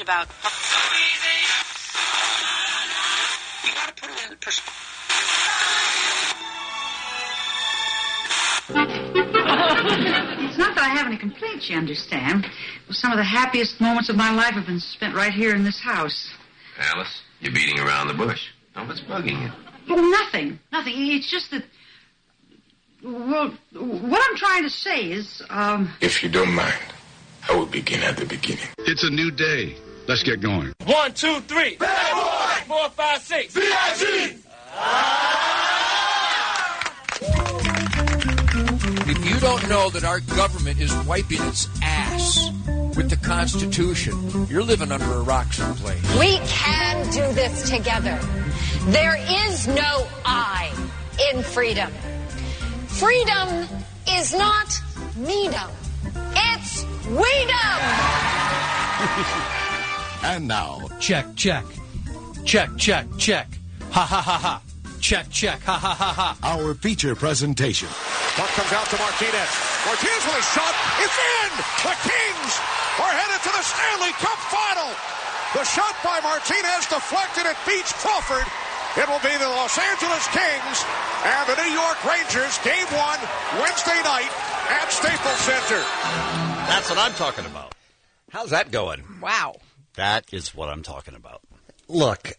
about. You got to put it in perspective. It's not that I have any complaints, you understand. Well, some of the happiest moments of my life have been spent right here in this house. Alice, you're beating around the bush. Now, what's bugging you? Oh, nothing. Nothing. It's just that... Well, what I'm trying to say is, If you don't mind, I will begin at the beginning. It's a new day. Let's get going. 1, 2, 3. Bad boy! 4, 5, 6. B.I.G. If you don't know that our government is wiping its ass with the Constitution, you're living under a rock someplace. We can do this together. There is no I in freedom. Freedom is not me-dom. It's we-dom! And now, Check, check. Check, check, check. Ha, ha, ha, ha. Check, check. Ha, ha, ha, ha. our feature presentation. Puck comes out to Martinez. Martinez with a shot. It's in! The Kings are headed to the Stanley Cup final. The shot by Martinez deflected. It beats Crawford. It will be the Los Angeles Kings and the New York Rangers. Game 1, Wednesday night at Staples Center. That's what I'm talking about. How's that going? Wow. That is what I'm talking about. Look,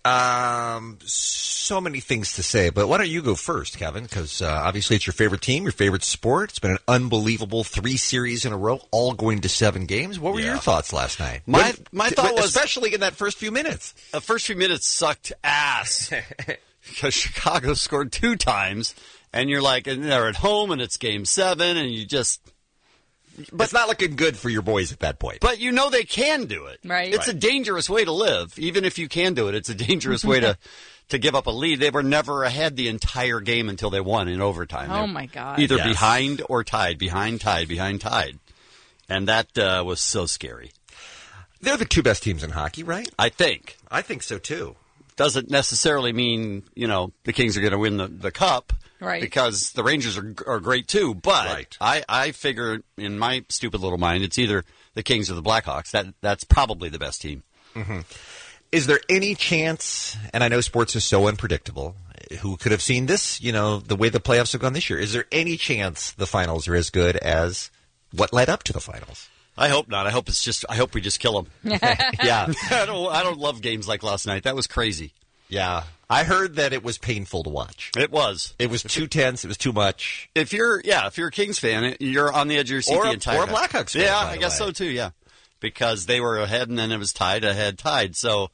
so many things to say, but why don't you go first, Kevin? Because obviously it's your favorite team, your favorite sport. It's been an unbelievable 3 series in a row, all going to 7 games. What were your thoughts last night? My thought was... Especially in that first few minutes. The first few minutes sucked ass. Because Chicago scored 2 times, and you're like, and they're at home, and it's Game 7, and you just... But it's not looking good for your boys at that point. But you know they can do it. Right. It's a dangerous way to live. Even if you can do it, it's a dangerous way to give up a lead. They were never ahead the entire game until they won in overtime. Oh, my God. Either behind or tied, behind, tied. And that was so scary. They're the 2 best teams in hockey, right? I think. I think so, too. Doesn't necessarily mean, the Kings are going to win the cup. Right. Because the Rangers are great, too. But I figure in my stupid little mind, it's either the Kings or the Blackhawks. That's probably the best team. Mm-hmm. Is there any chance, and I know sports is so unpredictable, who could have seen this, the way the playoffs have gone this year? Is there any chance the finals are as good as what led up to the finals? I hope not. I hope we just kill them. Yeah. I don't love games like last night. That was crazy. Yeah. I heard that it was painful to watch. It was. It was too tense. It was too much. If you're a Kings fan, you're on the edge of your seat the entire time. Or a Blackhawks fan. Yeah, I guess so too, yeah. Because they were ahead and then it was tied. So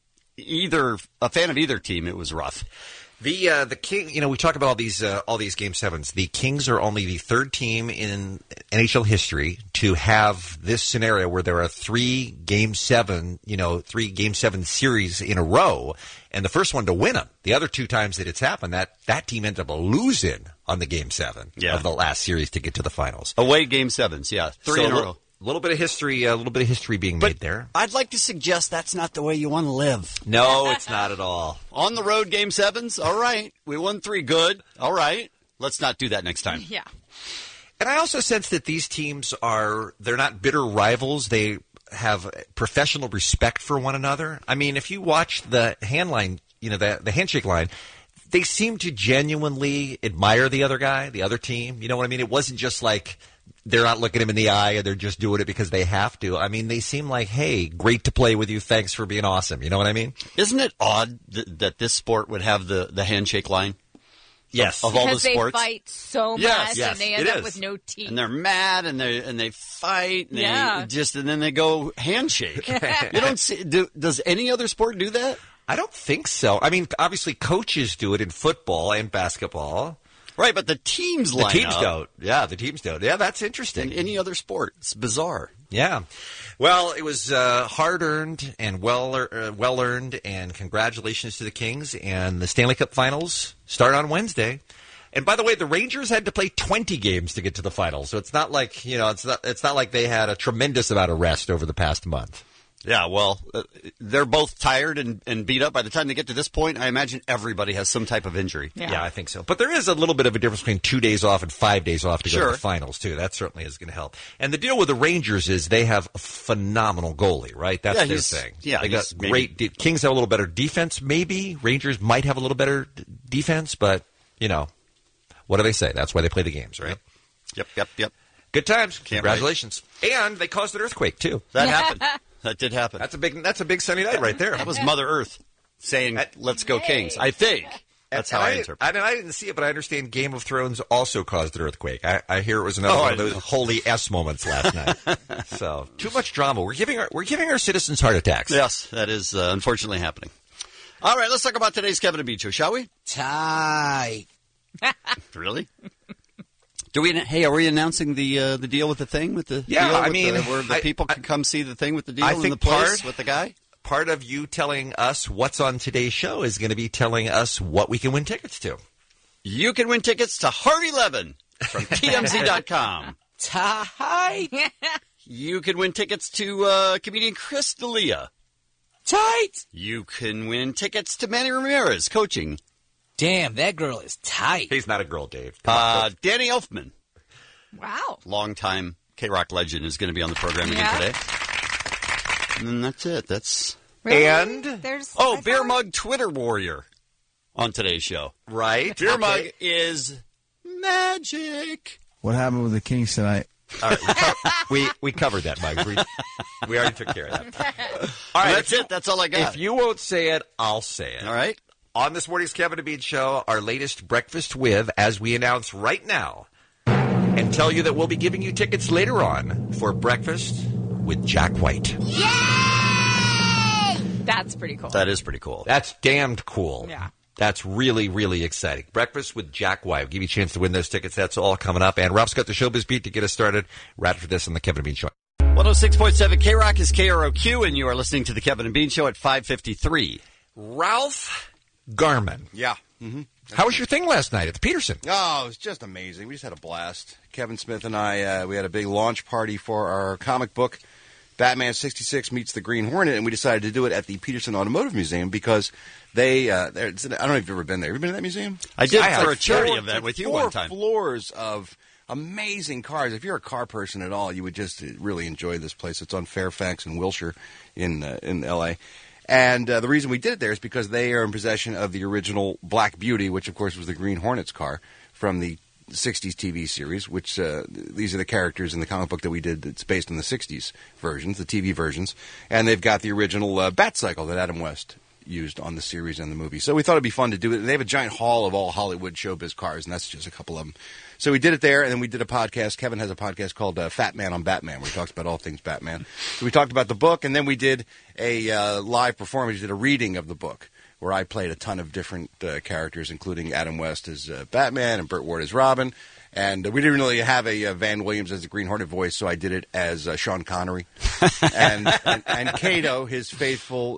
a fan of either team, it was rough. The King, we talk about all these Game 7s. The Kings are only the 3rd team in NHL history to have this scenario where there are 3 Game 7 series in a row, and the first one to win them. The other 2 times that it's happened, that team ended up losing on the Game 7 of the last series to get to the finals. Away Game 7s, yeah, 3 in a row. A little bit of history being made there. I'd like to suggest that's not the way you want to live. No, it's not at all. On the road, Game 7s, all right. We won 3, good. All right. Let's not do that next time. Yeah. And I also sense that these teams they're not bitter rivals. They have professional respect for one another. I mean, if you watch the hand line, the handshake line, they seem to genuinely admire the other guy, the other team. You know what I mean? It wasn't just like they're not looking him in the eye, or they're just doing it because they have to. I mean, they seem like, hey, great to play with you. Thanks for being awesome. You know what I mean? Isn't it odd that this sport would have the handshake line? Yes. Of all the sports. Because they fight so much, and they end up with no teeth. And they're mad, and they fight, and and then they go handshake. You don't see? Does any other sport do that? I don't think so. I mean, obviously coaches do it in football and basketball. Right, but the teams line up. The teams don't. Yeah, the teams don't. Yeah, that's interesting. In any other sport. It's bizarre. Yeah. Well, it was hard-earned and well-earned, and congratulations to the Kings. And the Stanley Cup Finals start on Wednesday. And by the way, the Rangers had to play 20 games to get to the finals, so it's not like it's not like they had a tremendous amount of rest over the past month. Yeah, well, they're both tired and beat up. By the time they get to this point, I imagine everybody has some type of injury. Yeah, I think so. But there is a little bit of a difference between 2 days off and 5 days off to go to the finals, too. That certainly is going to help. And the deal with the Rangers is they have a phenomenal goalie, right? That's their thing. Yeah, they got great. Kings have a little better defense, maybe. Rangers might have a little better defense, but, what do they say? That's why they play the games, right? Yep. Good times. Congratulations. Wait. And they caused an earthquake, too. That happened. That did happen. That's a big sunny night right there. That was Mother Earth saying, let's go Kings. I think. That's how I interpret it. I didn't see it, but I understand Game of Thrones also caused an earthquake. I hear it was another one of those holy S moments last night. So, too much drama. We're giving our citizens heart attacks. Yes, that is unfortunately happening. All right, let's talk about today's Kevin and Bean Show, shall we? Tight. Really? Are we announcing the deal with the thing with the deal where the people can come see the thing with the deal in the place with the guy? Part of you telling us what's on today's show is going to be telling us what we can win tickets to. You can win tickets to Heart 11 from TMZ.com. Tight. You can win tickets to comedian Chris D'Elia. Tight. You can win tickets to Manny Ramirez coaching. Damn, that girl is tight. He's not a girl, Dave. Danny Elfman. Wow. Longtime K-Rock legend is going to be on the program again today. And then that's it. That's really? And Beer Mug Twitter Warrior on today's show. Right. Beer Mug is magic. What happened with the Kings tonight? All right, we covered that, Mike. We already took care of that. All right, that's it. That's all I got. If you won't say it, I'll say it. All right. On this morning's Kevin and Bean Show, our latest Breakfast With, as we announce right now, and tell you that we'll be giving you tickets later on for Breakfast with Jack White. Yay! That's pretty cool. That is pretty cool. That's damned cool. Yeah. That's really, really exciting. Breakfast with Jack White. We'll give you a chance to win those tickets. That's all coming up. And Ralph's got the Showbiz Beat to get us started right after this on the Kevin and Bean Show. 106.7 K-Rock is KROQ, and you are listening to the Kevin and Bean Show at 5:53. Ralph Garman. Yeah. Mm-hmm. How was your thing last night at the Peterson? Oh, it was just amazing. We just had a blast. Kevin Smith and I, we had a big launch party for our comic book, Batman 66 Meets the Green Hornet, and we decided to do it at the Peterson Automotive Museum because they, I don't know if you've ever been there. Have you been to that museum? I did for a charity event with you one time. 4 floors of amazing cars. If you're a car person at all, you would just really enjoy this place. It's on Fairfax and Wilshire in L.A., and the reason we did it there is because they are in possession of the original Black Beauty, which, of course, was the Green Hornet's car from the 60s TV series, which these are the characters in the comic book that we did that's based on the 60s versions, the TV versions. And they've got the original Bat Cycle that Adam West used on the series and the movie. So we thought it'd be fun to do it. And they have a giant hall of all Hollywood showbiz cars, and that's just a couple of them. So we did it there, and then we did a podcast. Kevin has a podcast called Fat Man on Batman, where he talks about all things Batman. So we talked about the book, and then we did a live performance. We did a reading of the book, where I played a ton of different characters, including Adam West as Batman and Burt Ward as Robin. And we didn't really have a Van Williams as the Green Hornet voice, so I did it as Sean Connery. and Kato, his faithful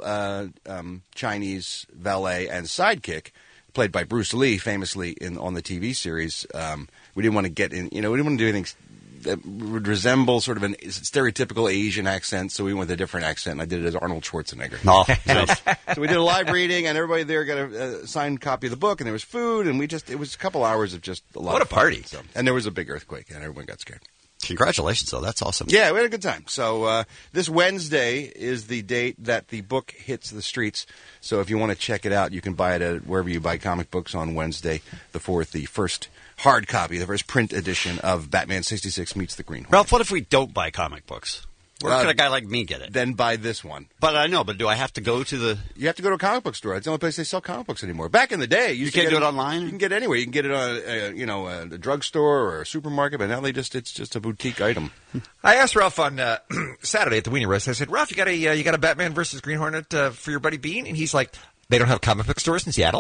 Chinese valet and sidekick, played by Bruce Lee, famously on the TV series. We didn't want to get in, we didn't want to do anything that would resemble sort of a stereotypical Asian accent, so we went with a different accent, and I did it as Arnold Schwarzenegger. Oh, so we did a live reading, and everybody there got a signed copy of the book, and there was food, and it was a couple hours of just a lot What of a party. Fun, so. And there was a big earthquake, and everyone got scared. Congratulations, though. That's awesome. Yeah, we had a good time. So this Wednesday is the date that the book hits the streets. So if you want to check it out, you can buy it at wherever you buy comic books on Wednesday the 4th, the first hard copy, the first print edition of Batman 66 Meets the Green Hornet. Ralph, what if we don't buy comic books? Where could a guy like me get it? Then buy this one. But I know, but do I have to go to the... You have to go to a comic book store. It's the only place they sell comic books anymore. Back in the day, you can't do it online? You can get it anywhere. You can get it on a drugstore or a supermarket, but now it's just a boutique item. I asked Ralph on Saturday at the Weenie Roast, I said, Ralph, you got a Batman versus Green Hornet for your buddy Bean? And he's like, they don't have comic book stores in Seattle?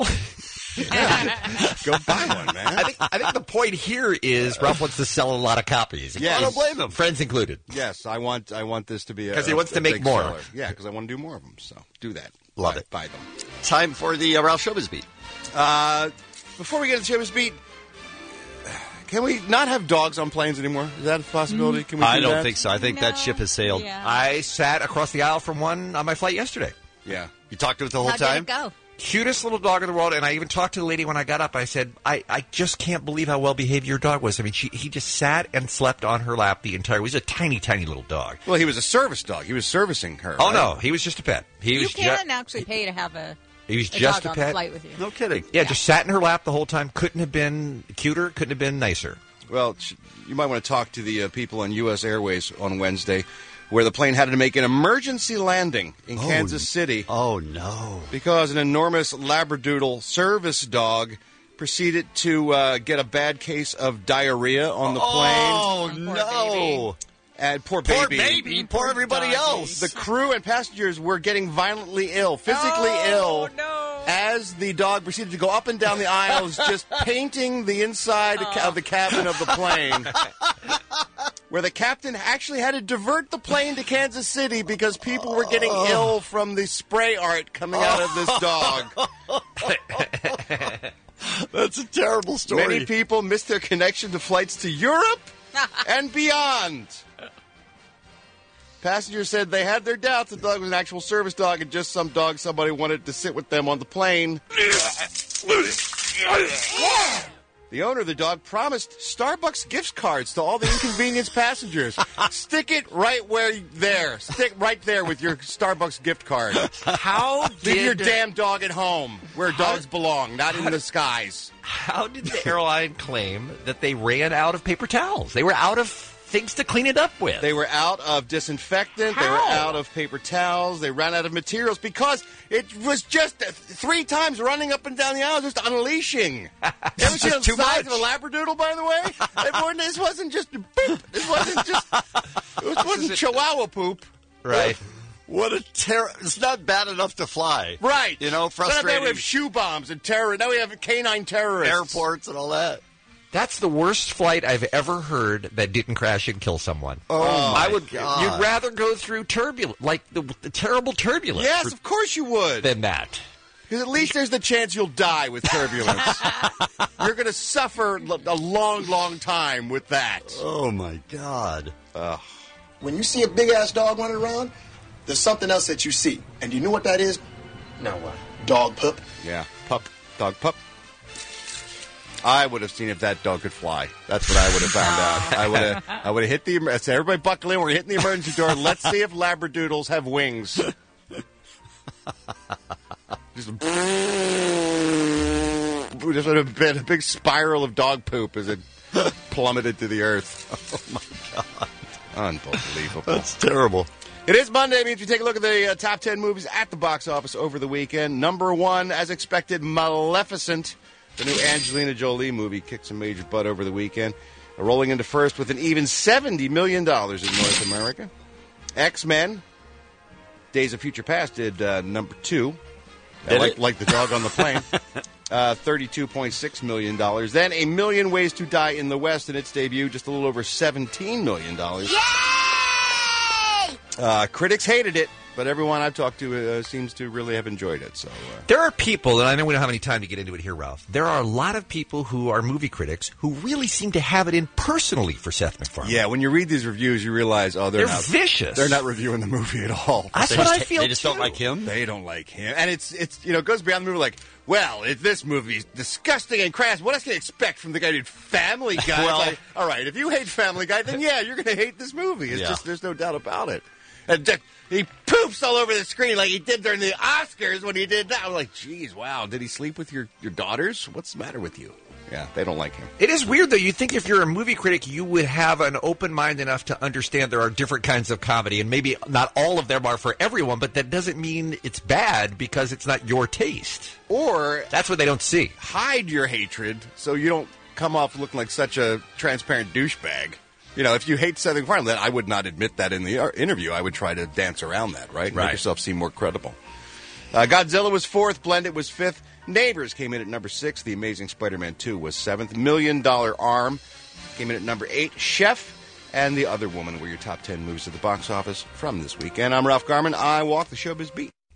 Go buy one, man. I think the point here is Ralph wants to sell a lot of copies. Yeah, I don't blame him. Friends included. Yes, I want this to be because he wants to make more. Seller. Yeah, because I want to do more of them. So do that. Love it. Buy them. Time for the Ralph Showbiz Beat. Before we get to the Showbiz Beat, Can we not have dogs on planes anymore? Is that a possibility? Can we? I don't think so. I think that ship has sailed. Yeah. I sat across the aisle from one on my flight yesterday. Yeah. You talked to it the whole How time? did it go? Cutest little dog in the world, and I even talked to the lady when I got up. I said, I just can't believe how well-behaved your dog was. I mean, he just sat and slept on her lap the entire... He was a tiny, tiny little dog. Well, he was a service dog. He was servicing her. Oh, right? no, he was just a pet. You can actually pay to have he was just dog a pet. on the flight with you. No kidding. Yeah, just sat in her lap the whole time. Couldn't have been cuter, couldn't have been nicer. Well, you might want to talk to the people on U.S. Airways on Wednesday, where the plane had to make an emergency landing in Kansas City. Oh, no. Because an enormous Labradoodle service dog proceeded to get a bad case of diarrhea on the plane. Oh, no. And poor baby. Poor everybody else. The crew and passengers were getting violently ill, physically ill, as the dog proceeded to go up and down the aisles, just painting the inside of the cabin of the plane. Where the captain actually had to divert the plane to Kansas City because people were getting ill from the spray art coming out of this dog. That's a terrible story. Many people missed their connection to flights to Europe and beyond. Passengers said they had their doubts the dog was an actual service dog and just some dog somebody wanted to sit with them on the plane. The owner of the dog promised Starbucks gift cards to all the inconvenienced passengers. Stick it right there. Stick right there with your Starbucks gift card. Leave your damn dog at home where dogs belong, not in the skies. How did the airline claim that they ran out of paper towels? They were out of things to clean it up with. They were out of disinfectant. How? They were out of paper towels. They ran out of materials because it was just 3 times running up and down the aisle, just unleashing. It was just the size of a Labradoodle, by the way. This wasn't just poop. This wasn't Chihuahua poop. Right. What a terror. It's not bad enough to fly. Right. You know, frustrating. Now we have shoe bombs and terror. Now we have canine terrorists. Airports and all that. That's the worst flight I've ever heard that didn't crash and kill someone. God. You'd rather go through turbulence, like the terrible turbulence. Yes, of course you would. Than that. Because at least there's the chance you'll die with turbulence. You're going to suffer a long, long time with that. Oh, my God. When you see a big-ass dog running around, there's something else that you see. And you know what that is? No, what? Dog pup. Yeah, pup. Dog pup. I would have seen if that dog could fly. That's what I would have found out. I would have hit the... Say, everybody buckle in. We're hitting the emergency door. Let's see if Labradoodles have wings. Just would have been a big spiral of dog poop as it plummeted to the earth. Oh, my God. Unbelievable. That's terrible. It is Monday. It means we take a look at the top 10 movies at the box office over the weekend. Number 1, as expected, Maleficent. The new Angelina Jolie movie kicked some major butt over the weekend. Rolling into first with an even $70 million in North America. X-Men, Days of Future Past did number 2. Like the dog on the plane. $32.6 million. Then A Million Ways to Die in the West in its debut, just a little over $17 million. Yay! Critics hated it, but everyone I've talked to seems to really have enjoyed it. So there are people, and I know we don't have any time to get into it here, Ralph. There are a lot of people who are movie critics who really seem to have it in personally for Seth MacFarlane. Yeah, when you read these reviews, you realize, they're not vicious. They're not reviewing the movie at all. That's what I feel. They just don't like him. They don't like him, and it's it goes beyond the movie. Like, well, if this movie's disgusting and crass, what else can you expect from the guy who did Family Guy? Well, like, all right, if you hate Family Guy, then yeah, you're going to hate this movie. It's just there's no doubt about it. And he poops all over the screen like he did during the Oscars when he did that. I'm like, geez, wow, did he sleep with your daughters? What's the matter with you? Yeah, they don't like him. It is weird, though. You'd think if you're a movie critic, you would have an open mind enough to understand there are different kinds of comedy, and maybe not all of them are for everyone, but that doesn't mean it's bad because it's not your taste. Or that's what they don't see. Hide your hatred so you don't come off looking like such a transparent douchebag. You know, if you hate Seth MacFarlane, I would not admit that in the interview. I would try to dance around that, right? Make yourself seem more credible. Godzilla was 4th. Blended was 5th. Neighbors came in at number 6. The Amazing Spider-Man 2 was 7th. $1 Million Arm came in at number 8. Chef and The Other Woman were your top 10 movies at the box office from this weekend. I'm Ralph Garman. I walk the showbiz beat.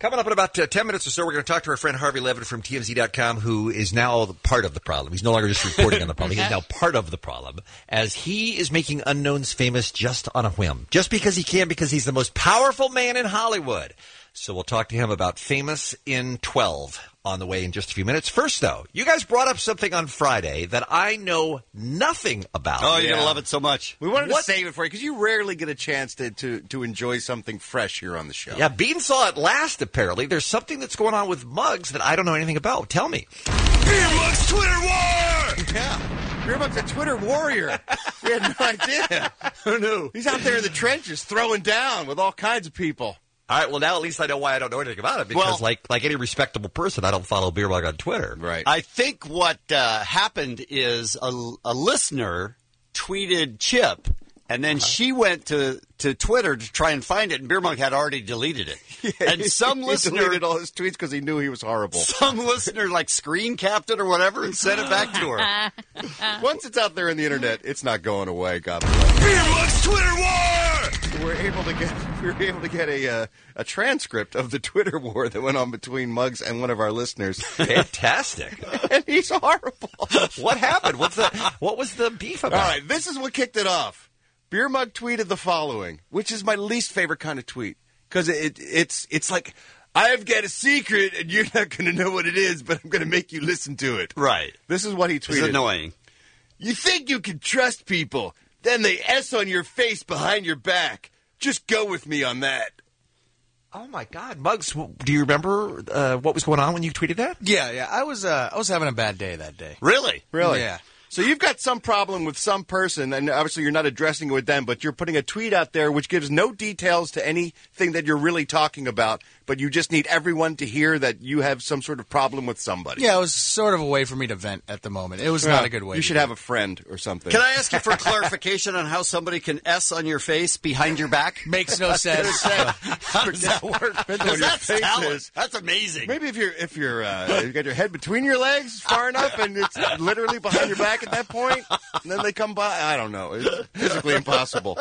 Coming up in about 10 minutes or so, we're going to talk to our friend Harvey Levin from TMZ.com, who is now part of the problem. He's no longer just reporting on the problem. He's now part of the problem, as he is making unknowns famous just on a whim. Just because he can, because he's the most powerful man in Hollywood. So we'll talk to him about Famous in 12 on the way in just a few minutes. First, though, you guys brought up something on Friday that I know nothing about. Oh, you're going to love it so much. We wanted to save it for you because you rarely get a chance to enjoy something fresh here on the show. Yeah, Bean saw it last, apparently. There's something that's going on with Muggs that I don't know anything about. Tell me. Beer Muggs Twitter war! Yeah. Beer Muggs a Twitter warrior. We had no idea. Who knew? He's out there in the trenches throwing down with all kinds of people. All right, well, now at least I know why I don't know anything about it, because like any respectable person, I don't follow Beer Mug on Twitter. Right. I think what happened is a listener tweeted Chip, and then she went to Twitter to try and find it, and Beer Mug had already deleted it. Yeah, and some listener deleted all his tweets because he knew he was horrible. Some listener screen capped it or whatever and sent it back to her. Once it's out there in the internet, it's not going away. God bless. Beer Mug's Twitter war. We were able to get a transcript of the Twitter war that went on between Muggs and one of our listeners. Fantastic. And he's horrible. What happened? What was the beef about? All right, this is what kicked it off. Beer Mug tweeted the following, which is my least favorite kind of tweet, because it's like, I've got a secret and you're not going to know what it is, but I'm going to make you listen to it. Right. This is what he tweeted. It's annoying. You think you can trust people, then they S on your face behind your back. Just go with me on that. Oh my God, Muggs! Do you remember what was going on when you tweeted that? Yeah. I was having a bad day that day. Really? Yeah. So you've got some problem with some person, and obviously you're not addressing it with them, but you're putting a tweet out there which gives no details to anything that you're really talking about, but you just need everyone to hear that you have some sort of problem with somebody. Yeah, it was sort of a way for me to vent at the moment. It was not a good way. You should have a friend or something. Can I ask you for clarification on how somebody can S on your face behind your back? Makes no sense. How does that work? Because that's talent. That's amazing. Maybe if you're you got your head between your legs far enough and it's literally behind your back at that point, and then they come by. I don't know. It's physically impossible.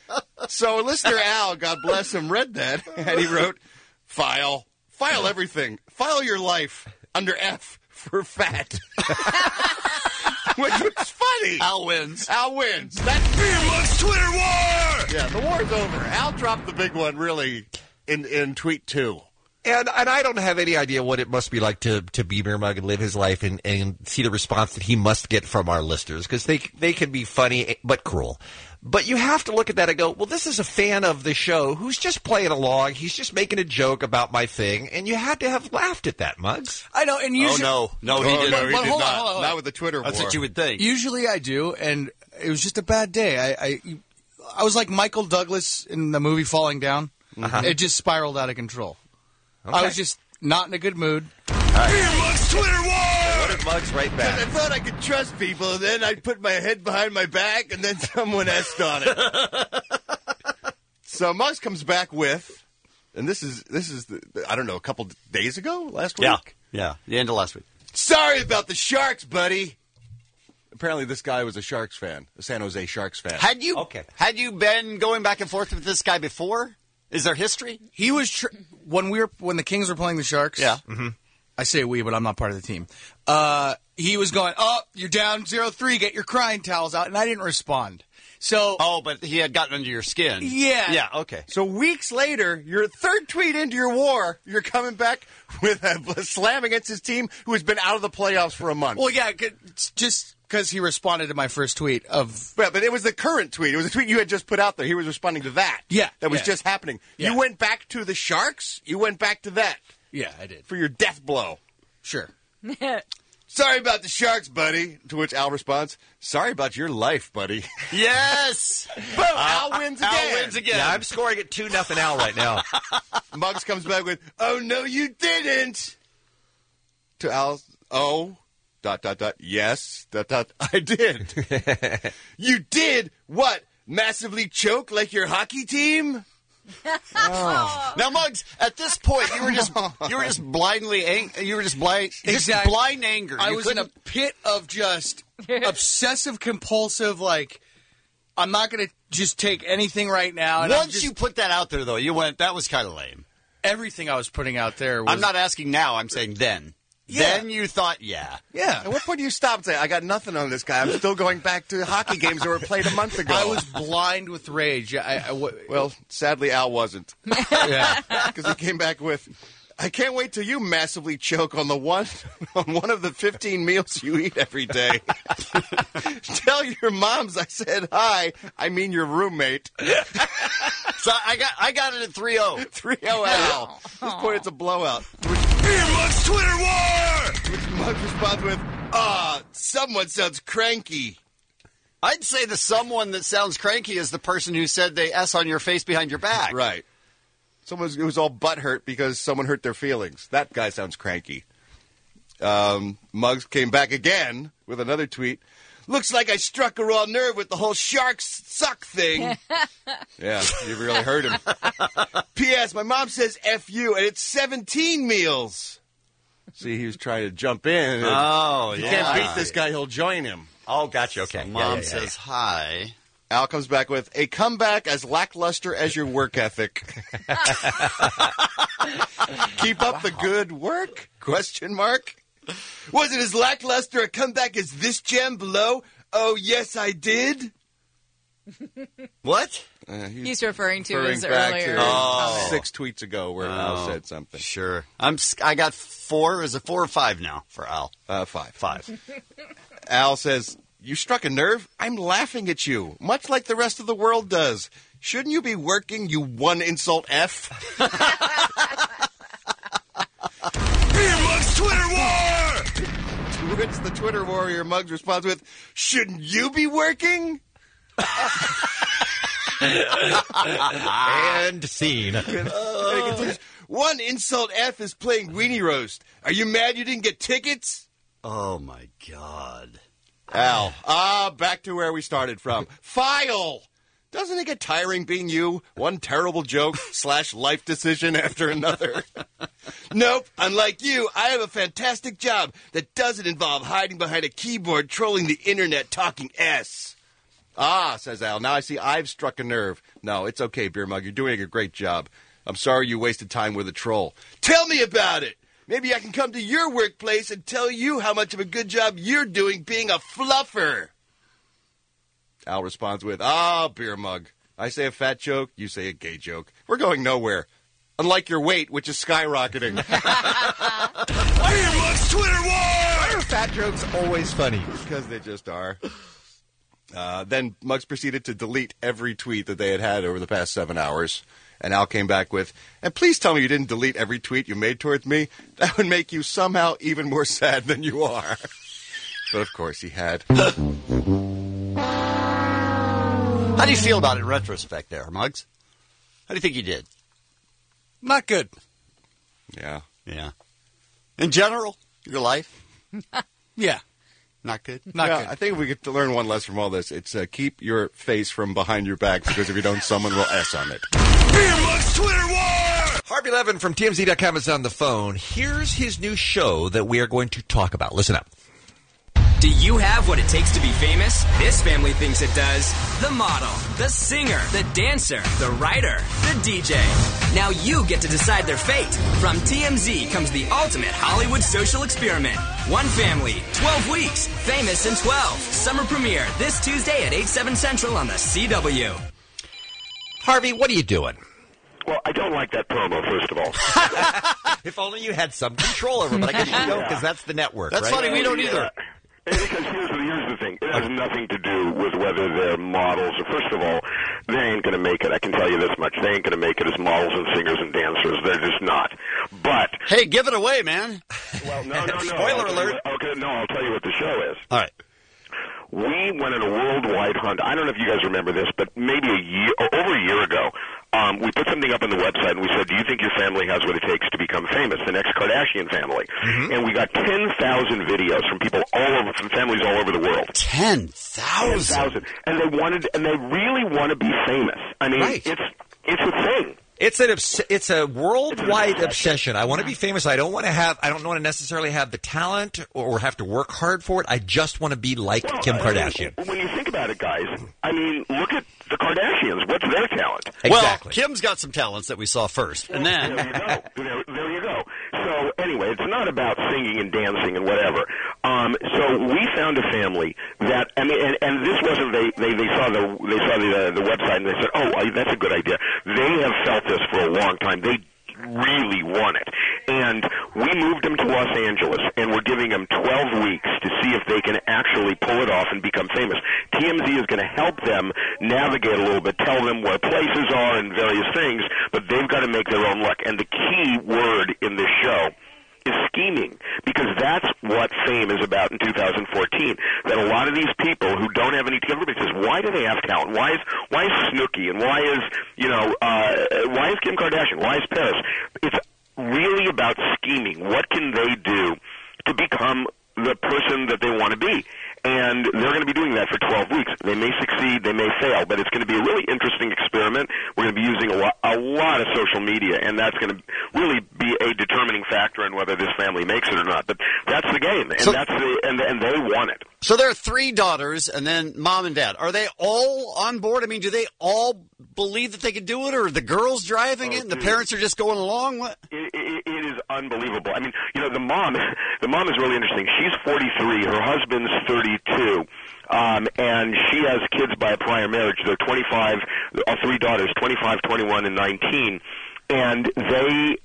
So listener Al, God bless him, read that, and he wrote, File everything. File your life under F for fat. Which was funny. Al wins. That's Beer Mug's Twitter war! Yeah, the war's over. Al dropped the big one, really, in tweet 2. And I don't have any idea what it must be like to be Beer Mug and live his life and see the response that he must get from our listeners, because they can be funny but cruel. But you have to look at that and go, well, this is a fan of the show who's just playing along. He's just making a joke about my thing, and you had to have laughed at that, Muggs. I know, and usually... No, he didn't. No, he did hold not. on. Not with the Twitter war. That's what you would think. Usually I do, and it was just a bad day. I was like Michael Douglas in the movie Falling Down. It just spiraled out of control. Okay. I was just not in a good mood. Right. Beer Mug's Twitter war! What did Muggs write back? I thought I could trust people, and then I'd put my head behind my back, and then someone S'd on it. So Muggs comes back with, and this is I don't know, a couple days ago? Last week? Yeah, the end of last week. Sorry about the Sharks, buddy. Apparently this guy was a Sharks fan, a San Jose Sharks fan. Had you been going back and forth with this guy before? Is there history? He was when the Kings were playing the Sharks. Yeah. Mm-hmm. I say we, but I'm not part of the team. He was going, you're down 0-3, get your crying towels out, and I didn't respond. So, but he had gotten under your skin. Yeah. Yeah, okay. So weeks later, your third tweet into your war, you're coming back with a slam against his team who has been out of the playoffs for a month. Well, yeah, just because he responded to my first tweet of... But it was the current tweet. It was a tweet you had just put out there. He was responding to that. Yeah. That was just happening. Yeah. You went back to the Sharks? You went back to that? Yeah, I did. For your death blow. Sure. Sorry about the Sharks, buddy. To which Al responds, sorry about your life, buddy. Yes! Boom! Al wins again. Al wins again. Yeah, I'm scoring at 2-0 Al right now. Muggs comes back with, oh, no, you didn't. To Al's, yes, I did. You did what? Massively choke like your hockey team? Now, Muggs, at this point, you were just blindly angry. You were just blind anger. I was in a pit of just obsessive compulsive, I'm not going to just take anything right now. And Once you put that out there, though, you went, that was kind of lame. everything I was putting out there was... I'm not asking now. I'm saying then. Yeah. Then you thought, yeah. At what point do you stop and say, I got nothing on this guy? I'm still going back to hockey games that were played a month ago. I was blind with rage. Well, sadly, Al wasn't. Yeah. Because he came back with, I can't wait till you massively choke on one of the 15 meals you eat every day. Tell your moms I said hi. I mean your roommate. So I got it at 3-0. 3-0 Al. At this point, it's a blowout. Earmugs Twitter War! Which Muggs responds with, someone sounds cranky. I'd say the someone that sounds cranky is the person who said they S on your face behind your back. Right. Someone who's all butthurt because someone hurt their feelings. That guy sounds cranky. Muggs came back again with another tweet. Looks like I struck a raw nerve with the whole sharks suck thing. Yeah, you really hurt him. P.S. My mom says F you, and it's 17 meals. See, he was trying to jump in. Oh, if yeah. you can't beat this guy, he'll join him. Oh, gotcha. Okay. So Mom says hi. Al comes back with, a comeback as lackluster as your work ethic. Keep up the good work? Question mark. Was it as lackluster a comeback as this gem below? Oh, yes, I did. What? He's referring to his back earlier. to 6 tweets ago where Al said something. Sure. I got 4. Is it 4 or 5 now for Al? 5. 5. Al says, you struck a nerve? I'm laughing at you, much like the rest of the world does. Shouldn't you be working, you one insult F? Earmugs Twitter War! To which the Twitter warrior Muggs responds with, shouldn't you be working? And scene. And he continues, one insult F is playing Weenie Roast. Are you mad you didn't get tickets? Oh, my God. Al, back to where we started from. File! Doesn't it get tiring being you? One terrible joke / life decision after another. Nope. Unlike you, I have a fantastic job that doesn't involve hiding behind a keyboard trolling the internet talking S. Ah, says Al. Now I see I've struck a nerve. No, it's okay, Beer Mug. You're doing a great job. I'm sorry you wasted time with a troll. Tell me about it. Maybe I can come to your workplace and tell you how much of a good job you're doing being a fluffer. Al responds with, Beer Mug. I say a fat joke, you say a gay joke. We're going nowhere. Unlike your weight, which is skyrocketing. Earmugs Twitter War! Why are fat jokes always funny? Because they just are. Then Muggs proceeded to delete every tweet that they had over the past 7 hours. And Al came back with, and please tell me you didn't delete every tweet you made towards me. That would make you somehow even more sad than you are. But of course he had. How do you feel about it in retrospect there, Muggs? How do you think you did? Not good. Yeah. Yeah. In general, your life? Yeah. Not good? Not good. I think if we get to learn one lesson from all this, it's keep your face from behind your back, because if you don't, someone will S on it. Earmugs Twitter War! Harvey Levin from TMZ.com is on the phone. Here's his new show that we are going to talk about. Listen up. Do you have what it takes to be famous? This family thinks it does. The model, the singer, the dancer, the writer, the DJ. Now you get to decide their fate. From TMZ comes the ultimate Hollywood social experiment. One family, 12 weeks, famous in 12. Summer premiere this Tuesday at 8/7 Central on the CW. Harvey, what are you doing? Well, I don't like that promo, first of all. If only you had some control over it, but I guess you don't because that's the network, That's right? funny, we don't either. Because here's the thing. It has nothing to do with whether they're models. First of all, they ain't going to make it. I can tell you this much. They ain't going to make it as models and singers and dancers. They're just not. But... Hey, give it away, man. Well, no. Spoiler alert. Okay, no, I'll tell you what the show is. All right. We went on a worldwide hunt. I don't know if you guys remember this, but maybe over a year ago, we put something up on the website and we said, do you think your family has what it takes to become famous, the next Kardashian family? Mm-hmm. And we got 10,000 videos from people all over, from families all over the world. 10,000? And they really want to be famous. I mean, right. it's a thing. It's a worldwide obsession. I want to be famous. I don't want to necessarily have the talent or have to work hard for it. I just want to be like Kim Kardashian. When you think about it, guys, I mean, look at the Kardashians. What's their talent? Well, Exactly. Kim's got some talents that we saw first, and then There you go. So anyway, it's not about singing and dancing and whatever. So we found a family that, I mean, and this wasn't they saw the website and they said, oh, that's a good idea. They have felt this for a long time. They really want it. And we moved them to Los Angeles, and we're giving them 12 weeks to see if they can actually pull it off and become famous. TMZ is going to help them navigate a little bit, tell them where places are and various things, but they've got to make their own luck. And the key word in this show is scheming, because that's what fame is about in 2014. That a lot of these people who don't have any, everybody says, why do they have talent? Why is Snooki and why is Kim Kardashian? Why is Paris? It's really about scheming. What can they do to become the person that they want to be? And they're going to be doing that for 12 weeks. They may succeed, they may fail, but it's going to be a really interesting experiment. We're going to be using a lot of social media, and that's going to really be a determining factor in whether this family makes it or not. But that's the game, and and they want it. So there are 3 daughters, and then mom and dad. Are they all on board? I mean, do they all believe that they can do it, or are the girls driving it, and the parents are just going along? What? It is unbelievable. I mean, the mom is really interesting. She's 43. Her husband's 32. And she has kids by a prior marriage. They're 25, 3 daughters, 25, 21, and 19. And the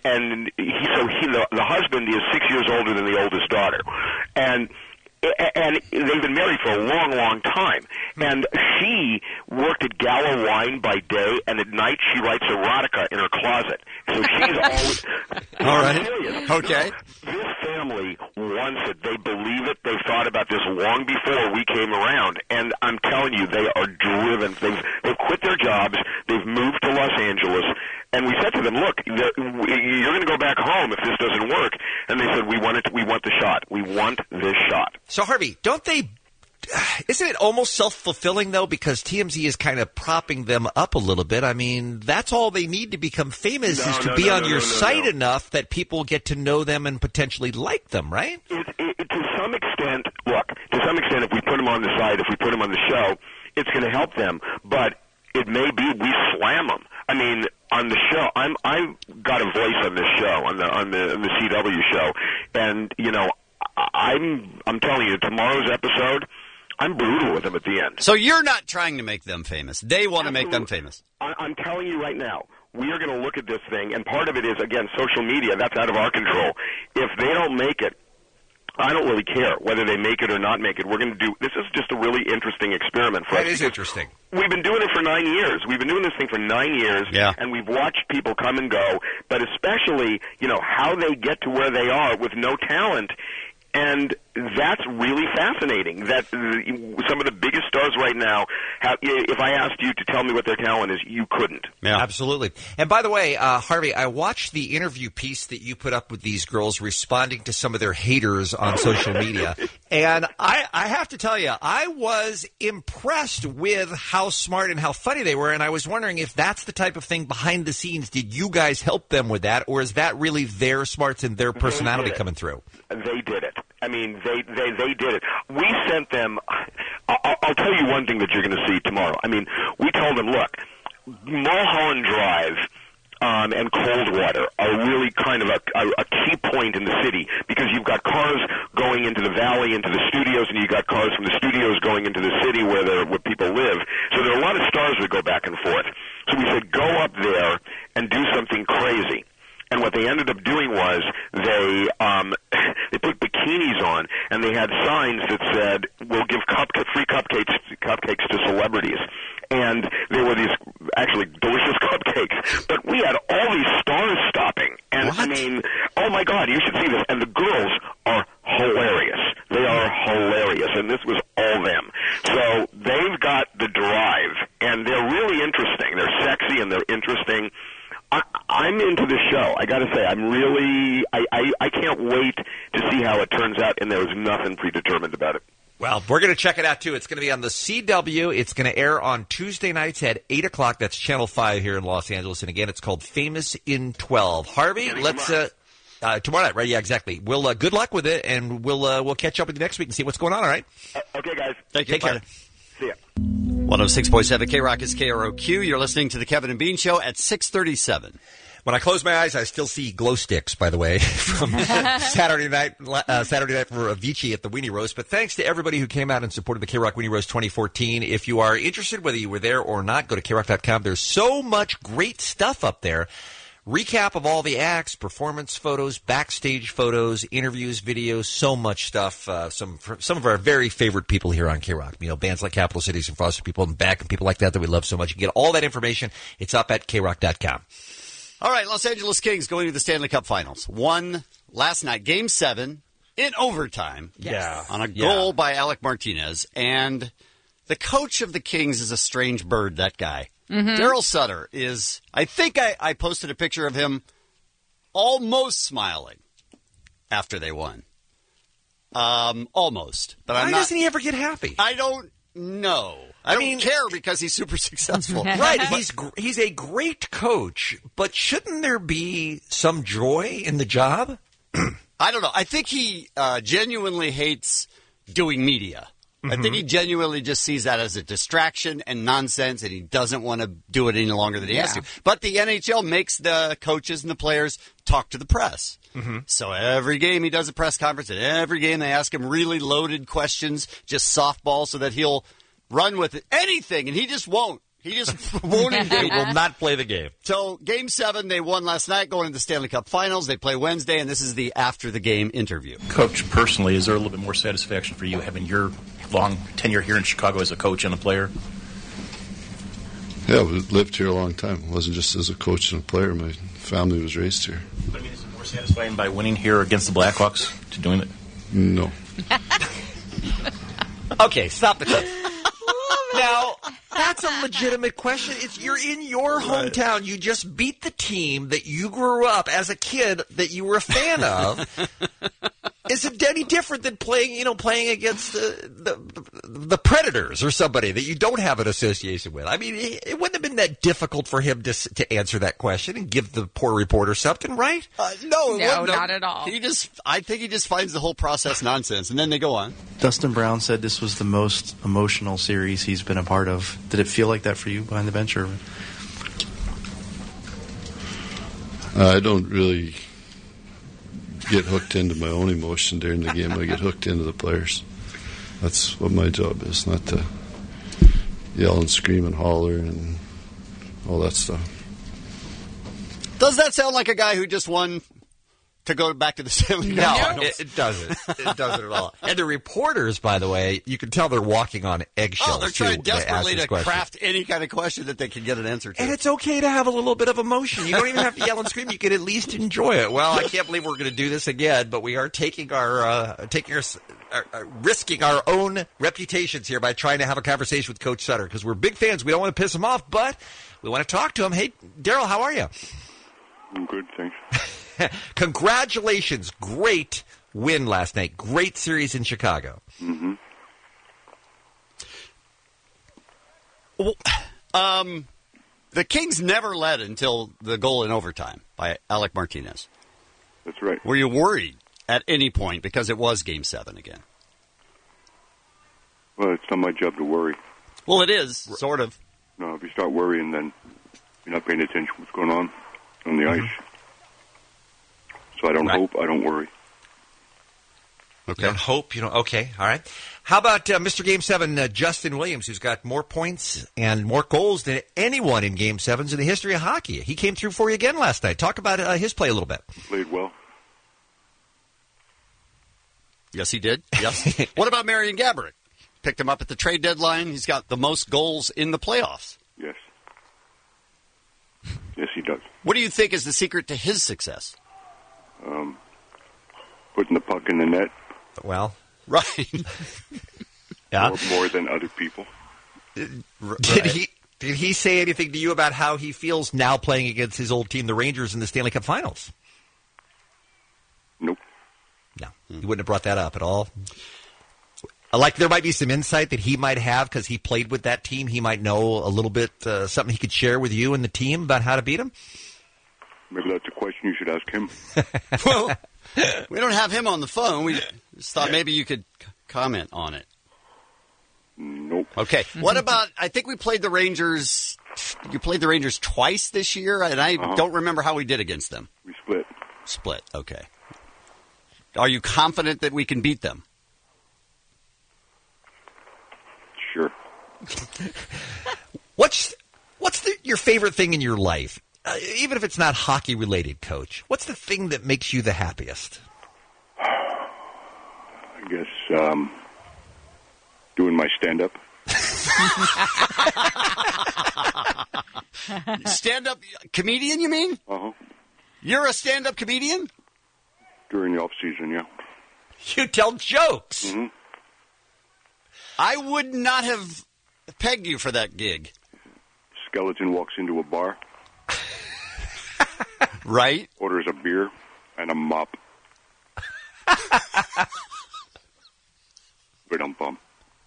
husband is 6 years older than the oldest daughter. And they've been married for a long, long time. And she worked at Gala Wine by day, and at night she writes erotica in her closet. So she's always... All right. Serious. Okay. This family wants it. They believe it. They've thought about this long before we came around. And I'm telling you, they are driven. They've quit their jobs. They've moved to Los Angeles. And we said to them, look, you're going to go back home if this doesn't work. And they said, we want the shot. We want this shot. So, Harvey, isn't it almost self-fulfilling, though, because TMZ is kind of propping them up a little bit? I mean, that's all they need to become famous is to be on your site enough that people get to know them and potentially like them, right? To some extent, if we put them on the site, if we put them on the show, it's going to help them. But it may be we slam them. I mean, on the show, I've got a voice on this show, on the CW show, and I'm telling you, tomorrow's episode, I'm brutal with them at the end. So you're not trying to make them famous. They want to make them famous. I'm telling you right now, we are going to look at this thing, and part of it is, again, social media. That's out of our control. If they don't make it, I don't really care whether they make it or not make it. We're going to do – this is just a really interesting experiment for us. That is interesting. We've been doing it for 9 years. We've been doing this thing for 9 years, and we've watched people come and go, but especially, how they get to where they are with no talent. And that's really fascinating, that some of the biggest stars right now, if I asked you to tell me what their talent is, you couldn't. Yeah, absolutely. And by the way, Harvey, I watched the interview piece that you put up with these girls responding to some of their haters on social media. And I have to tell you, I was impressed with how smart and how funny they were. And I was wondering if that's the type of thing behind the scenes. Did you guys help them with that? Or is that really their smarts and their personality coming through? They did it. I mean, they did it. We sent them. I'll tell you one thing that you're going to see tomorrow. I mean, we told them, look, Mulholland Drive and Coldwater are really kind of a key point in the city, because you've got cars going into the valley, into the studios, and you've got cars from the studios going into the city where people live. So there are a lot of stars that go back and forth. So we said, go up there and do something crazy. And what they ended up doing was they put bikinis on, and they had signs that said, we'll give free cupcakes to celebrities. And there were these actually delicious cupcakes. But we had all these stars stopping. And I mean, oh my God, you should see this. And the girls are hilarious. They are hilarious. And this was all them. So they've got the drive, and they're really interesting. They're sexy and they're interesting. I'm into the show. I got to say, I'm really. I can't wait to see how it turns out, and there is nothing predetermined about it. Well, we're going to check it out, too. It's going to be on the CW. It's going to air on Tuesday nights at 8 o'clock. That's Channel 5 here in Los Angeles. And again, it's called Famous in 12. Harvey, let's... tomorrow night, right? Yeah, exactly. We'll good luck with it, and we'll catch up with you next week and see what's going on, all right? Okay, guys. Thank you. Take care. See ya. 106.7 K-Rock is KROQ. You're listening to the Kevin and Bean Show at 6:37. When I close my eyes, I still see glow sticks, by the way, from Saturday night for Avicii at the Weenie Roast. But thanks to everybody who came out and supported the K-Rock Weenie Roast 2014. If you are interested, whether you were there or not, go to KRock.com. There's so much great stuff up there. Recap of all the acts, performance photos, backstage photos, interviews, videos, so much stuff. Some of our very favorite people here on K-Rock. You know, bands like Capital Cities and Foster People and Beck and people like that we love so much. You can get all that information. It's up at KRock.com. All right, Los Angeles Kings going to the Stanley Cup Finals. Won last night, Game 7, in overtime. Yes. On a goal by Alec Martinez. And the coach of the Kings is a strange bird, that guy. Mm-hmm. Daryl Sutter is, I think I posted a picture of him almost smiling after they won. Almost. But Why doesn't he ever get happy? I don't know. I don't care because he's super successful. Right. He's a great coach, but shouldn't there be some joy in the job? I don't know. I think he genuinely hates doing media. I think he genuinely just sees that as a distraction and nonsense, and he doesn't want to do it any longer than he has to. But the NHL makes the coaches and the players talk to the press. Mm-hmm. So every game he does a press conference, and every game they ask him really loaded questions, just softball, so that he'll run with anything, and he just won't. He just won't engage. He will not play the game. So Game 7, they won last night, going into the Stanley Cup Finals. They play Wednesday, and this is the after-the-game interview. Coach, personally, is there a little bit more satisfaction for you having your long tenure here in Chicago as a coach and a player? Yeah, we lived here a long time. It wasn't just as a coach and a player. My family was raised here. But I mean, is it more satisfying by winning here against the Blackhawks to doing it? No. Okay, stop the clip. Now, that's a legitimate question. You're in your hometown. You just beat the team that you grew up as a kid that you were a fan of. Is it any different than playing against the Predators or somebody that you don't have an association with? I mean, it wouldn't have been that difficult for him to answer that question and give the poor reporter something, right? No, not at all. I think he just finds the whole process nonsense, and then they go on. Dustin Brown said this was the most emotional series he's been a part of. Did it feel like that for you behind the bench? Or I don't really get hooked into my own emotion during the game. I get hooked into the players. That's what my job is, not to yell and scream and holler and all that stuff. Does that sound like a guy who just won to go back to the Stanley Cup? No, it doesn't. It doesn't at all. And the reporters, by the way, you can tell they're walking on eggshells. Oh, they're trying desperately to question. craft any kind of question that they can get an answer to. And it's okay to have a little bit of emotion. You don't even have to yell and scream. You can at least enjoy it. Well, I can't believe we're going to do this again, but we are risking our own reputations here by trying to have a conversation with Coach Sutter because we're big fans. We don't want to piss him off, but we want to talk to him. Hey, Daryl, how are you? I'm good, thanks. Congratulations. Great win last night. Great series in Chicago. Mm-hmm. Well, the Kings never led until the goal in overtime by Alec Martinez. That's right. Were you worried at any point because it was Game 7 again? Well, it's not my job to worry. Well, it is, sort of. No, if you start worrying, then you're not paying attention to what's going on the ice. So I don't hope, I don't worry. Okay. You don't hope, okay, all right. How about Mr. Game 7, Justin Williams, who's got more points and more goals than anyone in Game 7s in the history of hockey? He came through for you again last night. Talk about his play a little bit. Played well. Yes, he did. Yes. What about Marian Gaborik? Picked him up at the trade deadline. He's got the most goals in the playoffs. Yes. Yes, he does. What do you think is the secret to his success? Putting the puck in the net. Well, right. Yeah. More than other people. Did he say anything to you about how he feels now playing against his old team, the Rangers, in the Stanley Cup Finals? Nope. No, he wouldn't have brought that up at all. Like there might be some insight that he might have because he played with that team. He might know a little bit, something he could share with you and the team about how to beat him? Maybe that's a question you should ask him. Well, we don't have him on the phone. We just thought maybe you could comment on it. Nope. Okay. What about, I think we played the Rangers, you played the Rangers twice this year, and I don't remember how we did against them. We split. Split, okay. Are you confident that we can beat them? Sure. What's your favorite thing in your life? Even if it's not hockey related, Coach. What's the thing that makes you the happiest? I guess doing my stand-up. Stand-up comedian, you mean? Uh-huh. You're a stand-up comedian? During the off-season, yeah. You tell jokes. Mm-hmm. I would not have pegged you for that gig. Skeleton walks into a bar. Right. Orders a beer and a mop. Bum.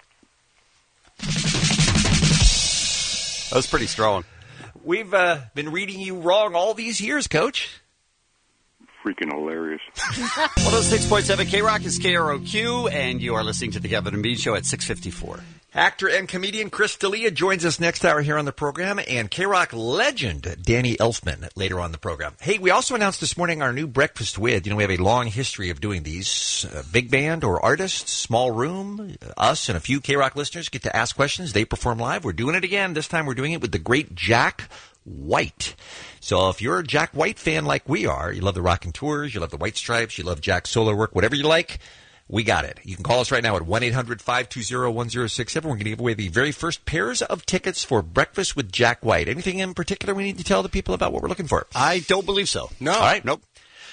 That was pretty strong. We've been reading you wrong all these years, Coach. Freaking hilarious. 106.7 K-Rock is KROQ, and you are listening to the Kevin and Bean Show at 6:54. Actor and comedian Chris D'Elia joins us next hour here on the program, and K-Rock legend Danny Elfman later on the program. Hey, we also announced this morning our new Breakfast With. We have a long history of doing these. Big band or artist, small room, us and a few K-Rock listeners get to ask questions. They perform live. We're doing it again. This time we're doing it with the great Jack White. So if you're a Jack White fan like we are, you love the Rockin' Tours, you love the White Stripes, you love Jack's solo work, whatever you like, we got it. You can call us right now at 1-800-520-1067. We're going to give away the very first pairs of tickets for Breakfast with Jack White. Anything in particular we need to tell the people about what we're looking for? I don't believe so. No. All right. Nope.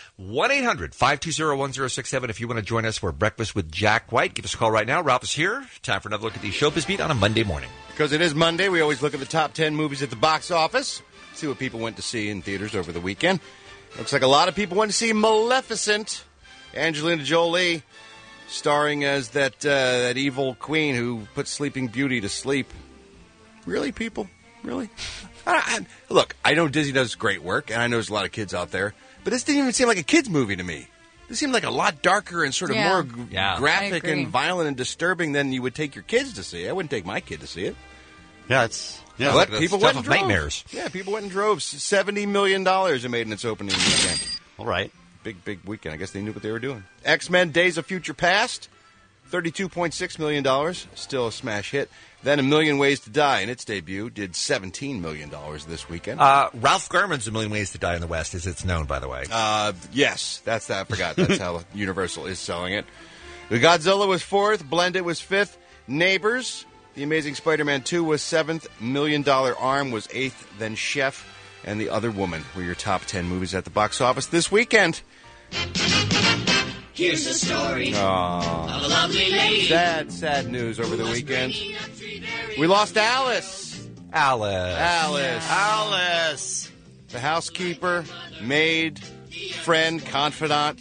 1-800-520-1067 if you want to join us for Breakfast with Jack White. Give us a call right now. Ralph is here. Time for another look at the Showbiz Beat on a Monday morning. Because it is Monday, we always look at the top 10 movies at the box office, see what people went to see in theaters over the weekend. Looks like a lot of people went to see Maleficent. Angelina Jolie, starring as that evil queen who put Sleeping Beauty to sleep. Really, people? Really? Look, I know Disney does great work, and I know there's a lot of kids out there, but this didn't even seem like a kid's movie to me. This seemed like a lot darker and sort of more graphic and violent and disturbing than you would take your kids to see. I wouldn't take my kid to see it. Yeah, but people went in droves. Nightmares. Yeah, people went in droves. $70 million it made in its opening weekend. All right. Big weekend. I guess they knew what they were doing. X-Men Days of Future Past, $32.6 million. Still a smash hit. Then A Million Ways to Die in its debut did $17 million this weekend. Ralph Garman's A Million Ways to Die in the West, as it's known, by the way. Yes, that's that. I forgot. That's how Universal is selling it. Godzilla was 4th. Blended was 5th. Neighbors, The Amazing Spider-Man 2 was 7th. $1 Million Arm was 8th. Then Chef and The Other Woman were your top 10 movies at the box office this weekend. Here's the story of a lovely lady. Sad news over the weekend. We lost Alice. Alice. The housekeeper, maid, friend, confidant,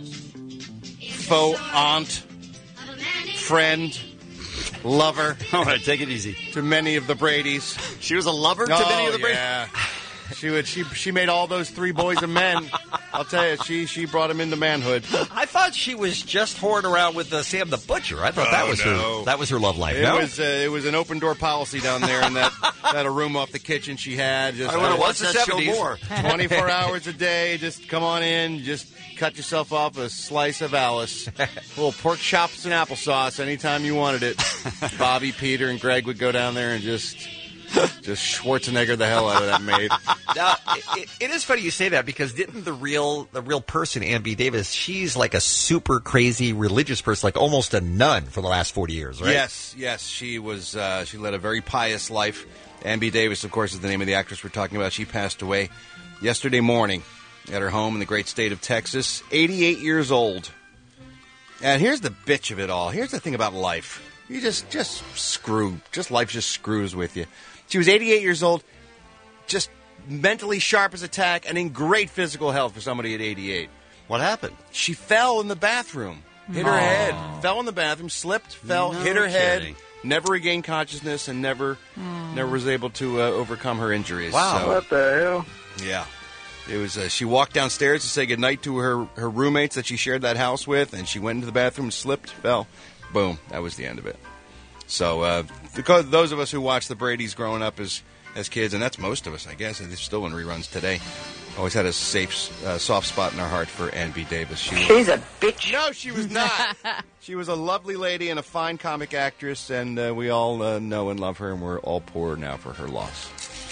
faux aunt, friend, lover. All right, take it easy. To many of the Bradys. She was a lover to many of the Bradys? Yeah. She made all those 3 boys and men. I'll tell you, she brought them into manhood. I thought she was just whoring around with Sam the Butcher. I thought that was her love life. It was an open door policy down there in that a room off the kitchen she had. Just, I want to watch that show more. 24 hours a day. Just come on in. Just cut yourself off a slice of Alice. A little pork chops and applesauce anytime you wanted it. Bobby, Peter, and Greg would go down there and just Schwarzenegger the hell out of that maid. Now, it is funny you say that because didn't the real person, Ann B. Davis, she's like a super crazy religious person, like almost a nun for the last 40 years, right? Yes, she was. She led a very pious life. Ann B. Davis, of course, is the name of the actress we're talking about. She passed away yesterday morning at her home in the great state of Texas, 88 years old. And here's the bitch of it all. Here's the thing about life. You just screw. Life just screws with you. She was 88 years old, just mentally sharp as a tack and in great physical health for somebody at 88. What happened? She fell in the bathroom Hit her head. Fell in the bathroom, slipped, fell, No hit her head. kidding. Never regained consciousness and never was able to overcome her injuries. Wow. So, What the hell? yeah. It was. She walked downstairs to say goodnight to her roommates that she shared that house with, and she went into the bathroom, slipped, fell. Boom. That was the end of it. So, because those of us who watched the Bradys growing up as kids, and that's most of us, I guess, and they're still in reruns today, always had a safe, soft spot in our heart for Ann B. Davis. She's a bitch. No, she was not. She was a lovely lady and a fine comic actress, and we all know and love her, and we're all poor now for her loss.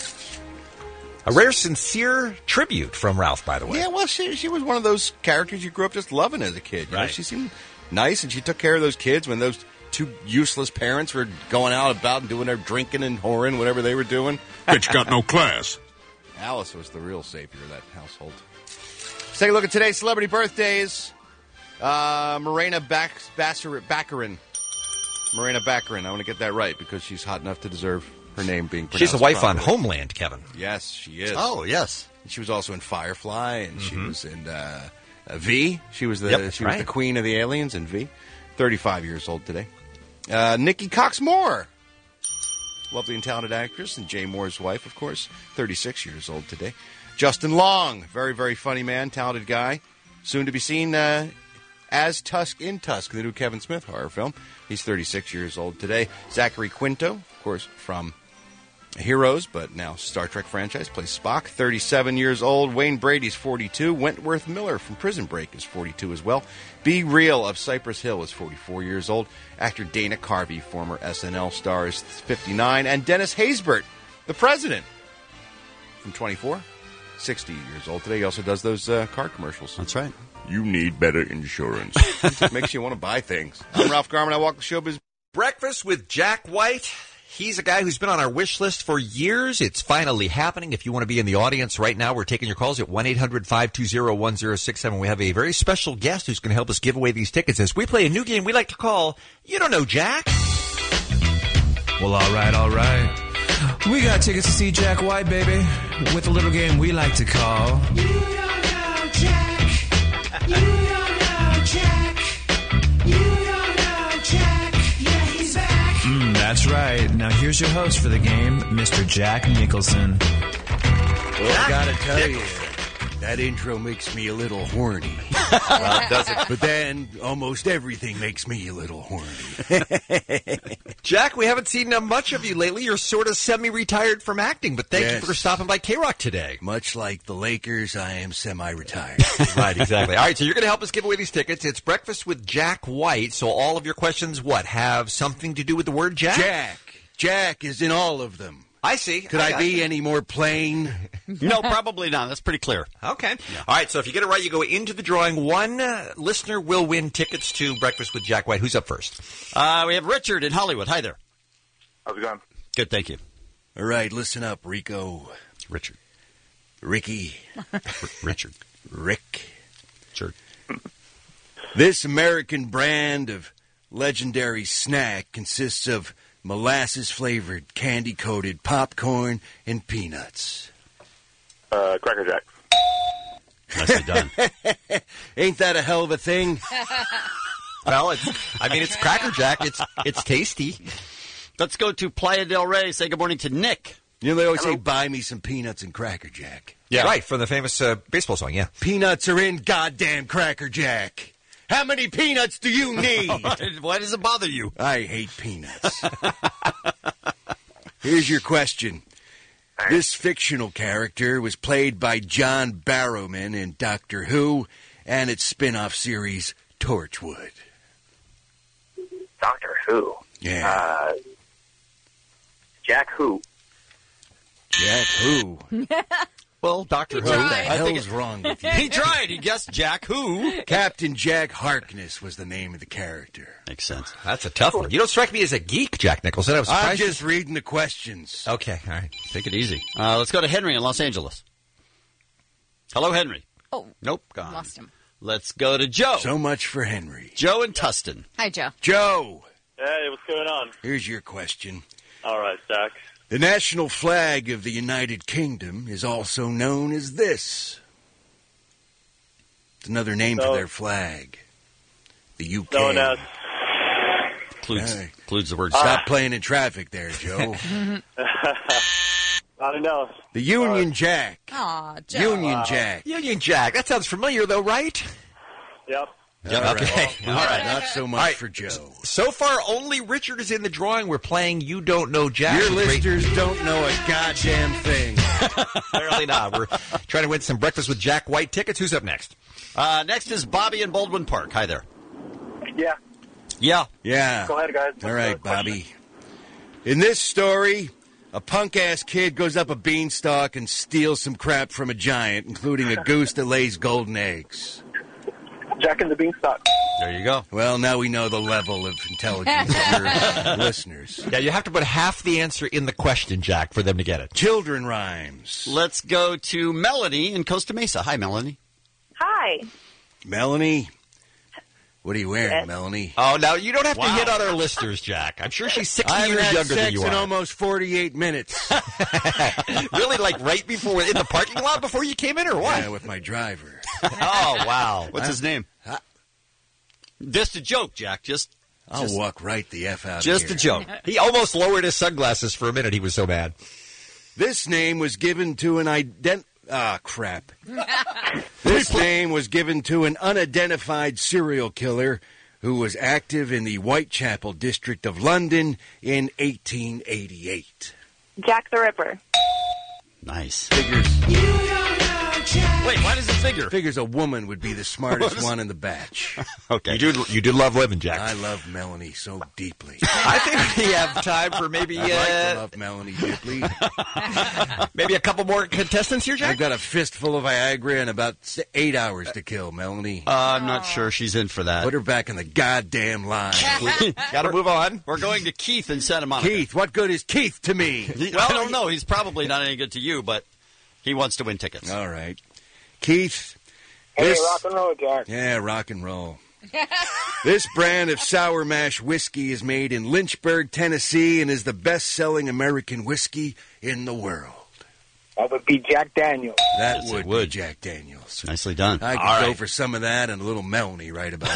A rare, sincere tribute from Ralph, by the way. Yeah, well, she was one of those characters you grew up just loving as a kid. You know? She seemed nice, and she took care of those kids when those two useless parents were going out about and doing their drinking and whoring, whatever they were doing. Bitch got no class. Alice was the real savior of that household. Let's take a look at today's celebrity birthdays. Morena Baccarin. Morena Baccarin. I want to get that right because she's hot enough to deserve her name being pronounced She's the wife properly. on Homeland, Kevin. Yes, she is. Oh, yes. And she was also in Firefly, and she was in V. She was the queen of the aliens in V. 35 years old today. Nikki Cox Moore. Lovely and talented actress, and Jay Moore's wife, of course. 36 years old today. Justin Long. Very, very funny man, talented guy. Soon to be seen as Tusk in Tusk, the new Kevin Smith horror film. He's 36 years old today. Zachary Quinto, of course, from Heroes, but now Star Trek franchise, plays Spock. 37 years old. Wayne Brady's 42. Wentworth Miller from Prison Break is 42 as well. Be Real of Cypress Hill is 44 years old. Actor Dana Carvey, former SNL star, is 59. And Dennis Haysbert, the president, from 24, 60 years old today. He also does those car commercials. That's right. You need better insurance. It just makes you want to buy things. I'm Ralph Garman. I walk the showbiz. Breakfast with Jack White. He's a guy who's been on our wish list for years. It's finally happening. If you want to be in the audience right now, we're taking your calls at 1-800-520-1067. We have a very special guest who's going to help us give away these tickets as we play a new game we like to call You Don't Know Jack. Well, all right. We got tickets to see Jack White, baby, with a little game we like to call You Don't Know Jack. You don't know Jack. You don't know Jack. Yeah, he's back. That's right. Now here's your host for the game, Mr. Jack Nicholson. Well, I gotta tell you, that intro makes me a little horny. Does it? But then almost everything makes me a little horny. Jack, we haven't seen much of you lately. You're sort of semi-retired from acting, but thank you for stopping by K-Rock today. Much like the Lakers, I am semi-retired. Right, exactly. All right, so you're going to help us give away these tickets. It's Breakfast with Jack White, so all of your questions, have something to do with the word Jack? Jack is in all of them. I see. Could I be any more plain? No, probably not. That's pretty clear. Okay. Yeah. All right, so if you get it right, you go into the drawing. One listener will win tickets to Breakfast with Jack White. Who's up first? We have Richard in Hollywood. Hi there. How's it going? Good, thank you. All right, listen up, Rico. Richard. Ricky. Richard. Rick. Sure. This American brand of legendary snack consists of molasses-flavored, candy-coated popcorn and peanuts. Cracker Jack. Nicely done. Ain't that a hell of a thing? Well, it's Cracker Jack. It's tasty. Let's go to Playa del Rey. Say good morning to Nick. You know, they always say, buy me some peanuts and Cracker Jack. Yeah. Right, from the famous baseball song, yeah. Peanuts are in goddamn Cracker Jack. How many peanuts do you need? Why does it bother you? I hate peanuts. Here's your question. This fictional character was played by John Barrowman in Doctor Who and its spin-off series, Torchwood. Doctor Who? Yeah. Jack Who? Jack Who? Well, Doctor Who. What the hell is wrong with you? He tried. He guessed Jack Who. Captain Jack Harkness was the name of the character. Makes sense. That's a tough one. You don't strike me as a geek, Jack Nicholson. I'm just reading the questions. Okay, all right. Take it easy. Let's go to Henry in Los Angeles. Hello, Henry. Oh. Nope, gone. Lost him. Let's go to Joe. So much for Henry. Joe in Tustin. Hi, Joe. Joe. Hey, what's going on? Here's your question. All right, Jack. The national flag of the United Kingdom is also known as this. It's another name for their flag. The UK. No one else. Includes the word Stop playing in traffic there, Joe. I don't know. The Union Jack. Aw, Joe. Union Jack. Union Jack. That sounds familiar, though, right? Yep. All right. Okay. Well, All right. Not so much for Joe. So far, only Richard is in the drawing. We're playing You Don't Know Jack. Your listeners don't know a goddamn thing. Apparently not. We're trying to win some Breakfast with Jack White tickets. Who's up next? Next is Bobby in Baldwin Park. Hi there. Yeah. Yeah. Yeah. Go ahead, guys. All right, Bobby. In this story, a punk-ass kid goes up a beanstalk and steals some crap from a giant, including a goose that lays golden eggs. Jack and the Beanstalk. There you go. Well, now we know the level of intelligence of your listeners. Yeah, you have to put half the answer in the question, Jack, for them to get it. Children rhymes. Let's go to Melanie in Costa Mesa. Hi, Melanie. Hi. Melanie, what are you wearing, Melanie? Oh, now you don't have to hit on our listeners, Jack. I'm sure she's 60 I years haven't had younger than sex you in are. almost 48 minutes. Really, like right before, in the parking lot before you came in, or what? Yeah, with my driver. Oh, wow. What's his name? Just a joke, Jack. I'll walk right the F out Just of here. a joke. He almost lowered his sunglasses for a minute. He was so bad. This name was given to an crap. This name was given to an unidentified serial killer who was active in the Whitechapel district of London in 1888. Jack the Ripper. Nice. Figures. Wait, why does it figure? Figures a woman would be the smartest one in the batch. Okay. You do love women, Jack. I love Melanie so deeply. I think we have time for maybe I like to love Melanie deeply. maybe a couple more contestants here, Jack. I've got a fistful of Viagra and about 8 hours to kill, Melanie. I'm not sure she's in for that. Put her back in the goddamn line. Got to move on. We're going to Keith in Santa Monica. Keith, what good is Keith to me? I don't know. He's probably not any good to you, but he wants to win tickets. All right. Keith. Hey, rock and roll, Jack. Yeah, rock and roll. This brand of Sour Mash whiskey is made in Lynchburg, Tennessee, and is the best-selling American whiskey in the world. That would be Jack Daniels. That Yes, would be Jack Daniels. Nicely done. I could go for some of that and a little Melanie right about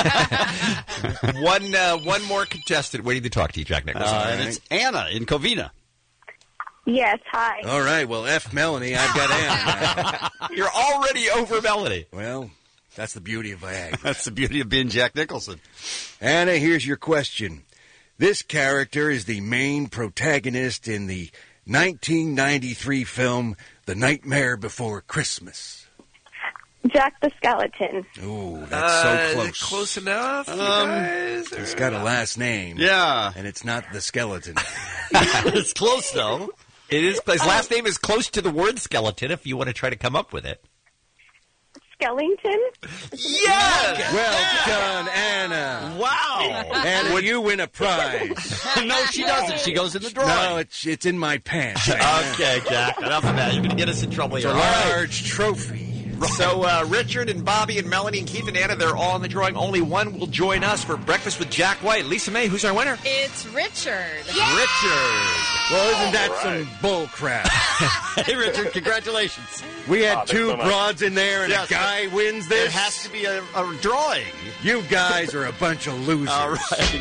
now. One more contestant waiting to talk to you, Jack Nichols. And it's Anna in Covina. Yes, hi. All right, well, F Melanie, I've got Anna now. You're already over Melanie. Well, that's the beauty of Viagra. That's the beauty of being Jack Nicholson. Anna, here's your question. This character is the main protagonist in the 1993 film The Nightmare Before Christmas. Jack the Skeleton. Ooh, that's so close. Close enough, you guys? It's got a last name. Yeah. And it's not the skeleton. It's close, though. It is. His last name is close to the word skeleton if you want to try to come up with it. Skellington? Yes! Well done, Anna. Wow. Anna, you win a prize. No, she doesn't. She goes in the drawing. No, it's in my pants. Okay, Jack. Enough of that. You're going to get us in trouble It's here. a All right. large trophy. So Richard and Bobby and Melanie and Keith and Anna, they're all in the drawing. Only one will join us for Breakfast with Jack White. Lisa May, who's our winner? It's Richard. Richard. Well, isn't that some bull crap? Hey, Richard, congratulations. We had thanks two so much. broads in there, and Yes, a guy wins this. It has to be a drawing. You guys are a bunch of losers. All right.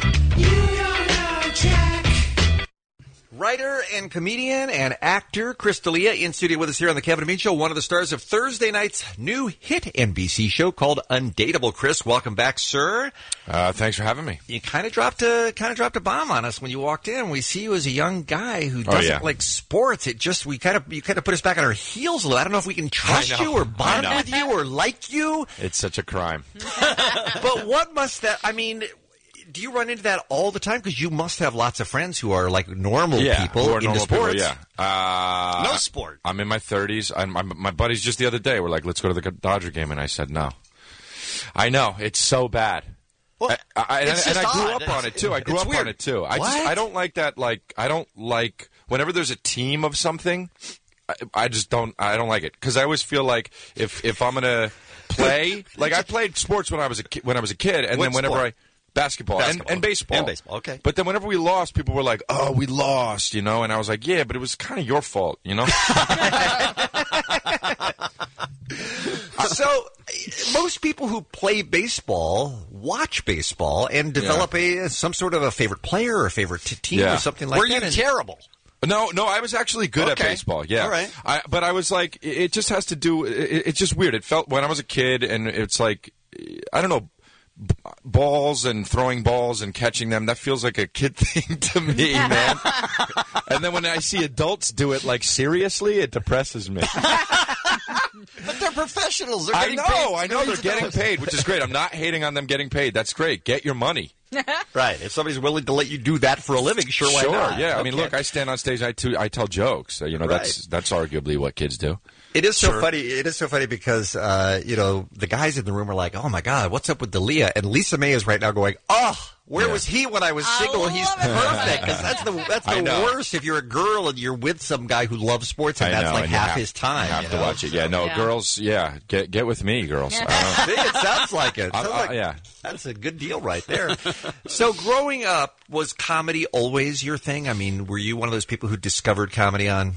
Writer and comedian and actor Chris D'Elia in studio with us here on the Kevin and Bean Show, one of the stars of Thursday night's new hit NBC show called Undateable. Chris, welcome back, sir. Thanks for having me. You kind of dropped a bomb on us when you walked in. We see you as a young guy who doesn't like sports. You kind of put us back on our heels a little. I don't know if we can trust you or bond with you or like you. It's such a crime. But what must that? I mean, do you run into that all the time? Because you must have lots of friends who are like normal people who are into normal sports. People, yeah. No sport. I'm in my 30s. My buddies just the other day were like, let's go to the Dodger game. And I said, no. I know. It's so bad. Well, I grew up on it, too. I grew up weird. on it, too. What? I don't like that. Like, I don't like whenever there's a team of something, I just don't like it. Because I always feel like if I'm going to play, like I played sports when I was a kid. And What then whenever sport? Basketball. And baseball. And baseball, okay. But then whenever we lost, people were like, oh, we lost, And I was like, yeah, but it was kind of your fault, I So, most people who play baseball watch baseball and develop some sort of a favorite player or a favorite team or something like Were that. you terrible? No, I was actually good at baseball. Yeah, all right. But I was like, it just has to do. It's just weird. It felt when I was a kid, and it's like, I don't know, balls and throwing balls and catching them. That feels like a kid thing to me, man. And then when I see adults do it like seriously, it depresses me. But they're professionals. They're I getting paid. know they're getting paid, which is great. I'm not hating on them getting paid. That's great. Get your money. Right. If somebody's willing to let you do that for a living, sure, why not? Yeah. I mean, Okay. look, I stand on stage. I tell jokes. That's arguably what kids do. It is so funny. It is so funny because the guys in the room are like, "Oh my God, what's up with D'Elia?" And Lisa May is right now going, "Oh, where was he when I was single? He's perfect." Because that's the worst if you're a girl and you're with some guy who loves sports and that's like half his time. You have to watch it. Yeah, no, girls. Yeah, get with me, girls. See, it sounds like it. Yeah. That's a good deal right there. So growing up, was comedy always your thing? I mean, were you one of those people who discovered comedy on?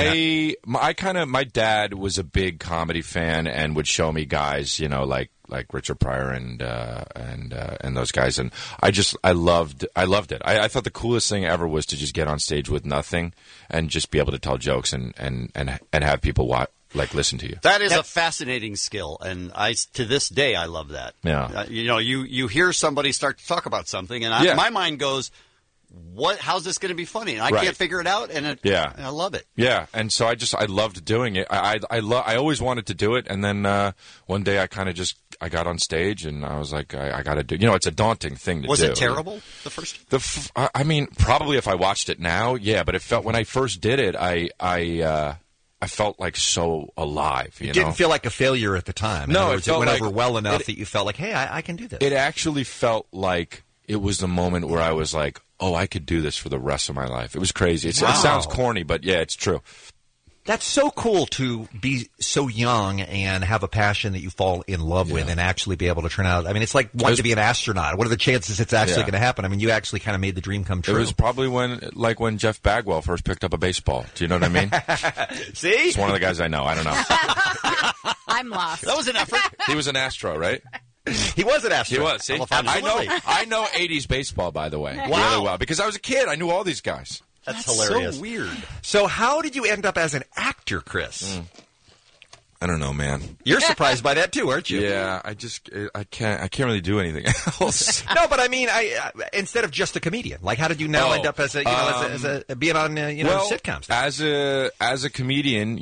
My dad was a big comedy fan and would show me guys, like Richard Pryor and those guys, and I loved it. I thought the coolest thing ever was to just get on stage with nothing and just be able to tell jokes and have people listen to you. That is a fascinating skill, and to this day I love that. Yeah. You hear somebody start to talk about something, and my mind goes, how's this going to be funny? And I can't figure it out, and I love it. Yeah, and so I loved doing it. I always wanted to do it, and then one day I got on stage, and I was like, I got to do. It's a daunting thing to do. Was it terrible the first? I mean, probably if I watched it now, yeah. But it felt when I first did it, I felt like so alive. You didn't feel like a failure at the time. No, it went over well enough that you felt like, hey, I can do this. It actually felt like it was the moment where I was like, oh, I could do this for the rest of my life. It was crazy. It sounds corny, but yeah, it's true. That's so cool to be so young and have a passion that you fall in love with and actually be able to turn out. I mean, it's like wanting to be an astronaut. What are the chances it's actually going to happen? I mean, you actually kind of made the dream come true. It was probably when Jeff Bagwell first picked up a baseball. Do you know what I mean? See? It's one of the guys I know. I don't know. I'm lost. That was an effort. He was an Astro, right? He was an Astro. He was. See? I know 80s baseball, by the way, really well. Because I was a kid. I knew all these guys. That's hilarious. So weird. So how did you end up as an actor, Chris? I don't know, man. You're surprised by that too, aren't you? Yeah, I can't really do anything else. No, but I mean, instead of just a comedian, like how did you now end up as a being on sitcoms? As a comedian,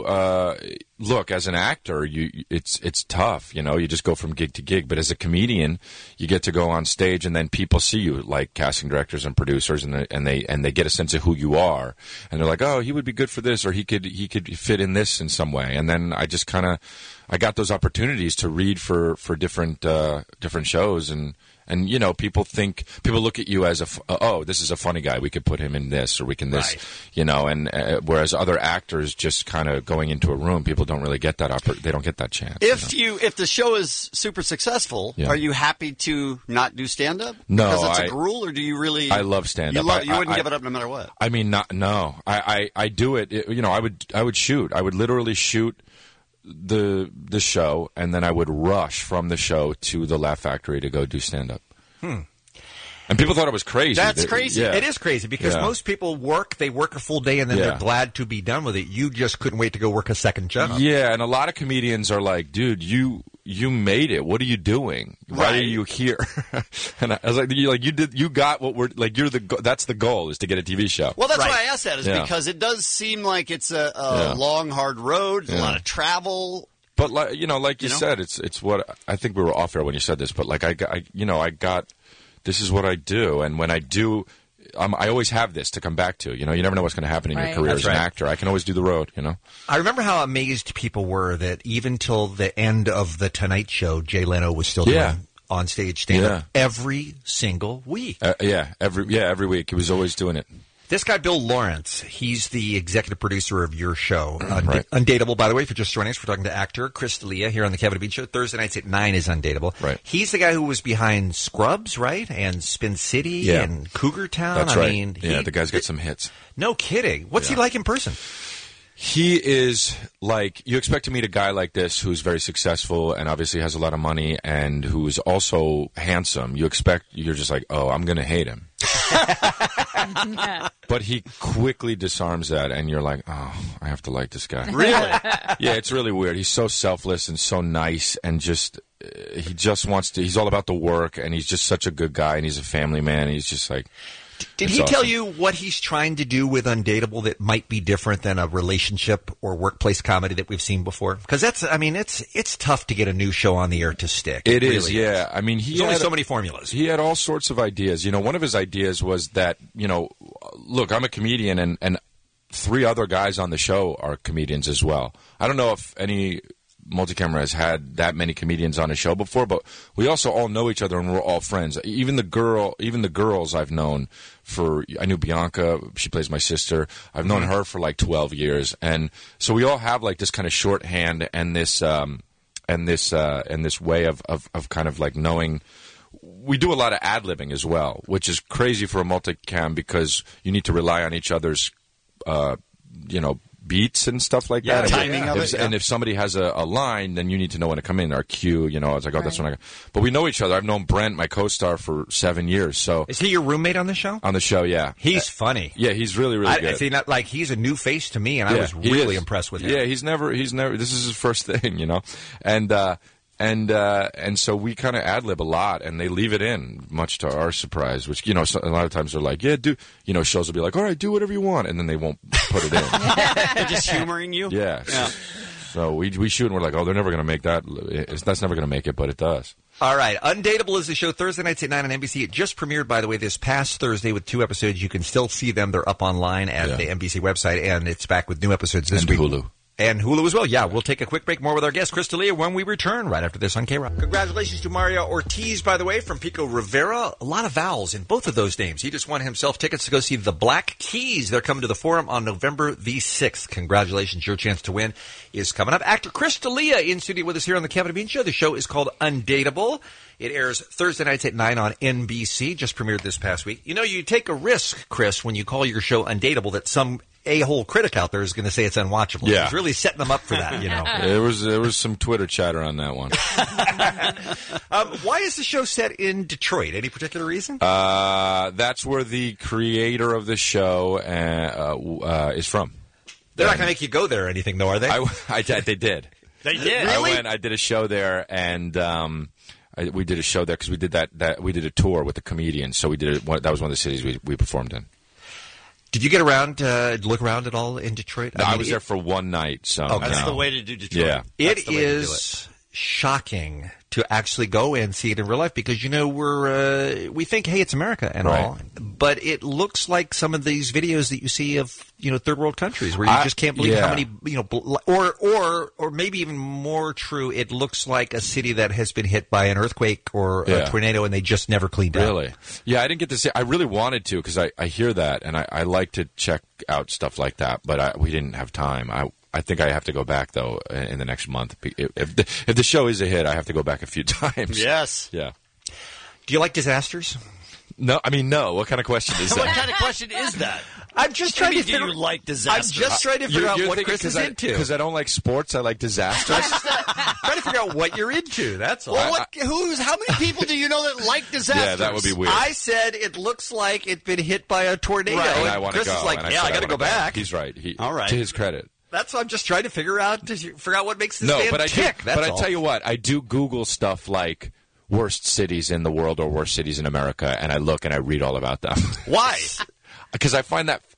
look, as an actor, it's tough. You just go from gig to gig. But as a comedian, you get to go on stage, and then people see you, like casting directors and producers, and they get a sense of who you are, and they're like, oh, he would be good for this, or he could fit in this in some way. And then I just I got those opportunities to read for different shows, and people look at you as this is a funny guy, we could put him in this, or we can this, and whereas other actors just kind of going into a room, people don't really get that they don't get that chance. If the show is super successful, are you happy to not do stand up? No, because it's a gruel, or do you really? I love stand up. You wouldn't give it up no matter what. I mean, no. I do it. I would shoot. I would literally shoot the show, and then I would rush from the show to the Laugh Factory to go do stand up. And people thought it was crazy. That's crazy. Yeah. It is crazy because most people work a full day and then they're glad to be done with it. You just couldn't wait to go work a second job. Yeah, and a lot of comedians are like, dude, you made it. What are you doing? Why are you here? And I was like, you got what we're like. That's the goal, is to get a TV show. Well, that's why I asked that, is because it does seem like it's a long, hard road, a lot of travel. But like you said, it's what I think we were off air when you said this. But like I got this is what I do, and when I do, I always have this to come back to. You never know what's going to happen in your career as an actor. I can always do the road. I remember how amazed people were that even till the end of the Tonight Show, Jay Leno was still doing on stage stand up every single week. Every week he was always doing it. This guy, Bill Lawrence, he's the executive producer of your show. Undateable, by the way, if you're just joining us, we're talking to actor Chris D'Elia here on the Kevin and Bean Show. Thursday nights at 9 is Undateable. Right. He's the guy who was behind Scrubs, right? And Spin City and Cougar Town. That's right. The guy's got some hits. No kidding. What's he like in person? He is like, you expect to meet a guy like this who's very successful and obviously has a lot of money and who is also handsome. You're just like, oh, I'm going to hate him. But he quickly disarms that, and you're like, oh, I have to like this guy. Really? Yeah, it's really weird. He's so selfless and so nice, and he just wants to. He's all about the work, and he's just such a good guy, and he's a family man. And he's just like. Did he tell you what he's trying to do with Undateable that might be different than a relationship or workplace comedy that we've seen before? Because it's tough to get a new show on the air to stick. It is, yeah. I mean, there's only so many formulas. He had all sorts of ideas. You know, one of his ideas was that, you know, look, I'm a comedian, and 3 other guys on the show are comedians as well. I don't know if any Multicamera has had that many comedians on a show before, but we also all know each other and we're all friends. Even the girls I've known I knew Bianca, she plays my sister. I've known her for like 12 years. And so we all have like this kind of shorthand and this way of kind of like knowing. We do a lot of ad-libbing as well, which is crazy for a multicam because you need to rely on each other's, beats and stuff like that. Timing of it. And if somebody has a line, then you need to know when to come in. Our cue, I was like, oh, that's when I go. But we know each other. I've known Brent, my co-star, for 7 years. So is he your roommate on the show? On the show, yeah. He's funny. Yeah, he's really, really good. I see, not like he's a new face to me, and I was really impressed with him. Yeah, he's never. This is his first thing, And so we kind of ad-lib a lot, and they leave it in, much to our surprise, which, a lot of times they're like, yeah, shows will be like, all right, do whatever you want, and then they won't put it in. They're just humoring you? Yeah. So we shoot, and we're like, oh, they're never going to make that. That's never going to make it, but it does. All right. Undateable is the show Thursday nights at 9 on NBC. It just premiered, by the way, this past Thursday with 2 episodes. You can still see them. They're up online at the NBC website, and it's back with new episodes this week. Hulu. And Hulu as well. Yeah, we'll take a quick break. More with our guest, Chris D'Elia, when we return right after this on K-Rock. Congratulations to Mario Ortiz, by the way, from Pico Rivera. A lot of vowels in both of those names. He just won himself tickets to go see the Black Keys. They're coming to the Forum on November the 6th. Congratulations. Your chance to win is coming up. Actor Chris D'Elia in studio with us here on the Kevin and Bean Show. The show is called Undateable. It airs Thursday nights at 9 on NBC. Just premiered this past week. You take a risk, Chris, when you call your show Undateable that some a-hole critic out there is going to say it's unwatchable. Yeah. He's really setting them up for that, There was some Twitter chatter on that one. Why is the show set in Detroit? Any particular reason? That's where the creator of the show is from. They're not going to make you go there or anything, though, are they? They did. They did? Really? I did a show there, and we did a show there because we did we did a tour with the comedians. So that was one of the cities we performed in. Did you get around, look around at all in Detroit? No, I was there for one night. So that's the way to do Detroit. Yeah. It is shocking to actually go and see it in real life because, we think, hey, it's America and all. But it looks like some of these videos that you see of, third world countries where you just can't believe how many, or maybe even more true, it looks like a city that has been hit by an earthquake or a tornado and they just never cleaned out. Really? Yeah, I didn't get to see. I really wanted to because I hear that and I like to check out stuff like that, but we didn't have time. I think I have to go back, though, in the next month. If the show is a hit, I have to go back a few times. Yes. Yeah. Do you like disasters? No. I mean, no. What kind of question is that? What kind of question is that? I'm just trying to figure out. Do you like disasters? I'm just trying to figure out what Chris is into. Because I don't like sports, I like disasters. Trying to figure out what you're into. That's all. Well, how many people do you know that like disasters? Yeah, that would be weird. I said it looks like it's been hit by a tornado. Right. And I want to go. Chris is like, I got to go back. He's right. All right. To his credit. That's what I'm just trying to figure out what makes this band tick. But I tell you what, I do Google stuff like worst cities in the world or worst cities in America, and I look and I read all about them. Why? Because I find that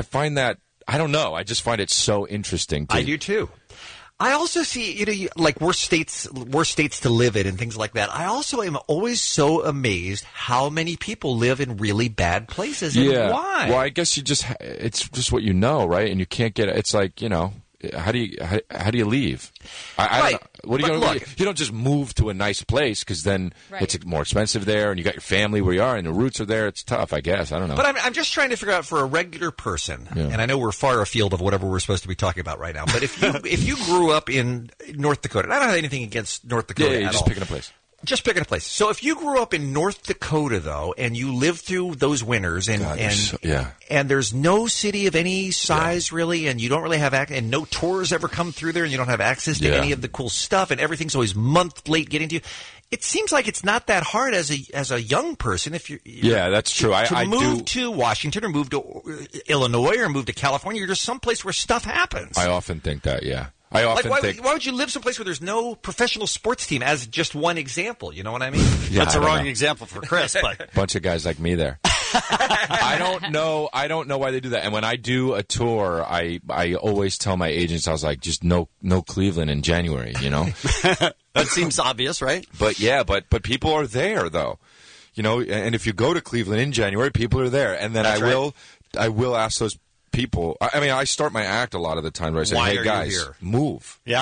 I don't know. I just find it so interesting. I do too. I also see, like worst states to live in and things like that. I also am always so amazed how many people live in really bad places and why. Well, I guess it's just what you know, right? And you can't get it. It's like, how do you leave? I don't know. What are you going to do? You don't just move to a nice place because then it's more expensive there, and you got your family where you are, and the roots are there. It's tough, I guess. I don't know. But I'm just trying to figure out for a regular person, and I know we're far afield of whatever we're supposed to be talking about right now. But if you grew up in North Dakota, and I don't have anything against North Dakota you're at just all. picking a place. just picking a place. So if you grew up in North Dakota, though, and you lived through those winters, and and there's no city of any size really, and you don't really have and no tours ever come through there, and you don't have access to any of the cool stuff, and everything's always month late getting to you. It seems like it's not that hard as a young person if you're that's true. To move to Washington or move to Illinois or move to California. You're just someplace where stuff happens. I often think that. Yeah. I often think. Why would you live someplace where there's no professional sports team? As just one example, you know what I mean? Yeah, That's a wrong example for Chris. But bunch of guys like me there. I don't know why they do that. And when I do a tour, I always tell my agents, I was like, just no Cleveland in January. You know, that seems obvious, right? But but people are there though. You know, and if you go to Cleveland in January, people are there, and then That's I will ask those people. I mean, I start my act a lot of the time where I say, Why "Hey are guys, you here?" move." Yeah.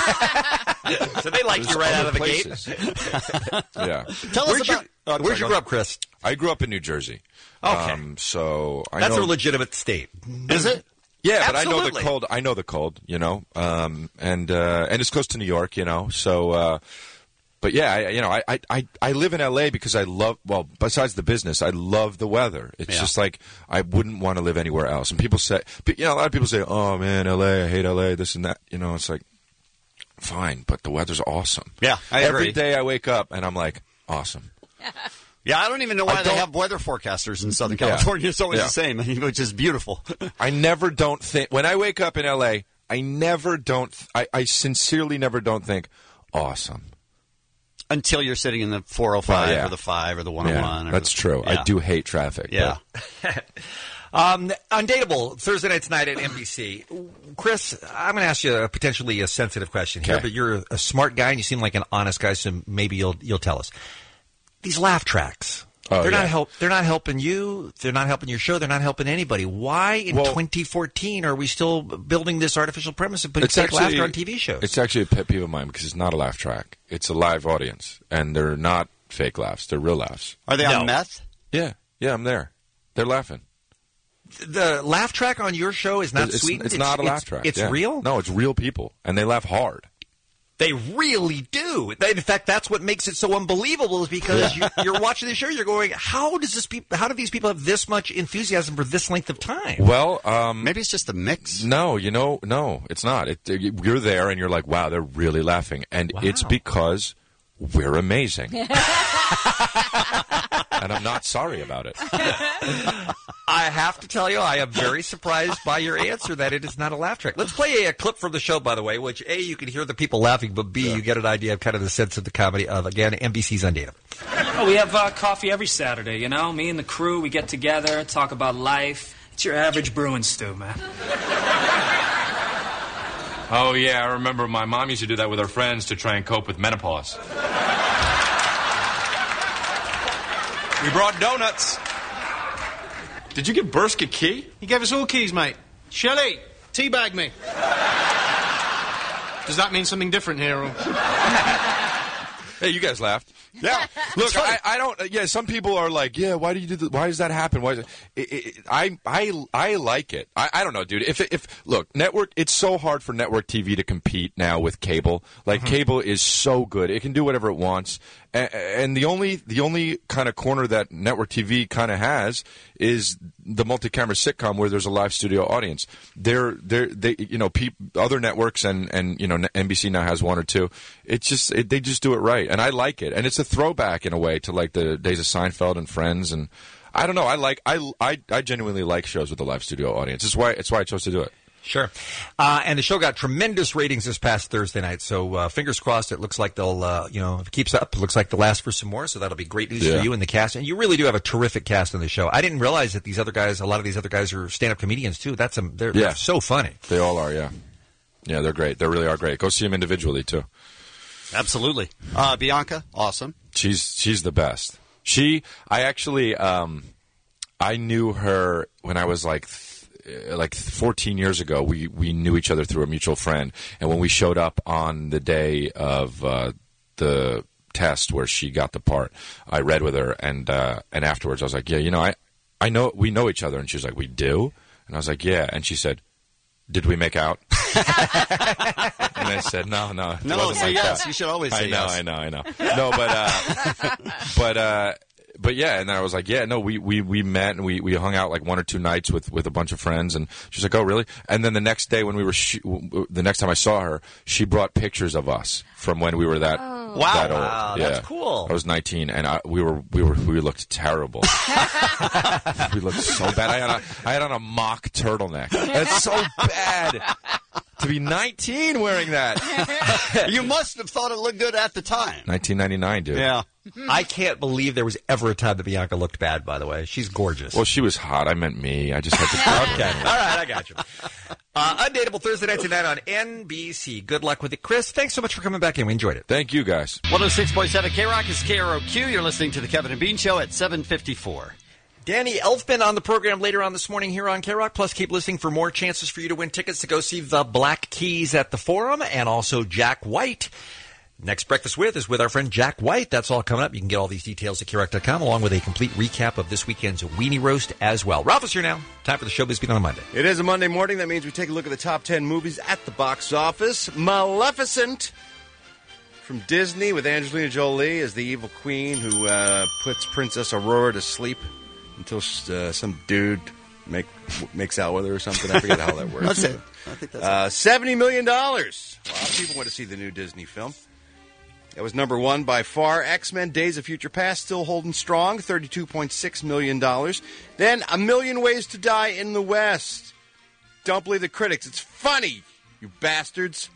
So they like you right out of the gate. Yeah. Tell us about. Where'd you grow up, Chris? I grew up in New Jersey. Okay. So That's a legitimate state. Is it? Yeah, Absolutely. but I know the cold. I know the cold, you know, and it's close to New York, you know. So, but yeah, I live in L.A. because I love. Well, besides the business, I love the weather. It's just like I wouldn't want to live anywhere else. And people say, a lot of people say, "Oh man, L.A. I hate L.A. This and that." You know, it's like fine, but the weather's awesome. Yeah, I agree. Every day I wake up and I'm like, awesome. Yeah, I don't even know why they have weather forecasters in Southern California. It's always the same, which is beautiful. I never don't think, when I wake up in L.A., I sincerely never don't think, awesome. Until you're sitting in the 405 or the 5 or the 101. Yeah, that's true. Yeah. I do hate traffic. Yeah. Undateable, Thursday night tonight at NBC. Chris, I'm going to ask you potentially a sensitive question here, but you're a smart guy and you seem like an honest guy, so maybe you'll tell us. These laugh tracks, they're not helping you. They're not helping your show. They're not helping anybody. Why in 2014 are we still building this artificial premise and putting fake laughter on TV shows? It's actually a pet peeve of mine because it's not a laugh track. It's a live audience, and they're not fake laughs. They're real laughs. Are they on meth? Yeah, I'm there. They're laughing. The laugh track on your show is not sweetened? It's not a laugh track. It's real? No, it's real people, and they laugh hard. They really do. In fact, that's what makes it so unbelievable is because you're watching the show, you're going, how do these people have this much enthusiasm for this length of time? Well, maybe it's just a mix. No, no, it's not. You're there and you're like, wow, they're really laughing. And it's because we're amazing. And I'm not sorry about it. I have to tell you, I am very surprised by your answer that it is not a laugh track. Let's play a clip from the show, by the way, which, A, you can hear the people laughing, but B, you get an idea of kind of the sense of the comedy of, again, NBC's Undateable. Oh, we have coffee every Saturday, you know? Me and the crew, we get together, talk about life. It's your average brewing stew, man. Oh, yeah, I remember my mom used to do that with her friends to try and cope with menopause. We brought donuts. Did you give Bursk a key? He gave us all keys, mate. Shelley, teabag me. Does that mean something different here? Or... Hey, you guys laughed. Yeah. Look, I don't. Yeah, some people are like, yeah. Why do you do that? Why does that happen? Why? I like it. I don't know, dude. If look, network. It's so hard for network TV to compete now with cable. Like cable is so good. It can do whatever it wants. And the only kind of corner that network TV kind of has is the multi-camera sitcom where there's a live studio audience. They other networks and NBC now has one or two. It's just they just do it right, and I like it. And it's a throwback in a way to like the days of Seinfeld and Friends, and I don't know. I genuinely like shows with a live studio audience. It's why I chose to do it. Sure. And the show got tremendous ratings this past Thursday night. So fingers crossed. It looks like they'll, if it keeps up, it looks like they'll last for some more. So that'll be great news for you and the cast. And you really do have a terrific cast on the show. I didn't realize that a lot of these other guys are stand-up comedians too. They're so funny. They all are. Yeah. Yeah, they're great. They really are great. Go see them individually too. Absolutely. Bianca, awesome. She's the best. I knew her when I was like 14 years ago. We knew each other through a mutual friend, and when we showed up on the day of the test where she got the part, I read with her, and afterwards I was like, yeah, I know we know each other, and she was like, we do, and I was like, yeah, and she said, did we make out? And I said, no. It No, wasn't say like yes. that. You should always say yes. I know. No, but yeah, and then I was like, yeah, no, we met and we hung out like 1 or 2 nights with a bunch of friends, and she's like, oh, really? And then the next day when we were, the next time I saw her, she brought pictures of us from when we were that old. Wow, Yeah. that's cool. I was 19, and we looked terrible. We looked so bad. I had on a mock turtleneck. That's so bad. To be 19 wearing that. You must have thought it looked good at the time. 1999, dude. Yeah. I can't believe there was ever a time that Bianca looked bad, by the way. She's gorgeous. Well, she was hot. I meant me. I just had to... Okay. All right, I got you. Undateable Thursday night tonight on NBC. Good luck with it. Chris, thanks so much for coming back in. We enjoyed it. Thank you, guys. 106.7 K-Rock is KROQ. You're listening to The Kevin and Bean Show at 7:54. Danny Elfman on the program later on this morning here on K-Rock. Plus, keep listening for more chances for you to win tickets to go see the Black Keys at the Forum, and also Jack White. Next Breakfast With is with our friend Jack White. That's all coming up. You can get all these details at KROC.com, along with a complete recap of this weekend's Weenie Roast as well. Ralph is here now. Time for the Showbiz Beat on a Monday. It is a Monday morning. That means we take a look at the top 10 movies at the box office. Maleficent from Disney with Angelina Jolie as the evil queen who puts Princess Aurora to sleep until some dude makes out with her or something. I forget how that works. That's it. I think that's it. $70 million. A lot of people want to see the new Disney film. That was number one by far. X-Men Days of Future Past still holding strong, $32.6 million. Then A Million Ways to Die in the West. Don't believe the critics. It's funny, you bastards.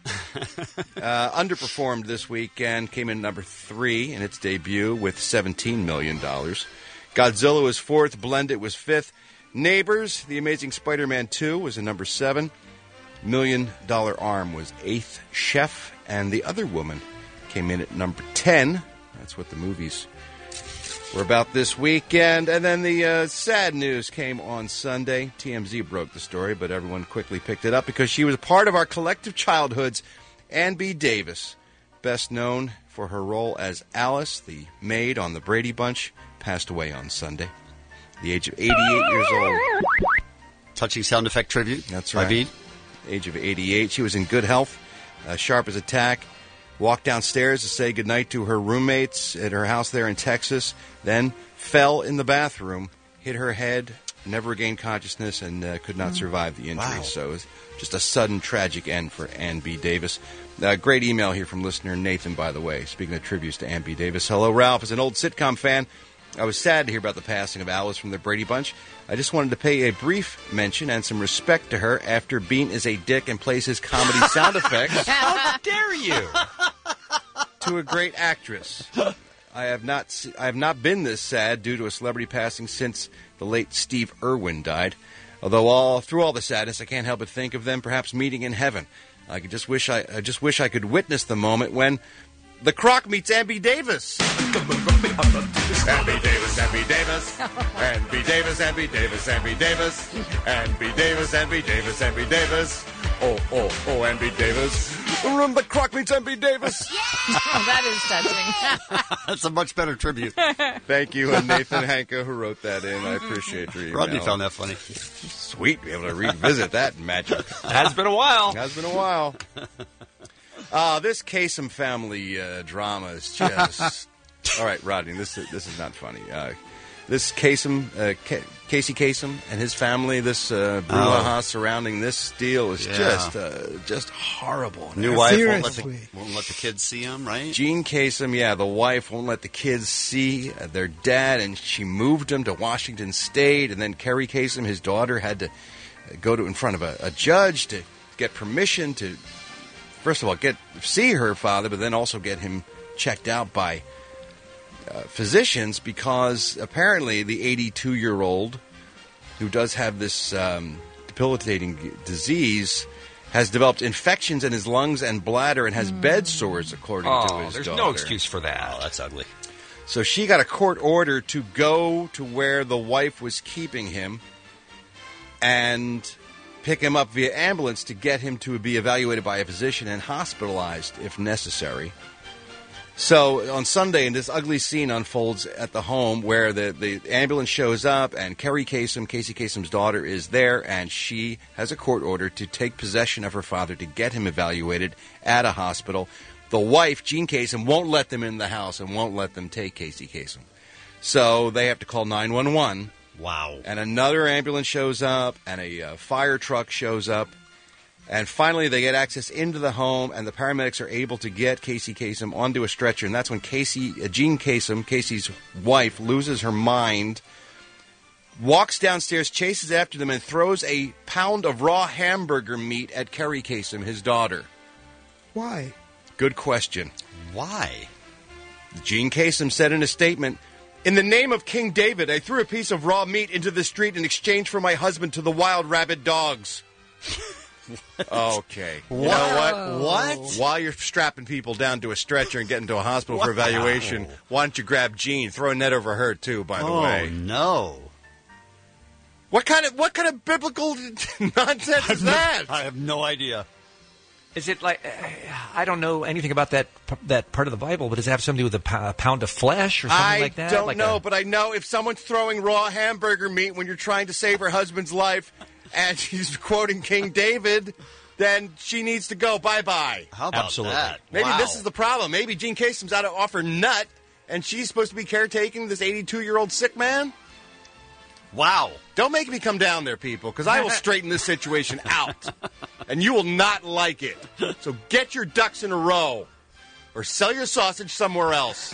Underperformed this weekend. Came in number 3 in its debut with $17 million. Godzilla was 4th. Blended was 5th. Neighbors, The Amazing Spider-Man 2 was a number 7. $1 Million Arm was 8th. Chef and The Other Woman came in at number 10. That's what the movies were about this weekend. And then the sad news came on Sunday. TMZ broke the story, but everyone quickly picked it up because she was a part of our collective childhoods. Ann B. Davis, best known for her role as Alice, the maid on the Brady Bunch, passed away on Sunday. At the age of 88 years old. Touching sound effect tribute. That's by right. Bean. Age of 88. She was in good health, sharp as a tack. Walked downstairs to say goodnight to her roommates at her house there in Texas. Then fell in the bathroom, hit her head, never regained consciousness, and could not survive the injuries. Wow. So it was just a sudden, tragic end for Ann B. Davis. Great email here from listener Nathan, by the way. Speaking of tributes to Ann B. Davis. Hello, Ralph. As an old sitcom fan, I was sad to hear about the passing of Alice from the Brady Bunch. I just wanted to pay a brief mention and some respect to her after Bean is a dick and plays his comedy sound effects. How dare you? To a great actress. I have not been this sad due to a celebrity passing since the late Steve Irwin died. Although through all the sadness, I can't help but think of them perhaps meeting in heaven. I just wish I could witness the moment when the Croc meets Ann B. Davis. Ann B. Davis, Ann B. Davis, Ann B. Davis, Ann B. Davis, Ann B. Davis, Ann B. Davis, Ann B. Davis, Ann B. Davis. Oh, Ann B. Davis. The Croc meets Ann B. Davis. Oh, that is touching. That's a much better tribute. Thank you, and Nathan Hanka, who wrote that in. I appreciate your email. Rodney found that funny. Sweet, be able to revisit that magic. Has been a while. Has been a while. This Kasem family drama is just... All right, Rodney, this is not funny. This Kasem, Casey Kasem and his family, this brouhaha surrounding this deal is just horrible. New wife won't let the kids see him, right? Jean Kasem, the wife won't let the kids see their dad, and she moved him to Washington State. And then Kerry Kasem, his daughter, had to go in front of a judge to get permission to, first of all, see her father, but then also get him checked out by physicians, because apparently the 82-year-old who does have this debilitating disease has developed infections in his lungs and bladder and has bed sores, according to his there's daughter. no excuse for that. Oh, that's ugly. So she got a court order to go to where the wife was keeping him and pick him up via ambulance to get him to be evaluated by a physician and hospitalized if necessary. So on Sunday, and this ugly scene unfolds at the home where the ambulance shows up, and Carrie Kasem, Casey Kasem's daughter, is there, and she has a court order to take possession of her father to get him evaluated at a hospital. The wife, Jean Kasem, won't let them in the house and won't let them take Casey Kasem. So they have to call 911. Wow. And another ambulance shows up, and a fire truck shows up. And finally, they get access into the home, and the paramedics are able to get Casey Kasem onto a stretcher. And that's when Jean Kasem, Casey's wife, loses her mind, walks downstairs, chases after them, and throws a pound of raw hamburger meat at Carrie Kasem, his daughter. Why? Good question. Why? Jean Kasem said in a statement, "In the name of King David, I threw a piece of raw meat into the street in exchange for my husband to the wild rabid dogs." Okay. You know what? While you're strapping people down to a stretcher and getting to a hospital for evaluation, why don't you grab Jean? Throw a net over her, too, by the way. Oh, no. What kind of biblical nonsense is that? I have no idea. Is it like, I don't know anything about that part of the Bible, but does it have something to do with a pound of flesh or something like that? I don't know, but I know if someone's throwing raw hamburger meat when you're trying to save her husband's life and she's quoting King David, then she needs to go. Bye-bye. How about that? Maybe Wow. this is the problem. Maybe Jean Kasem's out off her nut, and she's supposed to be caretaking this 82-year-old sick man? Wow. Don't make me come down there, people, because I will straighten this situation out, and you will not like it. So get your ducks in a row, or sell your sausage somewhere else,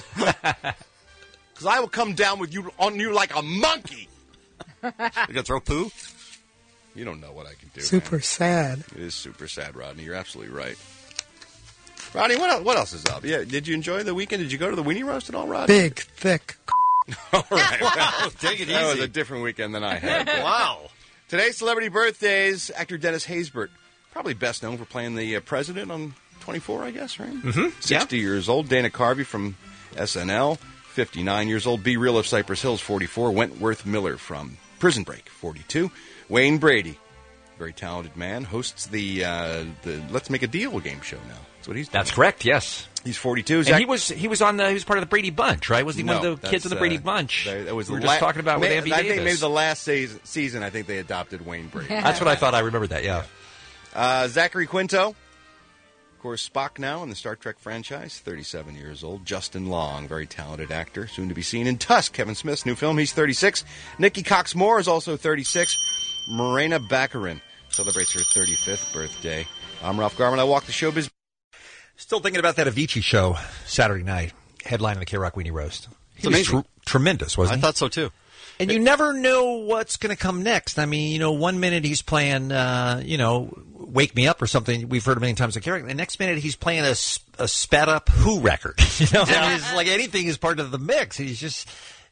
because I will come down on you like a monkey. You gonna throw poo? You don't know what I can do. Super man. sad. It is super sad, Rodney. You're absolutely right. Rodney, what else is up? Yeah, did you enjoy the weekend? Did you go to the Weenie Roast at all, Rodney? Big, thick. All right. Well, take it that easy. was a different weekend than I had. Wow. Today's celebrity birthdays. Actor Dennis Haysbert, probably best known for playing the president on 24, I guess, right? Mm-hmm. 60 years old. Dana Carvey from SNL, 59 years old. Be Real of Cypress Hills, 44. Wentworth Miller from Prison Break, 42. Wayne Brady, very talented man, hosts the Let's Make a Deal game show now. That's what he's doing. That's correct, yes. He's 42. And he was part of the Brady Bunch, right? Was he one of the kids in the Brady Bunch? That was we were just talking about with Andy I Davis. think maybe the last season, I think they adopted Wayne Brady. That's what I thought. I remembered that, yeah. Zachary Quinto, of course, Spock now in the Star Trek franchise, 37 years old. Justin Long, very talented actor, soon to be seen in Tusk, Kevin Smith's new film. He's 36. Nikki Cox Moore is also 36. Morena Baccarin celebrates her 35th birthday. I'm Ralph Garman. I walk the showbiz. Still thinking about that Avicii show Saturday night, headline of the K-Rock Weenie Roast. He was amazing. Tremendous, wasn't he? I thought so, too. And you never know what's going to come next. I mean, 1 minute he's playing, Wake Me Up or something. We've heard it many times on K-Rock. The next minute he's playing a sped up Who record. I mean, it's like anything is part of the mix. He's just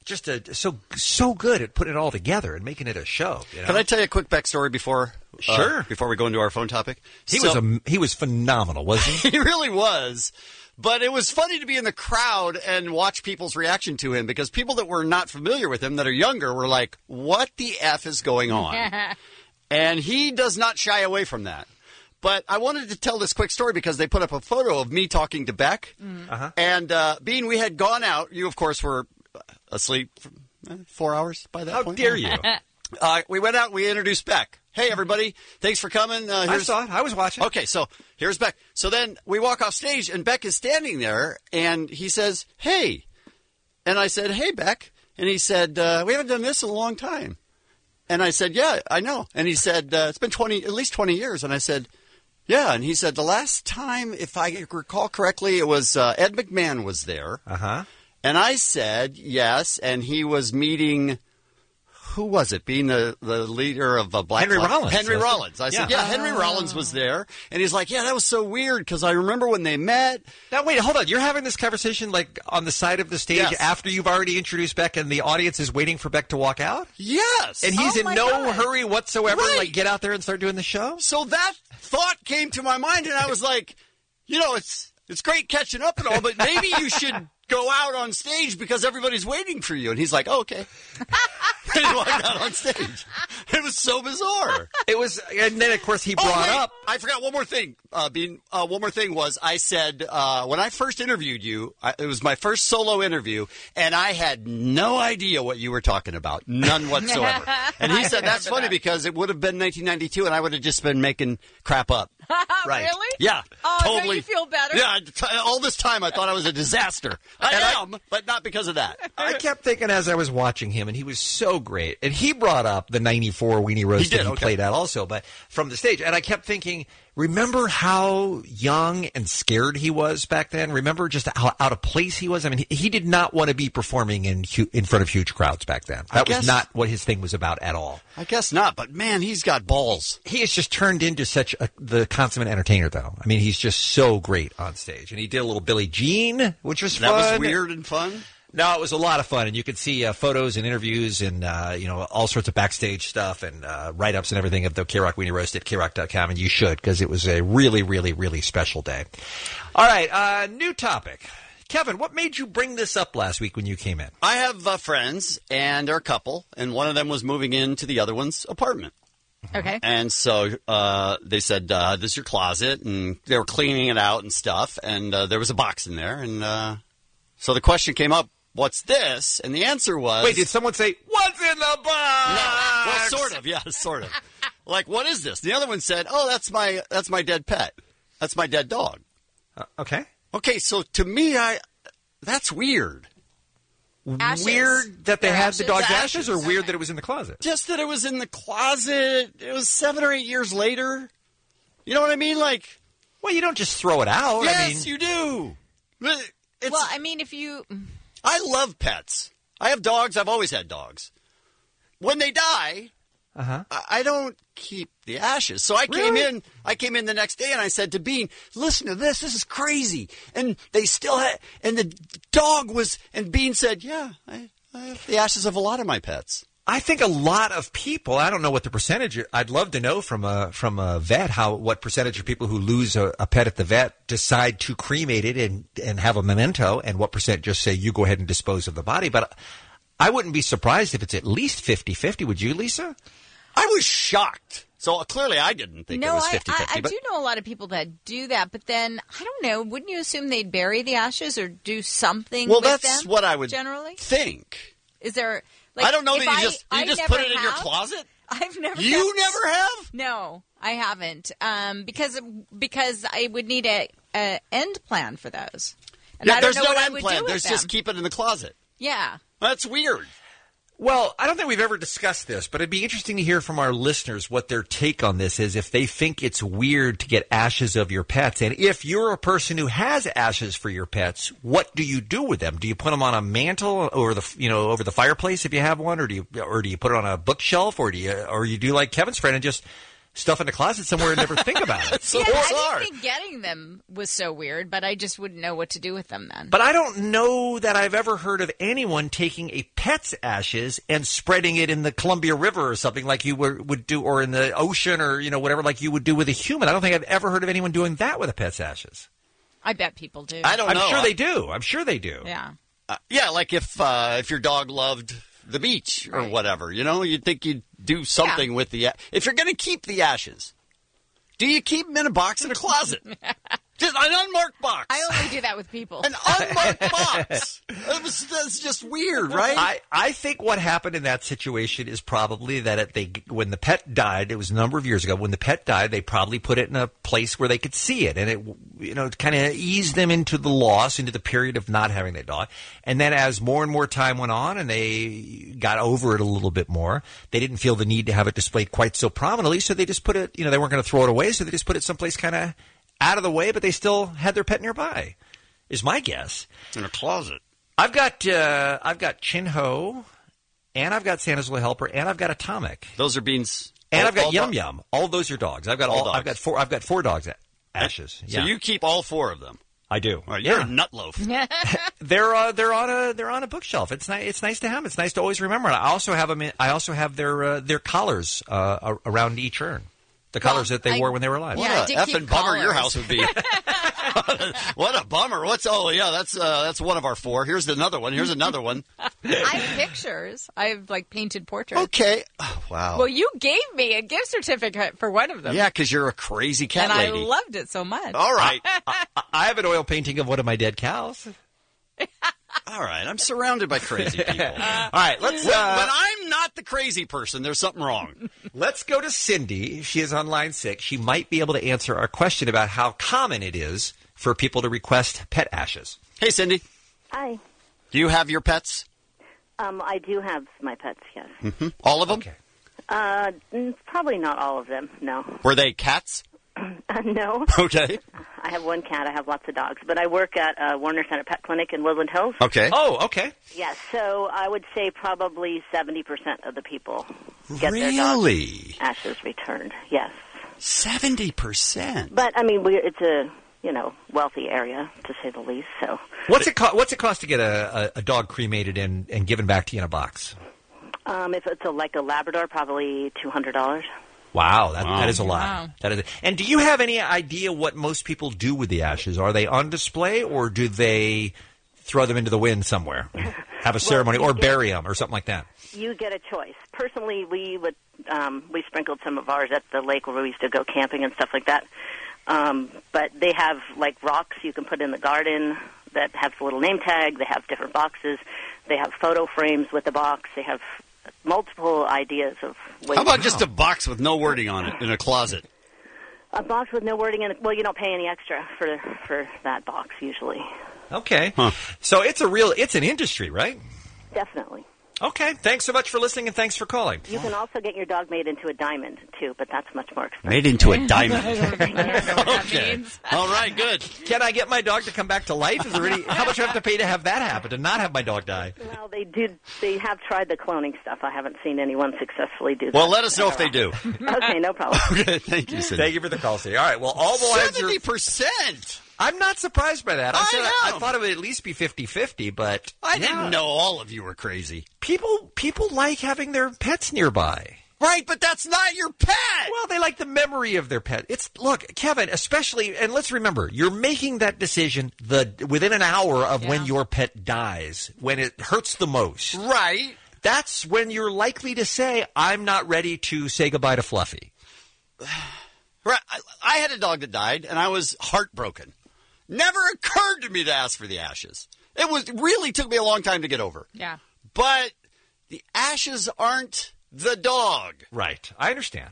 so good at putting it all together and making it a show. Can I tell you a quick backstory before we go into our phone topic? He was phenomenal, wasn't he? He really was. But it was funny to be in the crowd and watch people's reaction to him, because people that were not familiar with him, that are younger, were like, what the F is going on? And he does not shy away from that. But I wanted to tell this quick story because they put up a photo of me talking to Beck. Uh-huh. And Bean, we had gone out. You, of course, were asleep for 4 hours by that point. How dare you? We went out and we introduced Beck. Hey, everybody. Thanks for coming. I saw it. I was watching. Okay, so here's Beck. So then we walk off stage, and Beck is standing there, and he says, hey. And I said, hey, Beck. And he said, we haven't done this in a long time. And I said, yeah, I know. And he said, it's been at least 20 years. And I said, yeah. And he said, the last time, if I recall correctly, it was Ed McMahon was there. Uh-huh. And I said, yes, and he was meeting... Who was it? Being the leader of Black Henry Flag? Rollins. Henry Rollins. I said, yeah, Henry Rollins was there. And he's like, yeah, that was so weird because I remember when they met. Now, wait, hold on. You're having this conversation like on the side of the stage after you've already introduced Beck and the audience is waiting for Beck to walk out? Yes. And he's in no hurry whatsoever to like get out there and start doing the show? So that thought came to my mind, and I was like, it's great catching up and all, but maybe you should go out on stage because everybody's waiting for you. And he's like, oh, okay. he walked out on stage. It was so bizarre. It was, and then of course he brought up. I forgot one more thing. One more thing was I said when I first interviewed you, it was my first solo interview, and I had no idea what you were talking about, none whatsoever. And he said that's funny because it would have been 1992, and I would have just been making crap up. Right? Really? Yeah. Oh, totally. don't you feel better? Yeah. All this time I thought I was a disaster. I am, but not because of that. I kept thinking as I was watching him, and he was so great. And he brought up the 94 Weenie Roast that he played out also, but from the stage. And I kept thinking, remember how young and scared he was back then? Remember just how out of place he was? I mean, he did not want to be performing in front of huge crowds back then. That was not what his thing was about at all. I guess not, but man, he's got balls. He has just turned into such the consummate entertainer, though. I mean, he's just so great on stage. And he did a little Billie Jean, which was fun. That was weird and fun? No, it was a lot of fun, and you could see photos and interviews and all sorts of backstage stuff and write-ups and everything of the K-Rock Weenie Roast at KRock.com, and you should, because it was a really, really, really special day. All right, new topic. Kevin, what made you bring this up last week when you came in? I have friends, and they're a couple, and one of them was moving into the other one's apartment. Okay. And so they said, this is your closet, and they were cleaning it out and stuff, and there was a box in there, and so the question came up, what's this? And the answer was... Wait, did someone say, what's in the box? No. Well, sort of. Yeah, sort of. Like, what is this? The other one said, oh, that's my dead pet. That's my dead dog. Okay. Okay, so to me, that's weird. Ashes. Weird that they had the dog's Ashes. ashes, or weird that it was in the closet? Just that it was in the closet. It was 7 or 8 years later. You know what I mean? Like... Well, you don't just throw it out. Yes, you do. Well, I mean, if you... I love pets. I have dogs. I've always had dogs. When they die, I don't keep the ashes. So I came in the next day and I said to Bean, listen to this. This is crazy. And they still had, and the dog was, and Bean said, yeah, I have the ashes of a lot of my pets. I think a lot of people, I don't know what the percentage, I'd love to know from a vet what percentage of people who lose a pet at the vet decide to cremate it and have a memento, and what percent just say you go ahead and dispose of the body. But I wouldn't be surprised if it's at least 50-50. Would you, Lisa? I was shocked. So clearly I didn't think it was 50-50. I do know a lot of people that do that, but then, I don't know, wouldn't you assume they'd bury the ashes or do something with them? Well, that's what I would generally think. Is there... Like, I don't know that you just put it in your closet? I've never. You never have? No, I haven't. Because I would need a end plan for those. And I don't there's know no what end I would plan. do with There's them. just keep it in the closet. Yeah. That's weird. Well, I don't think we've ever discussed this, but it'd be interesting to hear from our listeners what their take on this is, if they think it's weird to get ashes of your pets. And if you're a person who has ashes for your pets, what do you do with them? Do you put them on a mantle over the fireplace if you have one, or do you put it on a bookshelf, or do you do like Kevin's friend and just stuff in the closet somewhere and never think about it? So I bizarre. didn't think getting them was so weird, but I just wouldn't know what to do with them then. But I don't know that I've ever heard of anyone taking a pet's ashes and spreading it in the Columbia River or something like you would do, or in the ocean, or whatever, like you would do with a human. I don't think I've ever heard of anyone doing that with a pet's ashes. I bet people do. I don't know. I'm sure they do. I'm sure they do. Yeah. Yeah, like if your dog loved the beach or whatever, you'd think you'd do something with the... If you're going to keep the ashes, do you keep them in a box in a closet? Just an unmarked box. I only do that with people. An unmarked box. That's just weird, right? I think what happened in that situation is probably that when the pet died, it was a number of years ago, when the pet died, they probably put it in a place where they could see it. And it kind of eased them into the loss, into the period of not having that dog. And then as more and more time went on and they got over it a little bit more, they didn't feel the need to have it displayed quite so prominently. So they just put it, they weren't going to throw it away. So they just put it someplace kind of out of the way, but they still had their pet nearby, is my guess. In a closet. I've got Chin-Ho, and I've got Santa's Little Helper, and I've got Atomic. Those are Beans. And I've got Yum Yum. All of those are dogs. I've got dogs. I've got 4 dogs ashes. So you keep all 4 of them. I do. Right, you're a nutloaf. They're on a bookshelf. It's nice to have them. It's nice to always remember. I also have them. I also have their collars around each urn. the colors that they wore when they were alive. What a effing bummer your house would be. What a bummer. That's one of our 4. Here's another one. Here's another one. I have pictures. I have, painted portraits. Okay. Oh, wow. Well, you gave me a gift certificate for one of them. Yeah, because you're a crazy cat and lady. I loved it so much. All right. I have an oil painting of one of my dead cows. All right. I'm surrounded by crazy people. All right. Let's. When I'm not the crazy person, there's something wrong. Let's go to Cindy. She is on line 6. She might be able to answer our question about how common it is for people to request pet ashes. Hey, Cindy. Hi. Do you have your pets? I do have my pets, yes. Mm-hmm. All of them? Okay. Probably not all of them, no. Were they cats? No. Okay. I have one cat. I have lots of dogs. But I work at Warner Center Pet Clinic in Woodland Hills. Okay. Oh, okay. Yes, so I would say probably 70% of the people get their Really? dog ashes returned, yes. 70%? But, I mean, it's a, wealthy area, to say the least, so. What's it cost to get a dog cremated and given back to you in a box? If it's like a Labrador, probably $200. Wow, that is a lot. Wow. And do you have any idea what most people do with the ashes? Are they on display, or do they throw them into the wind somewhere, have a ceremony, or bury them, or something like that? You get a choice. Personally, we sprinkled some of ours at the lake where we used to go camping and stuff like that. But they have rocks you can put in the garden that have a little name tag. They have different boxes. They have photo frames with the box. They have multiple ideas of ways. How about just a box with no wording on it in a closet? A box with no wording in it. Well, you don't pay any extra for that box usually. Okay. Huh. So it's an industry, right? Definitely. Okay. Thanks so much for listening, and thanks for calling. You can also get your dog made into a diamond, too, but that's much more expensive. Made into a diamond. Okay. All right, good. Can I get my dog to come back to life? How much do I have to pay to have that happen, to not have my dog die? Well, they have tried the cloning stuff. I haven't seen anyone successfully do that. Well, let us know if they do. Okay, no problem. Okay, thank you, Cindy. Thank you for the call, Cindy. All right, well, all the lines 70%? I'm not surprised by that. I thought it would at least be 50-50, but I didn't know all of you were crazy. People like having their pets nearby. Right, but that's not your pet. Well, they like the memory of their pet. Look, Kevin, especially, and let's remember, you're making that decision within an hour of when your pet dies, when it hurts the most. Right. That's when you're likely to say, I'm not ready to say goodbye to Fluffy. Right. I had a dog that died, and I was heartbroken. Never occurred to me to ask for the ashes. It really took me a long time to get over. Yeah. But the ashes aren't the dog. Right. I understand.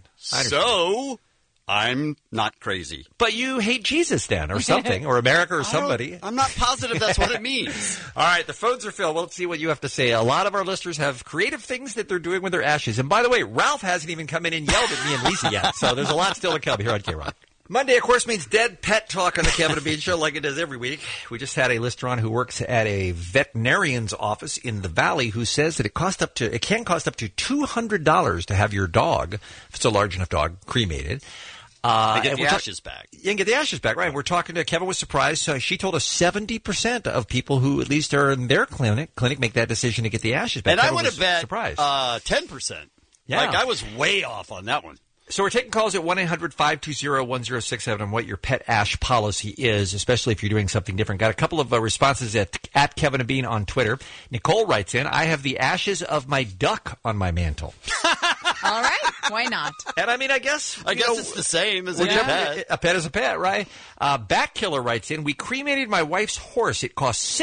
So I'm not crazy. But you hate Jesus then, or something, or America, or somebody. I'm not positive that's what it means. All right, the phones are filled. Well, let's see what you have to say. A lot of our listeners have creative things that they're doing with their ashes. And by the way, Ralph hasn't even come in and yelled at me and Lisa yet. So there's a lot still to come here on K-Rock. Monday, of course, means dead pet talk on the Kevin and Bean Show like it does every week. We just had a listener on who works at a veterinarian's office in the Valley who says that it can cost up to $200 to have your dog, if it's a large enough dog, cremated. And get the ashes back. You can get the ashes back, right. We're talking to Kevin was surprised. So she told us 70% of people who at least are in their clinic make that decision to get the ashes back. And Kevin I would have bet surprised. 10%. Yeah. I was way off on that one. So we're taking calls at 1-800-520-1067 on what your pet ash policy is, especially if you're doing something different. Got a couple of responses at Kevin and Bean on Twitter. Nicole writes in, I have the ashes of my duck on my mantle. All right. Why not? And I guess it's the same as a pet. A pet is a pet, right? Bat Killer writes in, we cremated my wife's horse. It cost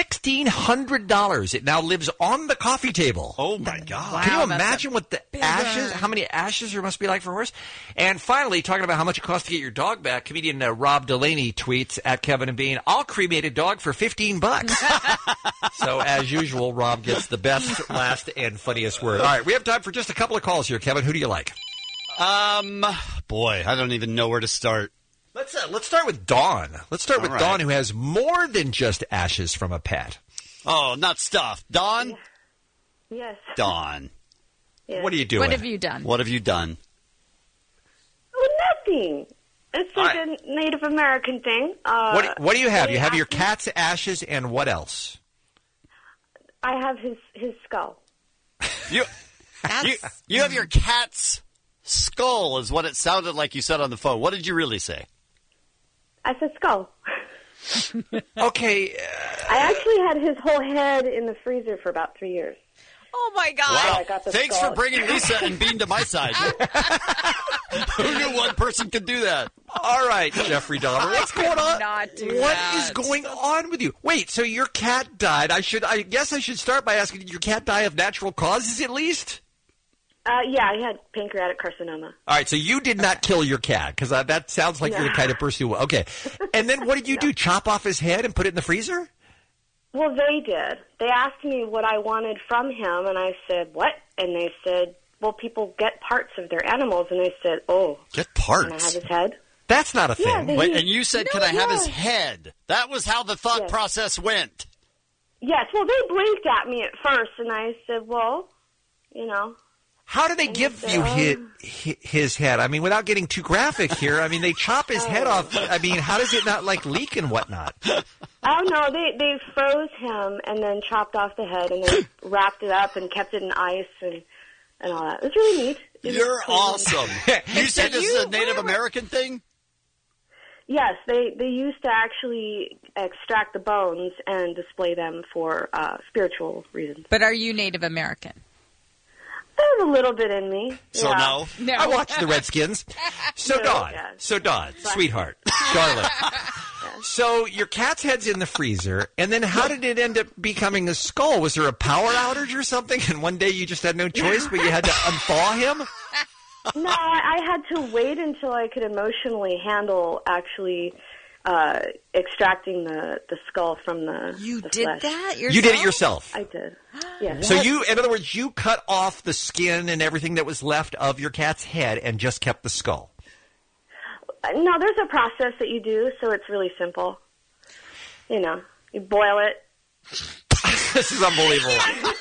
$1,600. It now lives on the coffee table. Oh, my God. Wow, can you imagine what the ashes, how many ashes there must be like for a horse? And finally, talking about how much it costs to get your dog back, comedian Rob Delaney tweets at Kevin and Bean, I'll cremate a dog for $15. So, as usual, Rob gets the best, last, and funniest word. All right, we have time for just a couple of calls here. Kevin, who do you like? Boy, I don't even know where to start. Let's start with Dawn. Let's start with Dawn, who has more than just ashes from a pet. Oh, not stuff. Dawn? Yes. Dawn. Yes. What are you doing? What have you done? What have you done? Oh, nothing. It's like a Native American thing. What do you have? You have your cat's ashes and what else? I have his skull. You have your cat's Skull is what it sounded like you said on the phone. What did you really say? I said skull. Okay. I actually had his whole head in the freezer for about 3 years. Oh, my God. Wow. I got the Thanks skull. for bringing Lisa and Bean to my side. Who knew one person could do that? All right, Jeffrey Dahmer. What's going on? Not do What that. is going on with you? Wait, so your cat died. I guess I should start by asking, did your cat die of natural causes at least? Yeah, he had pancreatic carcinoma. All right, so you did not kill your cat, because that sounds like you're the kind of person who... Okay. And then what did you do? Chop off his head and put it in the freezer? Well, they did. They asked me what I wanted from him, and I said, what? And they said, well, people get parts of their animals. And I said, oh. Get parts? Can I have his head? That's not a thing. Yeah, Wait, and you said, can I have his head? That was how the thought process went. Yes, well, they blinked at me at first, and I said, well, you know. How do they give you his head? I mean, without getting too graphic here, I mean, they chop his head off. I mean, how does it not, like, leak and whatnot? Oh, no, they froze him and then chopped off the head and then wrapped it up and kept it in ice and all that. It was really neat. You're awesome. You said this is a Native American thing? Yes, they used to actually extract the bones and display them for spiritual reasons. But are you Native American? There's a little bit in me. So yeah. no. I watched the Redskins. So No, Dawn, sweetheart, Charlotte. So your cat's head's in the freezer, and then how did it end up becoming a skull? Was there a power outage or something, and one day you just had no choice, but you had to unthaw him? No, I had to wait until I could emotionally handle actually extracting the skull from the You the did flesh. that yourself? You did it yourself? I did. Yes. So in other words, you cut off the skin and everything that was left of your cat's head and just kept the skull? No, there's a process that you do, so it's really simple. You know, you boil it. This is unbelievable.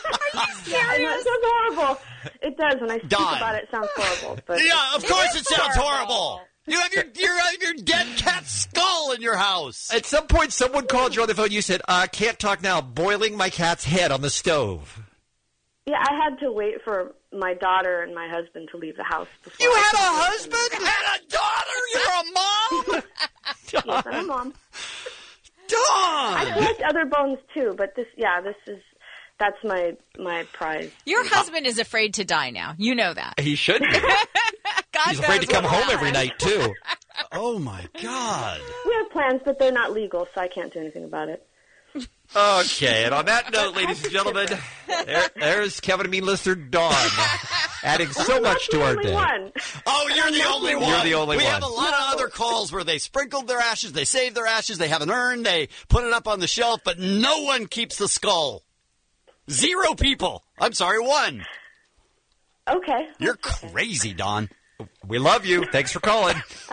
I know, it sounds horrible. It does. When I speak Dawn. about it, it sounds horrible. But Yeah, of course it sounds horrible. You have your dead cat's skull in your house. At some point, someone called you on the phone. You said, can't talk now, boiling my cat's head on the stove. Yeah, I had to wait for my daughter and my husband to leave the house. Before You I had could a do it. husband? You had a daughter? You're a mom? Yes, I'm a mom. Dawn! I collect other bones too, but that's my prize. Your husband is afraid to die now. You know that. He should be. God He's afraid to knows come what home happened. every night, too. Oh, my God. We have plans, but they're not legal, so I can't do anything about it. Okay, and on that note, ladies and gentlemen, there's Kevin and Mean Listener Dawn, adding so much to our day. Oh, you're the only one. You're the only we one. have a lot of other calls where they sprinkled their ashes, they saved their ashes, they have an urn, they put it up on the shelf, but no one keeps the skull. 0 people. I'm sorry, 1. Okay. You're crazy, Don. We love you. Thanks for calling.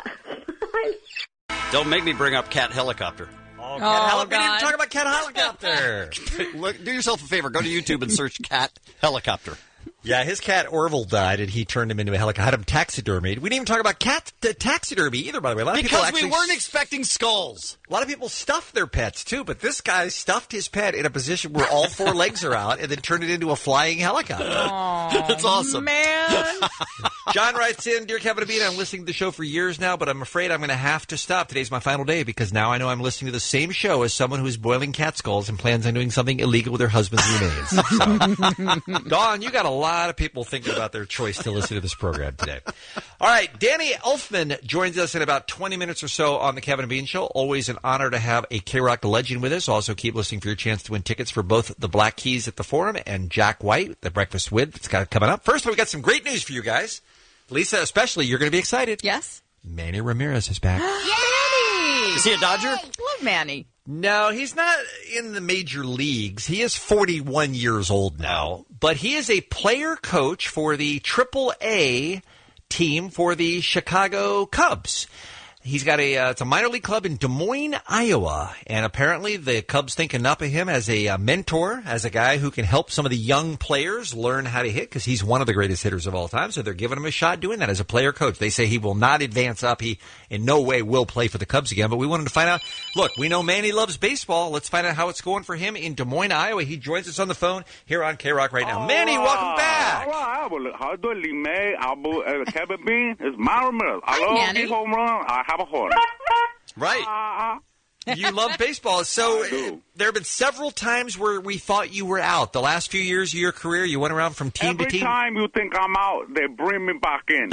Don't make me bring up Cat Helicopter. Oh, we didn't even talk about Cat Helicopter. Look, do yourself a favor. Go to YouTube and search Cat Helicopter. Yeah, his cat Orville died, and he turned him into a helicopter. Had him taxidermied. We didn't even talk about cat taxidermy either, by the way. A lot of people Because actually we weren't expecting skulls. A lot of people stuff their pets, too, but this guy stuffed his pet in a position where all 4 legs are out and then turned it into a flying helicopter. That's awesome. Man. John writes in, Dear Kevin and Bean, I'm listening to the show for years now, but I'm afraid I'm going to have to stop. Today's my final day because now I know I'm listening to the same show as someone who's boiling cat skulls and plans on doing something illegal with their husband's remains. So, Dawn, you got a lot of people thinking about their choice to listen to this program today. All right, Danny Elfman joins us in about 20 minutes or so on the Kevin and Bean Show. Always an honor to have a K-Rock legend with us. Also, keep listening for your chance to win tickets for both the Black Keys at the Forum and Jack White, the Breakfast With. That's got coming up. First, we've got some great news for you guys. Lisa, especially, you're going to be excited. Yes. Manny Ramirez is back. Manny! Is he a Dodger? Love Manny. No, he's not in the major leagues. He is 41 years old now, but he is a player coach for the AAA team for the Chicago Cubs. He's got it's a minor league club in Des Moines, Iowa, and apparently the Cubs think enough of him as a mentor, as a guy who can help some of the young players learn how to hit because he's one of the greatest hitters of all time, so they're giving him a shot doing that as a player coach. They say he will not advance up. He in no way will play for the Cubs again, but we wanted to find out. Look, we know Manny loves baseball. Let's find out how it's going for him in Des Moines, Iowa. He joins us on the phone here on K-Rock right now. Manny, welcome back. Jack. All right, well, how do you doing, May? Kevin Bean? It's Myra Mills. I love Manny. the home run. I have a horn. Right. You love baseball. So there have been several times where we thought you were out. The last few years of your career, you went around from team Every to team. time you think I'm out, they bring me back in.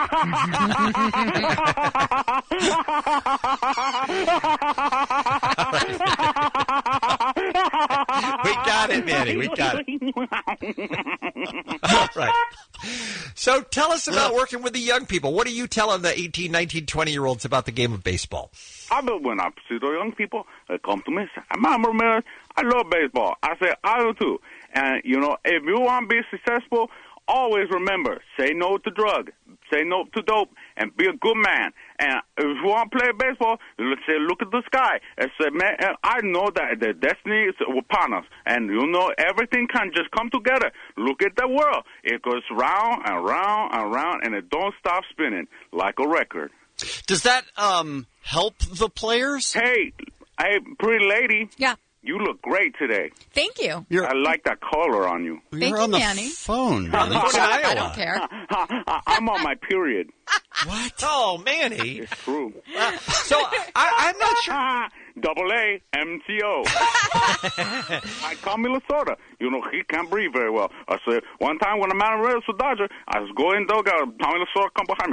We got it, Manny. We got it. All right. So tell us about working with the young people. What are you telling the 18, 19, 20-year-olds about the game of baseball? When I see the young people, they come to me and say, Mama, man, I love baseball. I say, I do too. And, you know, if you want to be successful, always remember, say no to drugs, say no to dope, and be a good man. And if you want to play baseball, let's say, look at the sky and say, man, I know that the destiny is upon us. And, you know, everything can just come together. Look at the world. It goes round and round and round, and it don't stop spinning like a record. Does that help the players? Hey, pretty lady. Yeah. You look great today. Thank you. I like that color on you. Thank you, on the Manny. phone, Manny. I don't care. I'm on my period. What? Oh, Manny. It's true. So I'm not sure. Double A, MTO. I call Minnesota. You know, he can't breathe very well. I said, one time when I'm out of Red Sox Dodger, I was going, dog, Tommy Lasorda come behind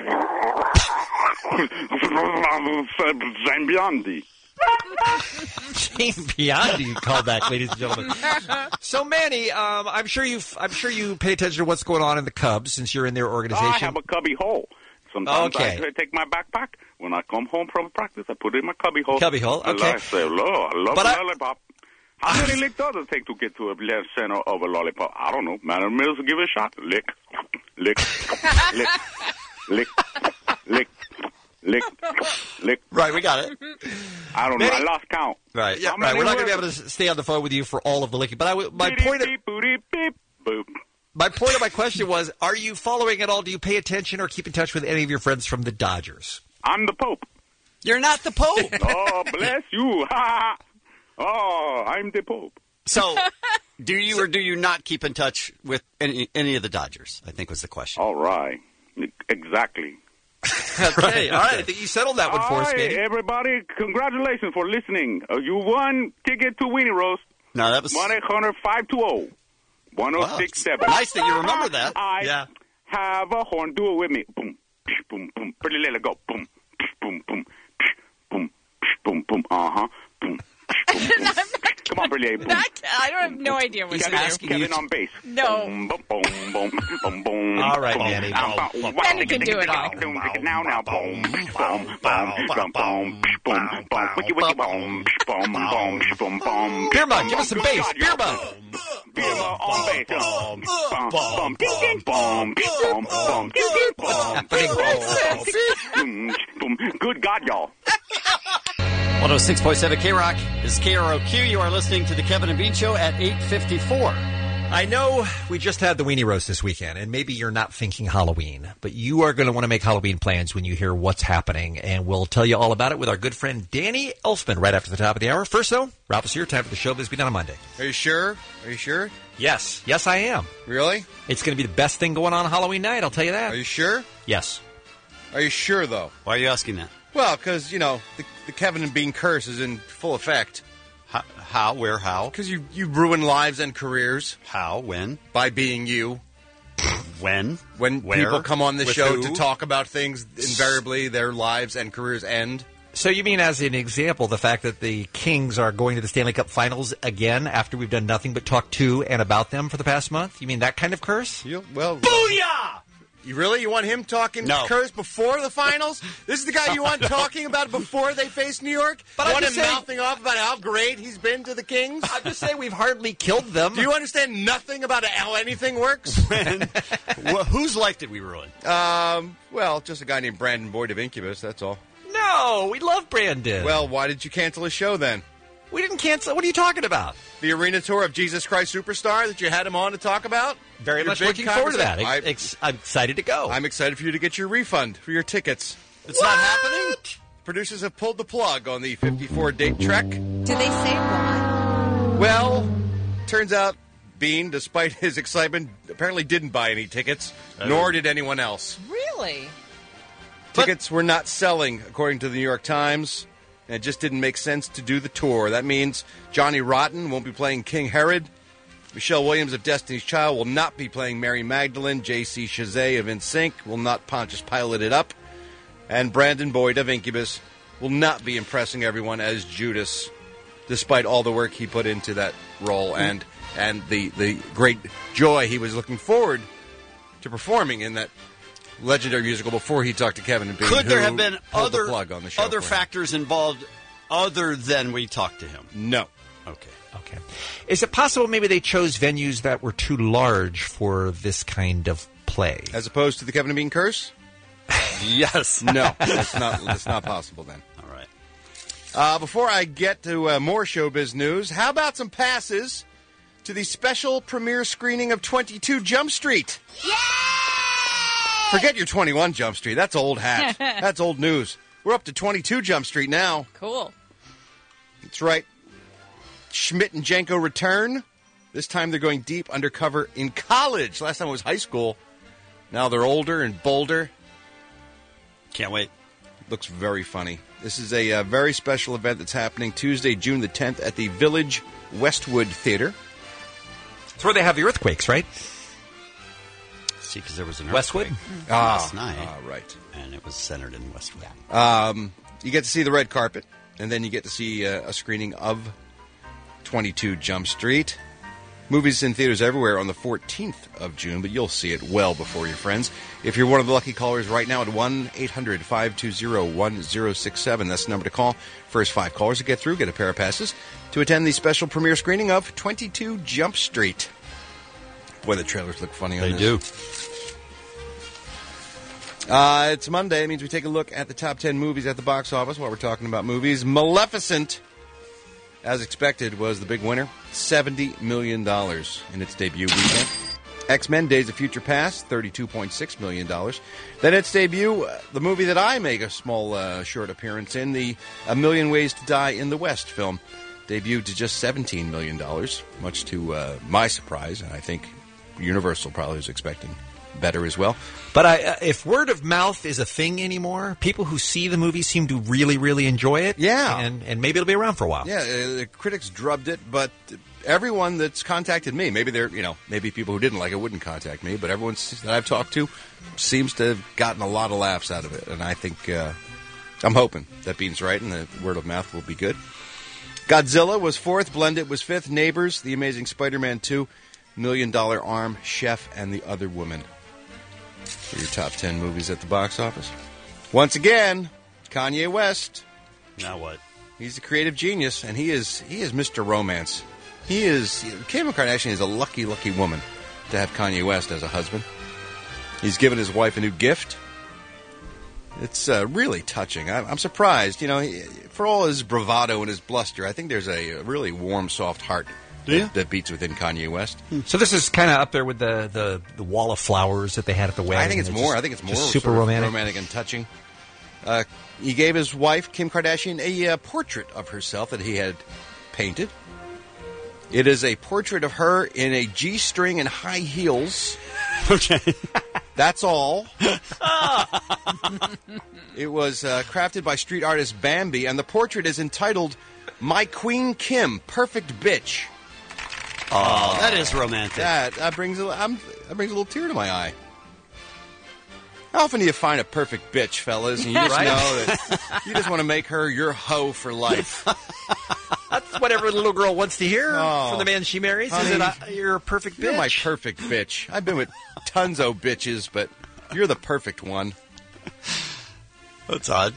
me. Zane Biondi. Shane Biondi, you call back, ladies and gentlemen. So, Manny, I'm sure you pay attention to what's going on in the Cubs since you're in their organization. I have a cubby hole. Sometimes Okay. I take my backpack. When I come home from practice, I put it in my cubby hole. Cubby hole, okay. And I say, Lord, I love But a lollipop. How many licks does it take to get to a left center of a lollipop? I don't know. Man of Mills, give it a shot. Lick, lick, lick, lick, lick, lick, lick. Right, we got it. I don't know. Manny- I lost count. Right, yeah, How right. many We're not going to be words? able to stay on the phone with you for all of the licking. But my point of my question was: are you following at all? Do you pay attention or keep in touch with any of your friends from the Dodgers? I'm the Pope. You're not the Pope. Oh, bless you. Oh, I'm the Pope. So, do you or do you not keep in touch with any of the Dodgers? I think was the question. All right. Exactly. Okay, all right. I think you settled that one for us, All right, Manny. everybody, congratulations for listening. You won ticket to Weenie Roast. No, that was 1-800-520-1067. Nice that you remember that. I have a horn. Do it with me. Boom, boom, boom. Pretty little go. Boom, boom, boom, boom, boom, boom. Uh-huh. Boom, boom, boom. Come on, Pretty Boom. I don't have no idea what to do. Kevin on bass. No. Boom, boom, boom, boom, boom, boom. All right, boom, Manny. Manny can do it all. Now, boom, boom, boom, boom, boom, boom, wiki, wiki, boom, boom, boom, boom, boom. Beer mug, give us some bass. Beer mug. Beer mug on bass. Boom, boom, boom, boom, boom, boom, boom. Good God, y'all. 106.7 K-Rock. This is KROQ. You are listening to the Kevin and Bean Show at 8:54. I know we just had the Weenie Roast this weekend, and maybe you're not thinking Halloween, but you are going to want to make Halloween plans when you hear what's happening, and we'll tell you all about it with our good friend Danny Elfman right after the top of the hour. First, though, Rob is here. Time for the show biz begin on Monday. Are you sure? Are you sure? Yes. Yes, I am. Really? It's going to be the best thing going on Halloween night, I'll tell you that. Are you sure? Yes. Are you sure, though? Why are you asking that? Well, because, you know, the Kevin and Bean curse is in full effect. How? Where? How? Because you ruin lives and careers. How? When? By being you. When? When Where? people come on the With show who? to talk about things, invariably their lives and careers end. So you mean, as an example, the fact that the Kings are going to the Stanley Cup Finals again after we've done nothing but talk to and about them for the past month? You mean that kind of curse? Well, Booyah! You want him talking curse before the finals? This is the guy you want talking about before they face New York? But you I'm want just him saying- mouthing off about how great he's been to the Kings? I'm just saying we've hardly killed them. Do you understand nothing about how anything works? Whose life did we ruin? Well, just a guy named Brandon Boyd of Incubus, that's all. No, we love Brandon. Well, why did you cancel his show then? We didn't cancel. What are you talking about? The arena tour of Jesus Christ Superstar that you had him on to talk about? Very Your much big looking forward to that. conversation? I'm excited to go. I'm excited for you to get your refund for your tickets. It's not happening? Producers have pulled the plug on the 54-date trek. Do they say why? Well, turns out Bean, despite his excitement, apparently didn't buy any tickets, Oh. nor did anyone else. Really? Tickets were not selling, according to the New York Times, and it just didn't make sense to do the tour. That means Johnny Rotten won't be playing King Herod. Michelle Williams of Destiny's Child will not be playing Mary Magdalene. J.C. Chazet of NSYNC will not Pontius Pilate it up. And Brandon Boyd of Incubus will not be impressing everyone as Judas, despite all the work he put into that role and the great joy he was looking forward to performing in that legendary musical before he talked to Kevin and Bean. Could there who have been pulled the other plug on the show other for him. factors involved other than we talked to him? No. Okay. Okay. Is it possible maybe they chose venues that were too large for this kind of play? As opposed to the Kevin and Bean curse? Yes. No, that's not possible then. All right. Before I get to more showbiz news, how about some passes to the special premiere screening of 22 Jump Street? Forget your 21 Jump Street. That's old hat. That's old news. We're up to 22 Jump Street now. Cool. That's right. Schmidt and Jenko return. This time they're going deep undercover in college. Last time it was high school. Now they're older and bolder. Can't wait. Looks very funny. This is a very special event that's happening Tuesday, June the 10th at the Village Westwood Theater. It's where they have the earthquakes, right? See, because there was an Westwood? earthquake last night. Right. And it was centered in Westwood. You get to see the red carpet, and then you get to see a screening of 22 Jump Street. Movies in theaters everywhere on the 14th of June, but you'll see it well before your friends. If you're one of the lucky callers right now at 1-800-520-1067, that's the number to call. First 5 callers to get through get a pair of passes to attend the special premiere screening of 22 Jump Street. Boy, the trailers look funny on They this. do. It's Monday. It means we take a look at the top 10 movies at the box office while we're talking about movies. Maleficent, as expected, was the big winner. $70 million in its debut weekend. X-Men Days of Future Past, $32.6 million. Then its debut, the movie that I make a small short appearance in, the A Million Ways to Die in the West film, debuted to just $17 million, much to my surprise, and I think Universal probably was expecting better as well. But if word of mouth is a thing anymore, people who see the movie seem to really, really enjoy it. Yeah. And maybe it'll be around for a while. Yeah, the critics drubbed it, but everyone that's contacted me, maybe maybe people who didn't like it wouldn't contact me, but everyone that I've talked to seems to have gotten a lot of laughs out of it, and I think I'm hoping that Bean's right and the word of mouth will be good. Godzilla was 4th, Blended was 5th, Neighbors, The Amazing Spider-Man 2, $1 Million Arm, Chef, and The Other Woman. For your top 10 movies at the box office. Once again, Kanye West. Now what? He's a creative genius, and he is Mr. Romance. Kim Kardashian is a lucky, lucky woman to have Kanye West as a husband. He's given his wife a new gift. It's really touching. I'm surprised. For all his bravado and his bluster, I think there's a really warm, soft heart that beats within Kanye West. So this is kind of up there with the wall of flowers that they had at the wedding. I think it's more. Just super sort of romantic. romantic and touching. He gave his wife, Kim Kardashian, a portrait of herself that he had painted. It is a portrait of her in a G-string and high heels. Okay. That's all. It was crafted by street artist Bambi, and the portrait is entitled My Queen Kim, Perfect Bitch. Oh, that is romantic. That brings a little tear to my eye. How often do you find a perfect bitch, fellas, and you just Right? know that you just want to make her your hoe for life? That's what every little girl wants to hear Oh, from the man she marries. honey, Is that you're a perfect bitch? You're my perfect bitch. I've been with tons of bitches, but you're the perfect one. That's odd.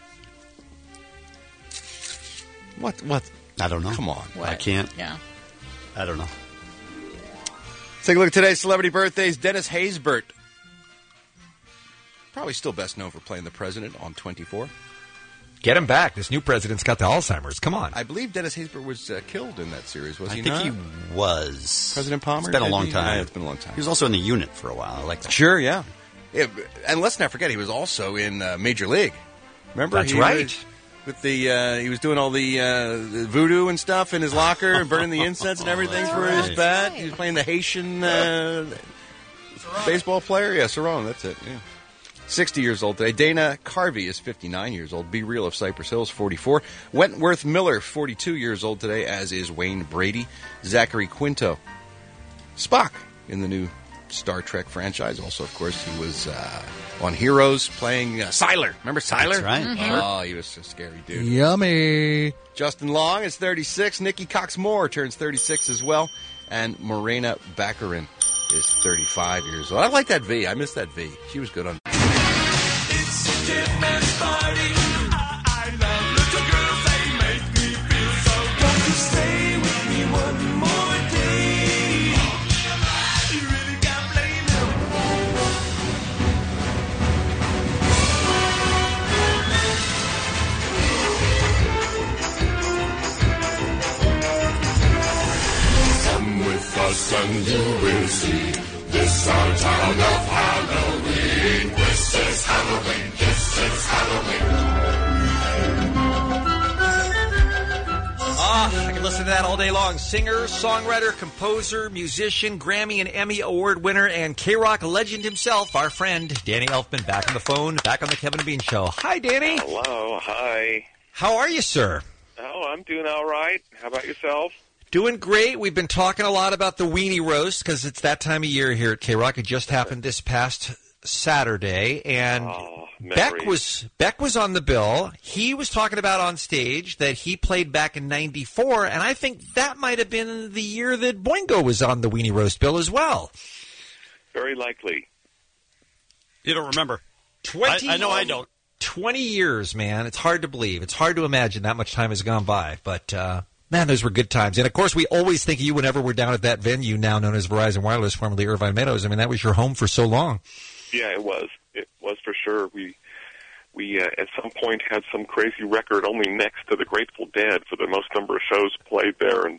What? I don't know. Come on. I can't. Yeah. I don't know. Let's take a look at today's celebrity birthdays. Dennis Haysbert. Probably still best known for playing the president on 24. Get him back. This new president's got the Alzheimer's. Come on. I believe Dennis Haysbert was killed in that series, was I he think not? he was. President Palmer? It's been a Did long he? time. Yeah, it's been a long time. He was also in the unit for a while. I like that. Sure, yeah. And let's not forget, he was also in Major League. Remember? That's He right. was with the he was doing all the voodoo and stuff in his locker and burning the incense and everything for his bat. He was playing the Haitian baseball player. Yeah, Sarong, that's it. Yeah. 60 years old today. Dana Carvey is 59 years old. Be Real of Cypress Hills, 44. Wentworth Miller, 42 years old today, as is Wayne Brady. Zachary Quinto, Spock in the new Star Trek franchise. Also, of course, he was on Heroes playing Siler. Remember Siler? That's right. Mm-hmm. Oh, he was a scary dude. Yummy. Justin Long is 36. Nikki Cox-Moore turns 36 as well. And Morena Baccarin is 35 years old. I like that V. I miss that V. She was good on. It's Jim Man's party. I love little girls. They make me feel so good. Won't you stay with me one more day? You really can't blame Come with us and you will see. This our town of Halloween. This is Halloween. This is Halloween. I can listen to that all day long. Singer, songwriter, composer, musician, Grammy and Emmy Award winner, and K-Rock legend himself, our friend Danny Elfman, back on the phone, back on the Kevin and Bean Show. Hi, Danny. Hello. Hi. How are you, sir? Oh, I'm doing all right. How about yourself? Doing great. We've been talking a lot about the Weenie Roast because it's that time of year here at K-Rock. It just happened this past Saturday, and Beck was on the bill. He was talking about on stage that he played back in '94, and I think that might have been the year that Boingo was on the Weenie Roast bill as well. Very likely. You don't remember? 20. I know I don't. 20 years, man. It's hard to believe. It's hard to imagine that much time has gone by, but man, those were good times. And, of course, we always think of you whenever we're down at that venue now known as Verizon Wireless, formerly Irvine Meadows. I mean, that was your home for so long. Yeah, it was. It was for sure. We at some point had some crazy record only next to the Grateful Dead for the most number of shows played there, and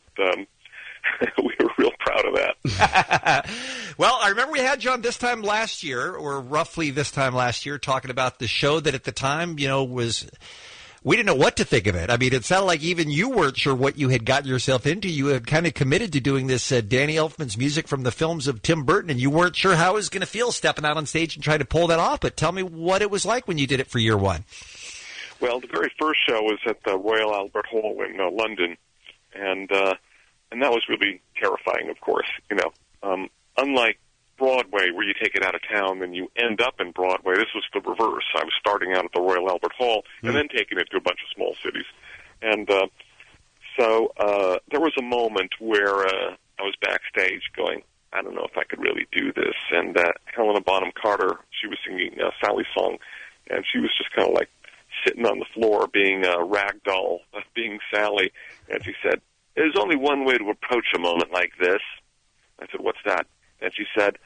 we were real proud of that. Well, I remember we had you on this time last year, or roughly this time last year, talking about the show that at the time, was... We didn't know what to think of it. I mean, it sounded like even you weren't sure what you had gotten yourself into. You had kind of committed to doing this Danny Elfman's music from the films of Tim Burton, and you weren't sure how it was going to feel stepping out on stage and trying to pull that off. But tell me what it was like when you did it for year one. Well, the very first show was at the Royal Albert Hall in London, and that was really terrifying, of course. Unlike Broadway, where you take it out of town and you end up in Broadway, this was the reverse. I was starting out at the Royal Albert Hall and then taking it to a bunch of small cities. And so there was a moment where I was backstage going, I don't know if I could really do this. And Helena Bonham Carter, she was singing Sally's song, and she was just kind of like sitting on the floor being a rag doll, being Sally. And she said, there's only one way to approach a moment like this. I said, what's that? And she said,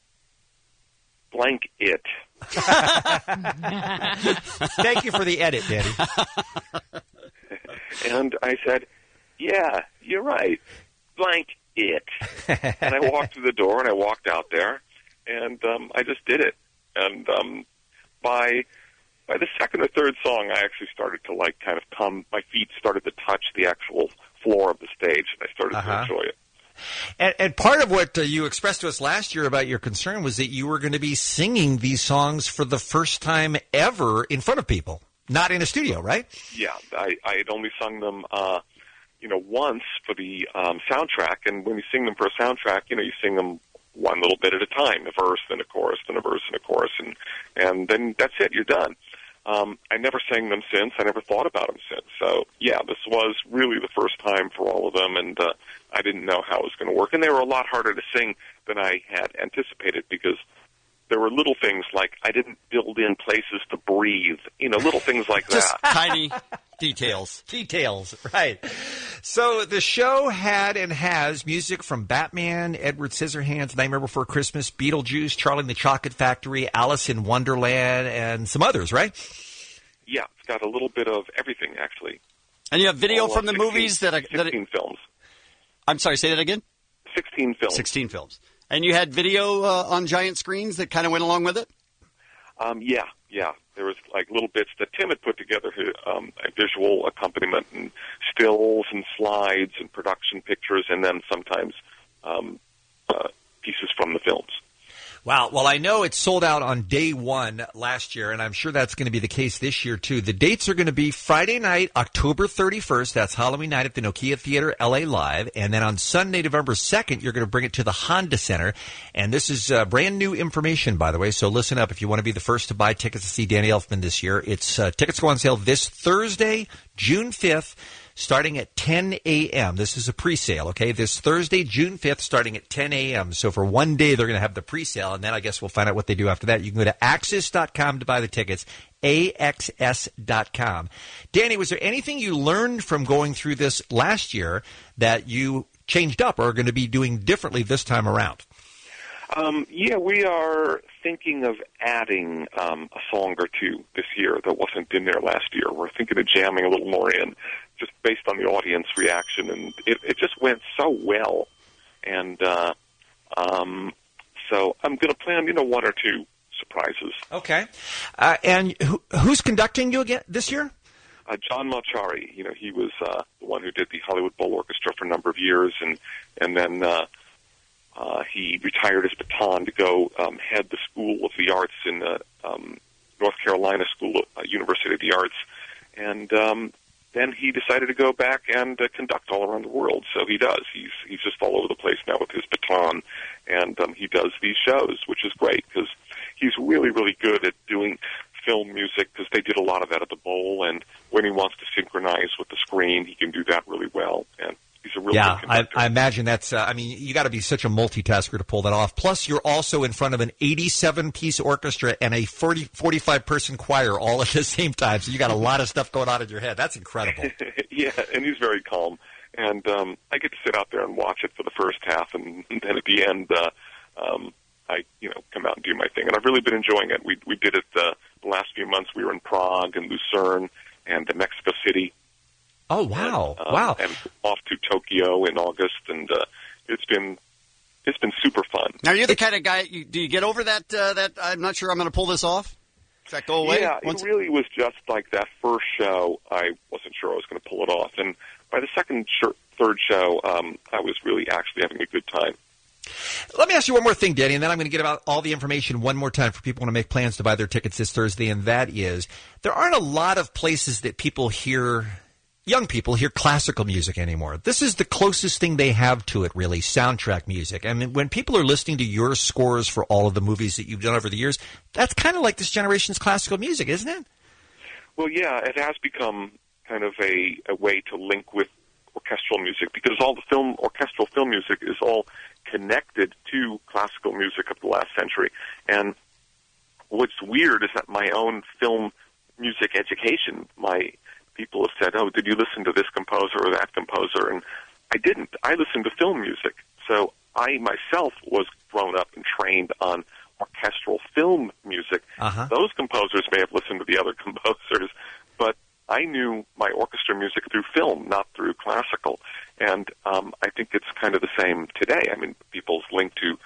blank it. Thank you for the edit, Daddy. And I said, yeah, you're right. Blank it. And I walked through the door and I walked out there and I just did it. And by the second or third song, I actually started to my feet started to touch the actual floor of the stage and I started to enjoy it. And part of what you expressed to us last year about your concern was that you were going to be singing these songs for the first time ever in front of people, not in a studio, right? Yeah, I had only sung them, once for the soundtrack. And when you sing them for a soundtrack, you sing them one little bit at a time, a verse, then a chorus, then a verse, and a chorus, and then that's it, you're done. I never sang them since. I never thought about them since. So, yeah, this was really the first time for all of them, and I didn't know how it was going to work. And they were a lot harder to sing than I had anticipated because there were little things like I didn't build in places to breathe, little things like Just that. Tiny details. Details, right. So the show had and has music from Batman, Edward Scissorhands, Nightmare Before Christmas, Beetlejuice, Charlie and the Chocolate Factory, Alice in Wonderland, and some others, right? Yeah, it's got a little bit of everything, actually. And you have video All from the 16, movies that 16 films. I'm sorry, say that again? 16 films. 16 films. And you had video on giant screens that kind of went along with it? Yeah. There was like little bits that Tim had put together, a visual accompaniment and stills and slides and production pictures, and then sometimes pieces from the films. Wow. Well, I know it sold out on day one last year, and I'm sure that's going to be the case this year, too. The dates are going to be Friday night, October 31st. That's Halloween night at the Nokia Theater, LA Live. And then on Sunday, November 2nd, you're going to bring it to the Honda Center. And this is brand new information, by the way, so listen up if you want to be the first to buy tickets to see Danny Elfman this year. It's tickets go on sale this Thursday, June 5th. Starting at 10 a.m. This is a pre-sale, okay? This Thursday, June 5th, starting at 10 a.m. So for one day, they're going to have the pre-sale, and then I guess we'll find out what they do after that. You can go to Axis.com to buy the tickets, AXS.com. Danny, was there anything you learned from going through this last year that you changed up or are going to be doing differently this time around? We are thinking of adding a song or two this year that wasn't in there last year. We're thinking of jamming a little more in, just based on the audience reaction, and it just went so well. And so I'm going to plan, one or two surprises. Okay. And who's conducting you again this year? John Malchari. He was the one who did the Hollywood Bowl Orchestra for a number of years, and then he retired his baton to go head the School of the Arts in North Carolina University of the Arts, and then he decided to go back and conduct all around the world. So he does. He's just all over the place now with his baton, and he does these shows, which is great because he's really, really good at doing film music because they did a lot of that at the Bowl, and when he wants to synchronize with the screen, he can do that really well. And he's a really good conductor. I imagine that's, you got to be such a multitasker to pull that off. Plus, you're also in front of an 87-piece orchestra and a 45-person choir all at the same time, so you got a lot of stuff going on in your head. That's incredible. Yeah, and he's very calm. And I get to sit out there and watch it for the first half, and then at the end, I come out and do my thing. And I've really been enjoying it. We did it the last few months. We were in Prague and Lucerne and Mexico City. Oh, wow. Wow. And off to Tokyo in August, and it's been super fun. Now, you're the kind of guy, do you get over that I'm not sure I'm going to pull this off? Does that go away? Yeah, it really was just like that first show, I wasn't sure I was going to pull it off. And by the third show, I was really actually having a good time. Let me ask you one more thing, Danny, and then I'm going to get about all the information one more time for people who want to make plans to buy their tickets this Thursday, and that is there aren't a lot of places that young people hear classical music anymore. This is the closest thing they have to it, really, soundtrack music. I mean, when people are listening to your scores for all of the movies that you've done over the years, that's kind of like this generation's classical music, isn't it? Well, yeah, it has become kind of a way to link with orchestral music because all the orchestral film music is all connected to classical music of the last century. And what's weird is that my own film music education, people have said, "Oh, did you listen to this composer or that composer?" And I didn't. I listened to film music. So I myself was grown up and trained on orchestral film music. Uh-huh. Those composers may have listened to the other composers, but I knew my orchestra music through film, not through classical. And I think it's kind of the same today. I mean, people's link to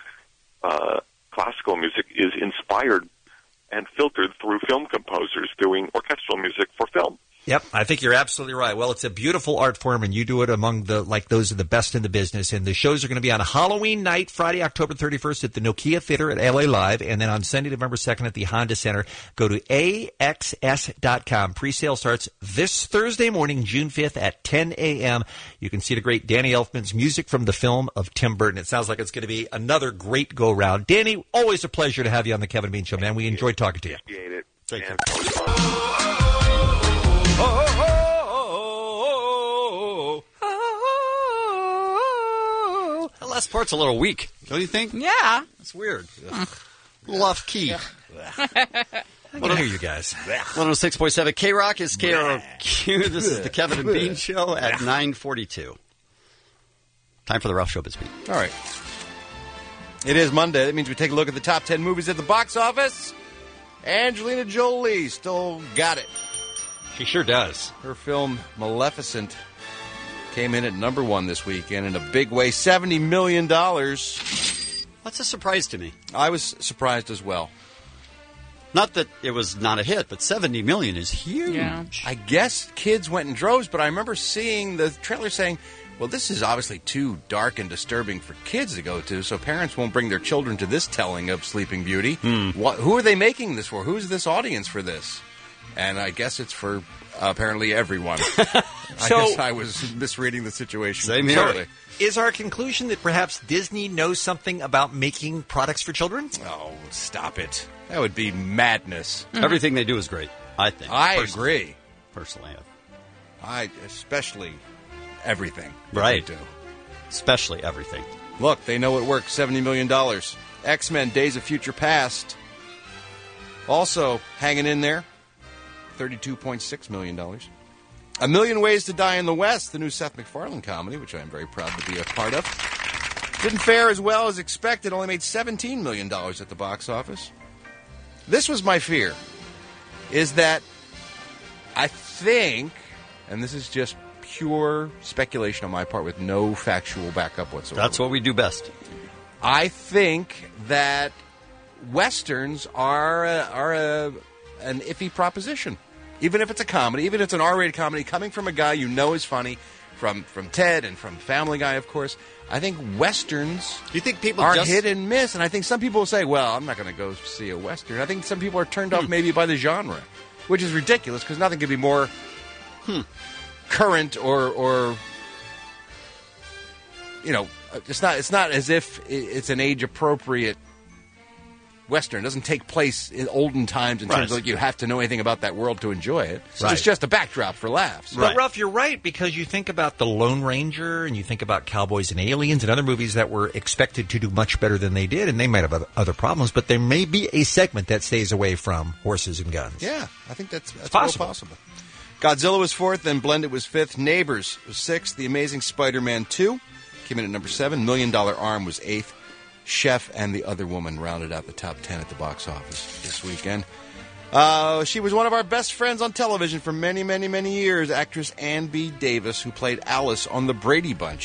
classical music is inspired and filtered through film composers doing orchestral music for film. Yep, I think you're absolutely right. Well, it's a beautiful art form, and you do it among those are the best in the business. And the shows are going to be on Halloween night, Friday, October 31st at the Nokia Theater at LA Live, and then on Sunday, November 2nd at the Honda Center. Go to AXS.com. Pre-sale starts this Thursday morning, June 5th at 10 a.m. You can see the great Danny Elfman's music from the film of Tim Burton. It sounds like it's going to be another great go-round. Danny, always a pleasure to have you on the Kevin Bean Show, man. We enjoyed talking to you. Appreciate it. Thank you. The last part's a little weak, don't you think? Yeah. That's weird. A little off key. I can hear you guys. 106.7 K-Rock is KROQ. This is the Kevin and Bean Show at 9:42. Time for the Rough Showbiz Beat. All right. It is Monday. That means we take a look at the top 10 movies at the box office. Angelina Jolie still got it. She sure does. Her film Maleficent came in at number one this weekend in a big way, $70 million. That's a surprise to me. I was surprised as well. Not that it was not a hit, but $70 million is huge. Yeah. I guess kids went in droves, but I remember seeing the trailer saying, well, this is obviously too dark and disturbing for kids to go to, so parents won't bring their children to this telling of Sleeping Beauty. Who are they making this for? Who's this audience for this? And I guess it's for apparently everyone. I guess I was misreading the situation. Same here. Totally. Is our conclusion that perhaps Disney knows something about making products for children? Oh, stop it. That would be madness. Everything they do is great, I think. I Personally. agree. Personally. Especially everything. Right. They do. Especially everything. Look, they know it works. $70 million. X-Men Days of Future Past. Also hanging in there. $32.6 million. A Million Ways to Die in the West, the new Seth MacFarlane comedy, which I am very proud to be a part of. Didn't fare as well as expected. Only made $17 million at the box office. This was my fear, is that I think, and this is just pure speculation on my part with no factual backup whatsoever. That's what we do best. I think that Westerns are an iffy proposition. Even if it's a comedy, even if it's an R-rated comedy, coming from a guy you know is funny, from Ted and from Family Guy, of course, I think Westerns you think people are just... hit and miss. And I think some people will say, well, I'm not going to go see a Western. I think some people are turned off maybe by the genre, which is ridiculous because nothing could be more current or you know, it's not as if it's an age-appropriate Western. It doesn't take place in olden times in terms of like you have to know anything about that world to enjoy it. So it's just a backdrop for laughs. But, Ralph, you're right, because you think about The Lone Ranger and you think about Cowboys and Aliens and other movies that were expected to do much better than they did, and they might have other problems, but there may be a segment that stays away from horses and guns. Yeah, I think that's possible. possible. Godzilla was fourth, then Blended was fifth, Neighbors was sixth, The Amazing Spider-Man 2 came in at number 7, $1 Million Arm was eighth, Chef and The Other Woman rounded out the top 10 at the box office this weekend. She was one of our best friends on television for many, many, many years, actress Ann B. Davis, who played Alice on The Brady Bunch.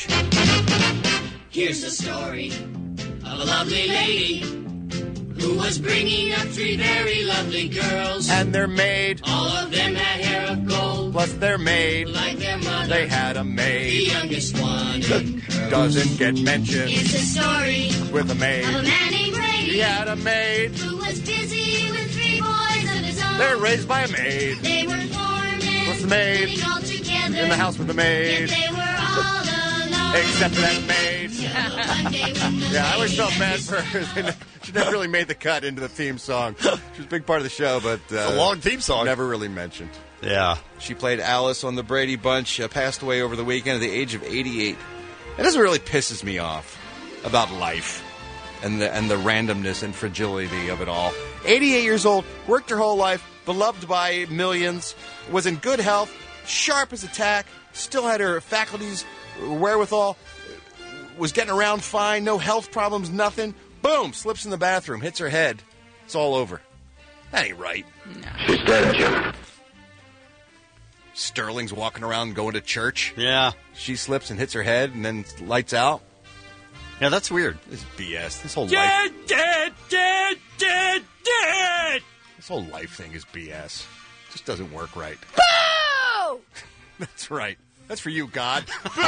Here's the story of a lovely lady who was bringing up 3 very lovely girls. And their maid, all of them had hair of gold. Plus their maid, like their mother, they had a maid. The youngest one doesn't get mentioned. It's a story with a maid. of a man named Brady. He had a maid who was busy with 3 boys of his own. They're raised by a maid. They were foremen. What's the maid? Living all together. In the house with the maid. Yet they were all alone. Except for that maid. One day when the Yeah, I always felt bad for her. She never really made the cut into the theme song. She was a big part of the show, but a long theme song. Never really mentioned. Yeah. She played Alice on The Brady Bunch, passed away over the weekend at the age of 88. It doesn't really pisses me off about life and the randomness and fragility of it all. 88 years old, worked her whole life, beloved by millions, was in good health, sharp as a tack, still had her faculties, wherewithal, was getting around fine, no health problems, nothing. Boom, slips in the bathroom, hits her head. It's all over. That ain't right. No. She's dead, Jim. Sterling's walking around going to church. Yeah. She slips and hits her head and then lights out. Yeah, that's weird. This is BS. This whole Dead, life... dead, dead, dead, dead! This whole life thing is BS. It just doesn't work right. Boo! That's right. That's for you, God.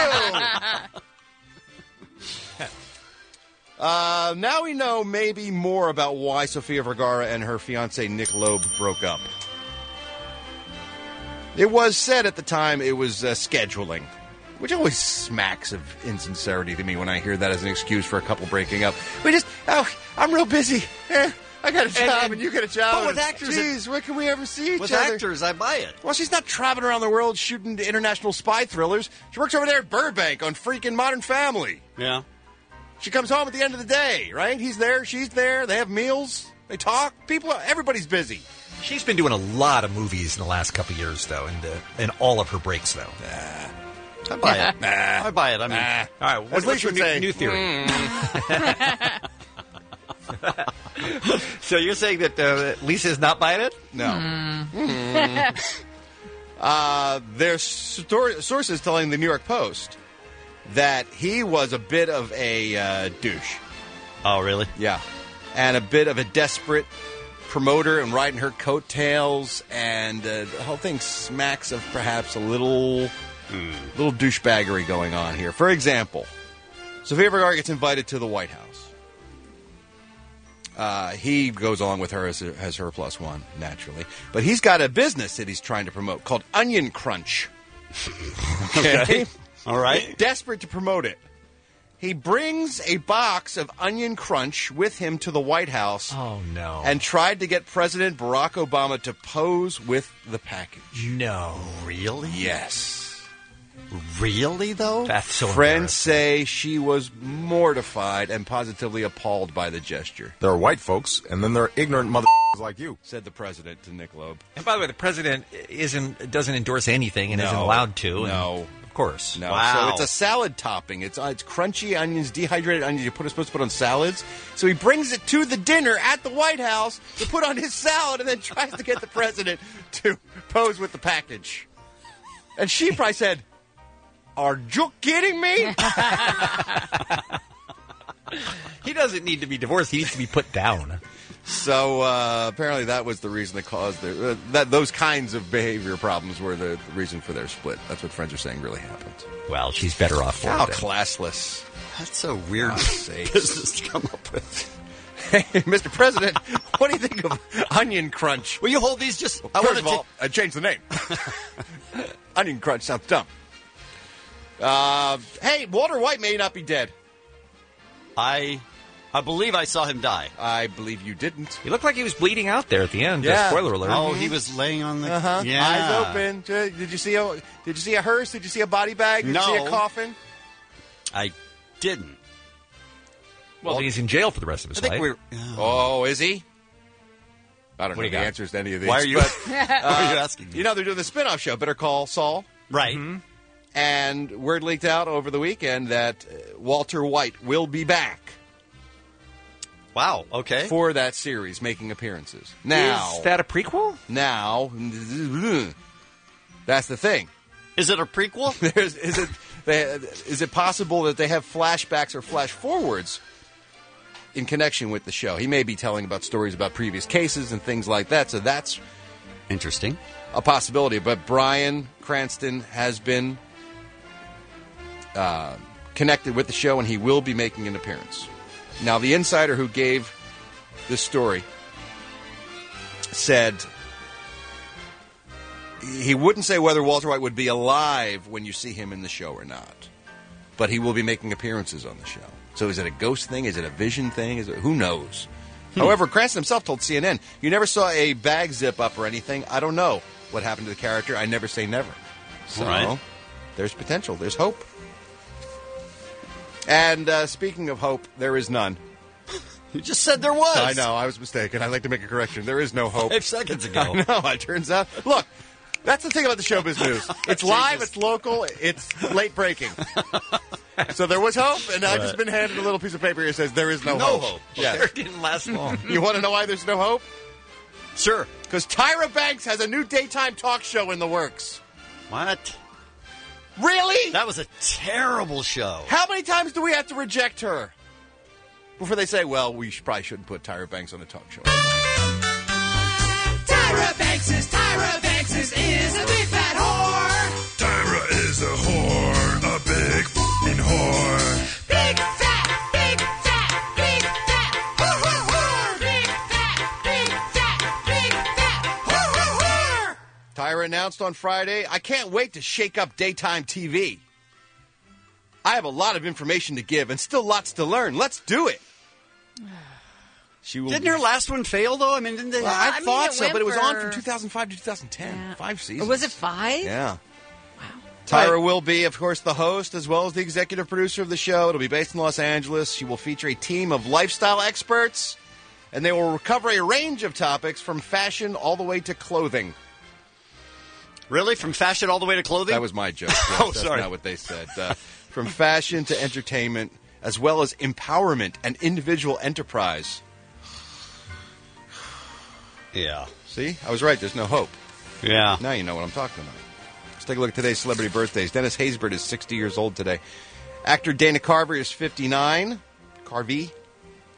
Now we know maybe more about why Sofia Vergara and her fiancé Nick Loeb broke up. It was said at the time it was scheduling, which always smacks of insincerity to me when I hear that as an excuse for a couple breaking up. I'm real busy. I got a job and you got a job. But with actors... Geez, when can we ever see each with other? With actors, I buy it. Well, she's not traveling around the world shooting international spy thrillers. She works over there at Burbank on freaking Modern Family. Yeah. She comes home at the end of the day, right? He's there, she's there, they have meals, they talk. Everybody's busy. She's been doing a lot of movies in the last couple of years, though, in all of her breaks, though. I buy it. I buy it. I mean, all right, what's your new theory? So you're saying that Lisa's not buying it? No. There's sources telling the New York Post that he was a bit of a douche. Oh, really? Yeah. And a bit of a desperate promoter and riding her coattails, and the whole thing smacks of perhaps a little douchebaggery going on here. For example, Sofia Vergara gets invited to the White House. He goes along with her as her plus one, naturally. But he's got a business that he's trying to promote called Onion Crunch. Okay? All right. Desperate to promote it. He brings a box of Onion Crunch with him to the White House. Oh, no. And tried to get President Barack Obama to pose with the package. No. Really? Yes. Really, though? That's so Friends say she was mortified and positively appalled by the gesture. There are white folks, and then there are ignorant mother like you, said the president to Nick Loeb. And by the way, the president doesn't endorse anything and isn't allowed to. No. Of course. No. Wow. So it's a salad topping. It's crunchy onions, dehydrated onions you're supposed to put on salads. So he brings it to the dinner at the White House to put on his salad and then tries to get the president to pose with the package. And she probably said, "Are you kidding me?" He doesn't need to be divorced. He needs to be put down. So apparently that was the reason that caused those kinds of behavior problems were the reason for their split. That's what friends are saying really happened. Well, she's better off for How it. classless. That's a weird business to come up with. Hey, Mr. President, what do you think of Onion Crunch? Will you hold these just... First of all, I changed the name. Onion Crunch sounds dumb. Hey, Walter White may not be dead. I believe I saw him die. I believe you didn't. He looked like he was bleeding out there at the end. Yeah. Spoiler alert. Oh, he was laying on the... Uh-huh. Yeah. Eyes open. Did you see a hearse? Did you see a body bag? Did you see a coffin? I didn't. Well, he's in jail for the rest of his life. Oh, is he? I don't What do know you the got? answers to any of these. Why are you- but, why are you asking me? You know, they're doing the spin-off show, Better Call Saul. Right. Mm-hmm. And word leaked out over the weekend that Walter White will be back. Wow, okay. For that series, making appearances. Now, Is that a prequel? Now, that's the thing. Is it a prequel? Is it possible that they have flashbacks or flash forwards in connection with the show? He may be telling about stories about previous cases and things like that, so that's interesting. A possibility. But Bryan Cranston has been connected with the show, and he will be making an appearance. Now, the insider who gave this story said he wouldn't say whether Walter White would be alive when you see him in the show or not, but he will be making appearances on the show. So is it a ghost thing? Is it a vision thing? Who knows? However, Cranston himself told CNN, "You never saw a bag zip up or anything. I don't know what happened to the character. I never say never." So Right. There's potential. There's hope. And speaking of hope, there is none. You just said there was. I know. I was mistaken. I'd like to make a correction. There is no hope. 5 seconds ago. I know. It turns out. Look, that's the thing about the Showbiz News. It's live. It's local. It's late breaking. So there was hope, and I've just been handed a little piece of paper here that says there is no hope. Yes. It didn't last long. You want to know why there's no hope? Sure. Because Tyra Banks has a new daytime talk show in the works. What? Really? That was a terrible show. How many times do we have to reject her before they say, well, we probably shouldn't put Tyra Banks on the talk show? Tyra Banks is a big fat whore. Tyra is a whore, a big f***ing whore. Big fat, big fat, big fat, whore. Big fat, big fat, big fat, whore. Tyra announced on Friday, "I can't wait to shake up daytime TV. I have a lot of information to give and still lots to learn. Let's do it." She will Didn't her last one fail, though? I mean, didn't they? Well, I thought it so, went but it was on for- from 2005 to 2010. 5 seasons. Was it 5? Yeah. Tyra will be, of course, the host as well as the executive producer of the show. It'll be based in Los Angeles. She will feature a team of lifestyle experts, and they will cover a range of topics from fashion all the way to clothing. Really? From fashion all the way to clothing? That was my joke. Oh, That's sorry. not what they said. From fashion to entertainment, as well as empowerment and individual enterprise. Yeah. See? I was right. There's no hope. Yeah. Now you know what I'm talking about. Let's take a look at today's celebrity birthdays. Dennis Haysbert is 60 years old today. Actor Dana Carvey is 59. Carvey.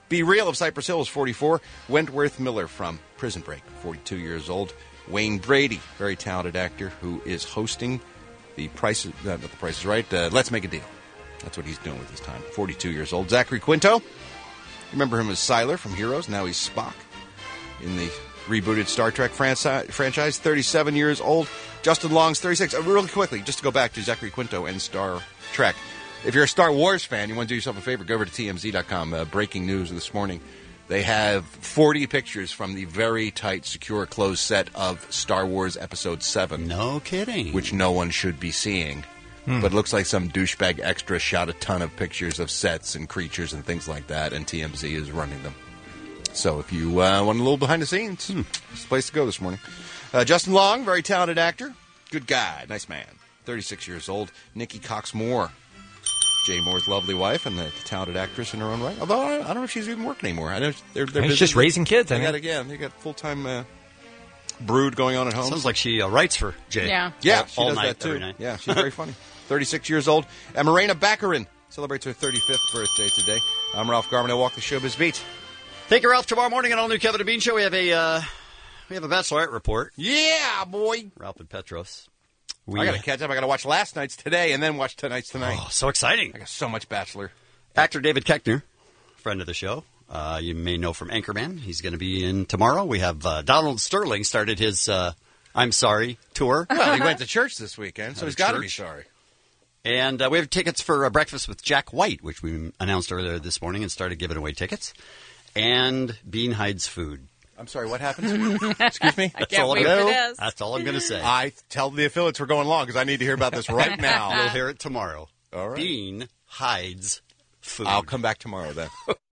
Be Real of Cypress Hill is 44. Wentworth Miller from Prison Break, 42 years old. Wayne Brady, very talented actor who is hosting the Price is Right. Let's Make a Deal. That's what he's doing with his time. 42 years old. Zachary Quinto. Remember him as Sylar from Heroes. Now he's Spock in the rebooted Star Trek franchise. 37 years old. Justin Long's 36. Really quickly, just to go back to Zachary Quinto and Star Trek. If you're a Star Wars fan, you want to do yourself a favor, go over to TMZ.com. Breaking news this morning. They have 40 pictures from the very tight, secure, closed set of Star Wars Episode 7. No kidding. Which no one should be seeing. But it looks like some douchebag extra shot a ton of pictures of sets and creatures and things like that, and TMZ is running them. So if you want a little behind the scenes, it's the place to go this morning. Justin Long, very talented actor. Good guy. Nice man. 36 years old. Nikki Cox Moore. Jay Moore's lovely wife and the talented actress in her own right. Although I don't know if she's even working anymore. I know they're busy. just raising kids. They got full-time brood going on at home. Sounds like she writes for Jay. Yeah. Yeah, she all does night, that too. every night. Yeah, she's very funny. 36 years old. And Morena Baccarin celebrates her 35th birthday today. I'm Ralph Garman. I walk the showbiz beat. Thank you, Ralph. Tomorrow morning on All New Kevin and Bean Show, we have a Bachelorette report. Yeah, boy. Ralph and Petros. I got to catch up. I got to watch last night's today and then watch tonight's tonight. Oh, so exciting. I got so much Bachelor. Actor David Koechner, friend of the show. You may know from Anchorman. He's going to be in tomorrow. We have Donald Sterling started his I'm Sorry tour. Well, he went to church this weekend, so he's got to be sorry. And we have tickets for Breakfast with Jack White, which we announced earlier this morning and started giving away tickets. And Bean hides food. I'm sorry, what happened? Excuse me? That's all I'm going to say. I tell the affiliates we're going long because I need to hear about this right now. You'll hear it tomorrow. All right. Bean hides food. I'll come back tomorrow then.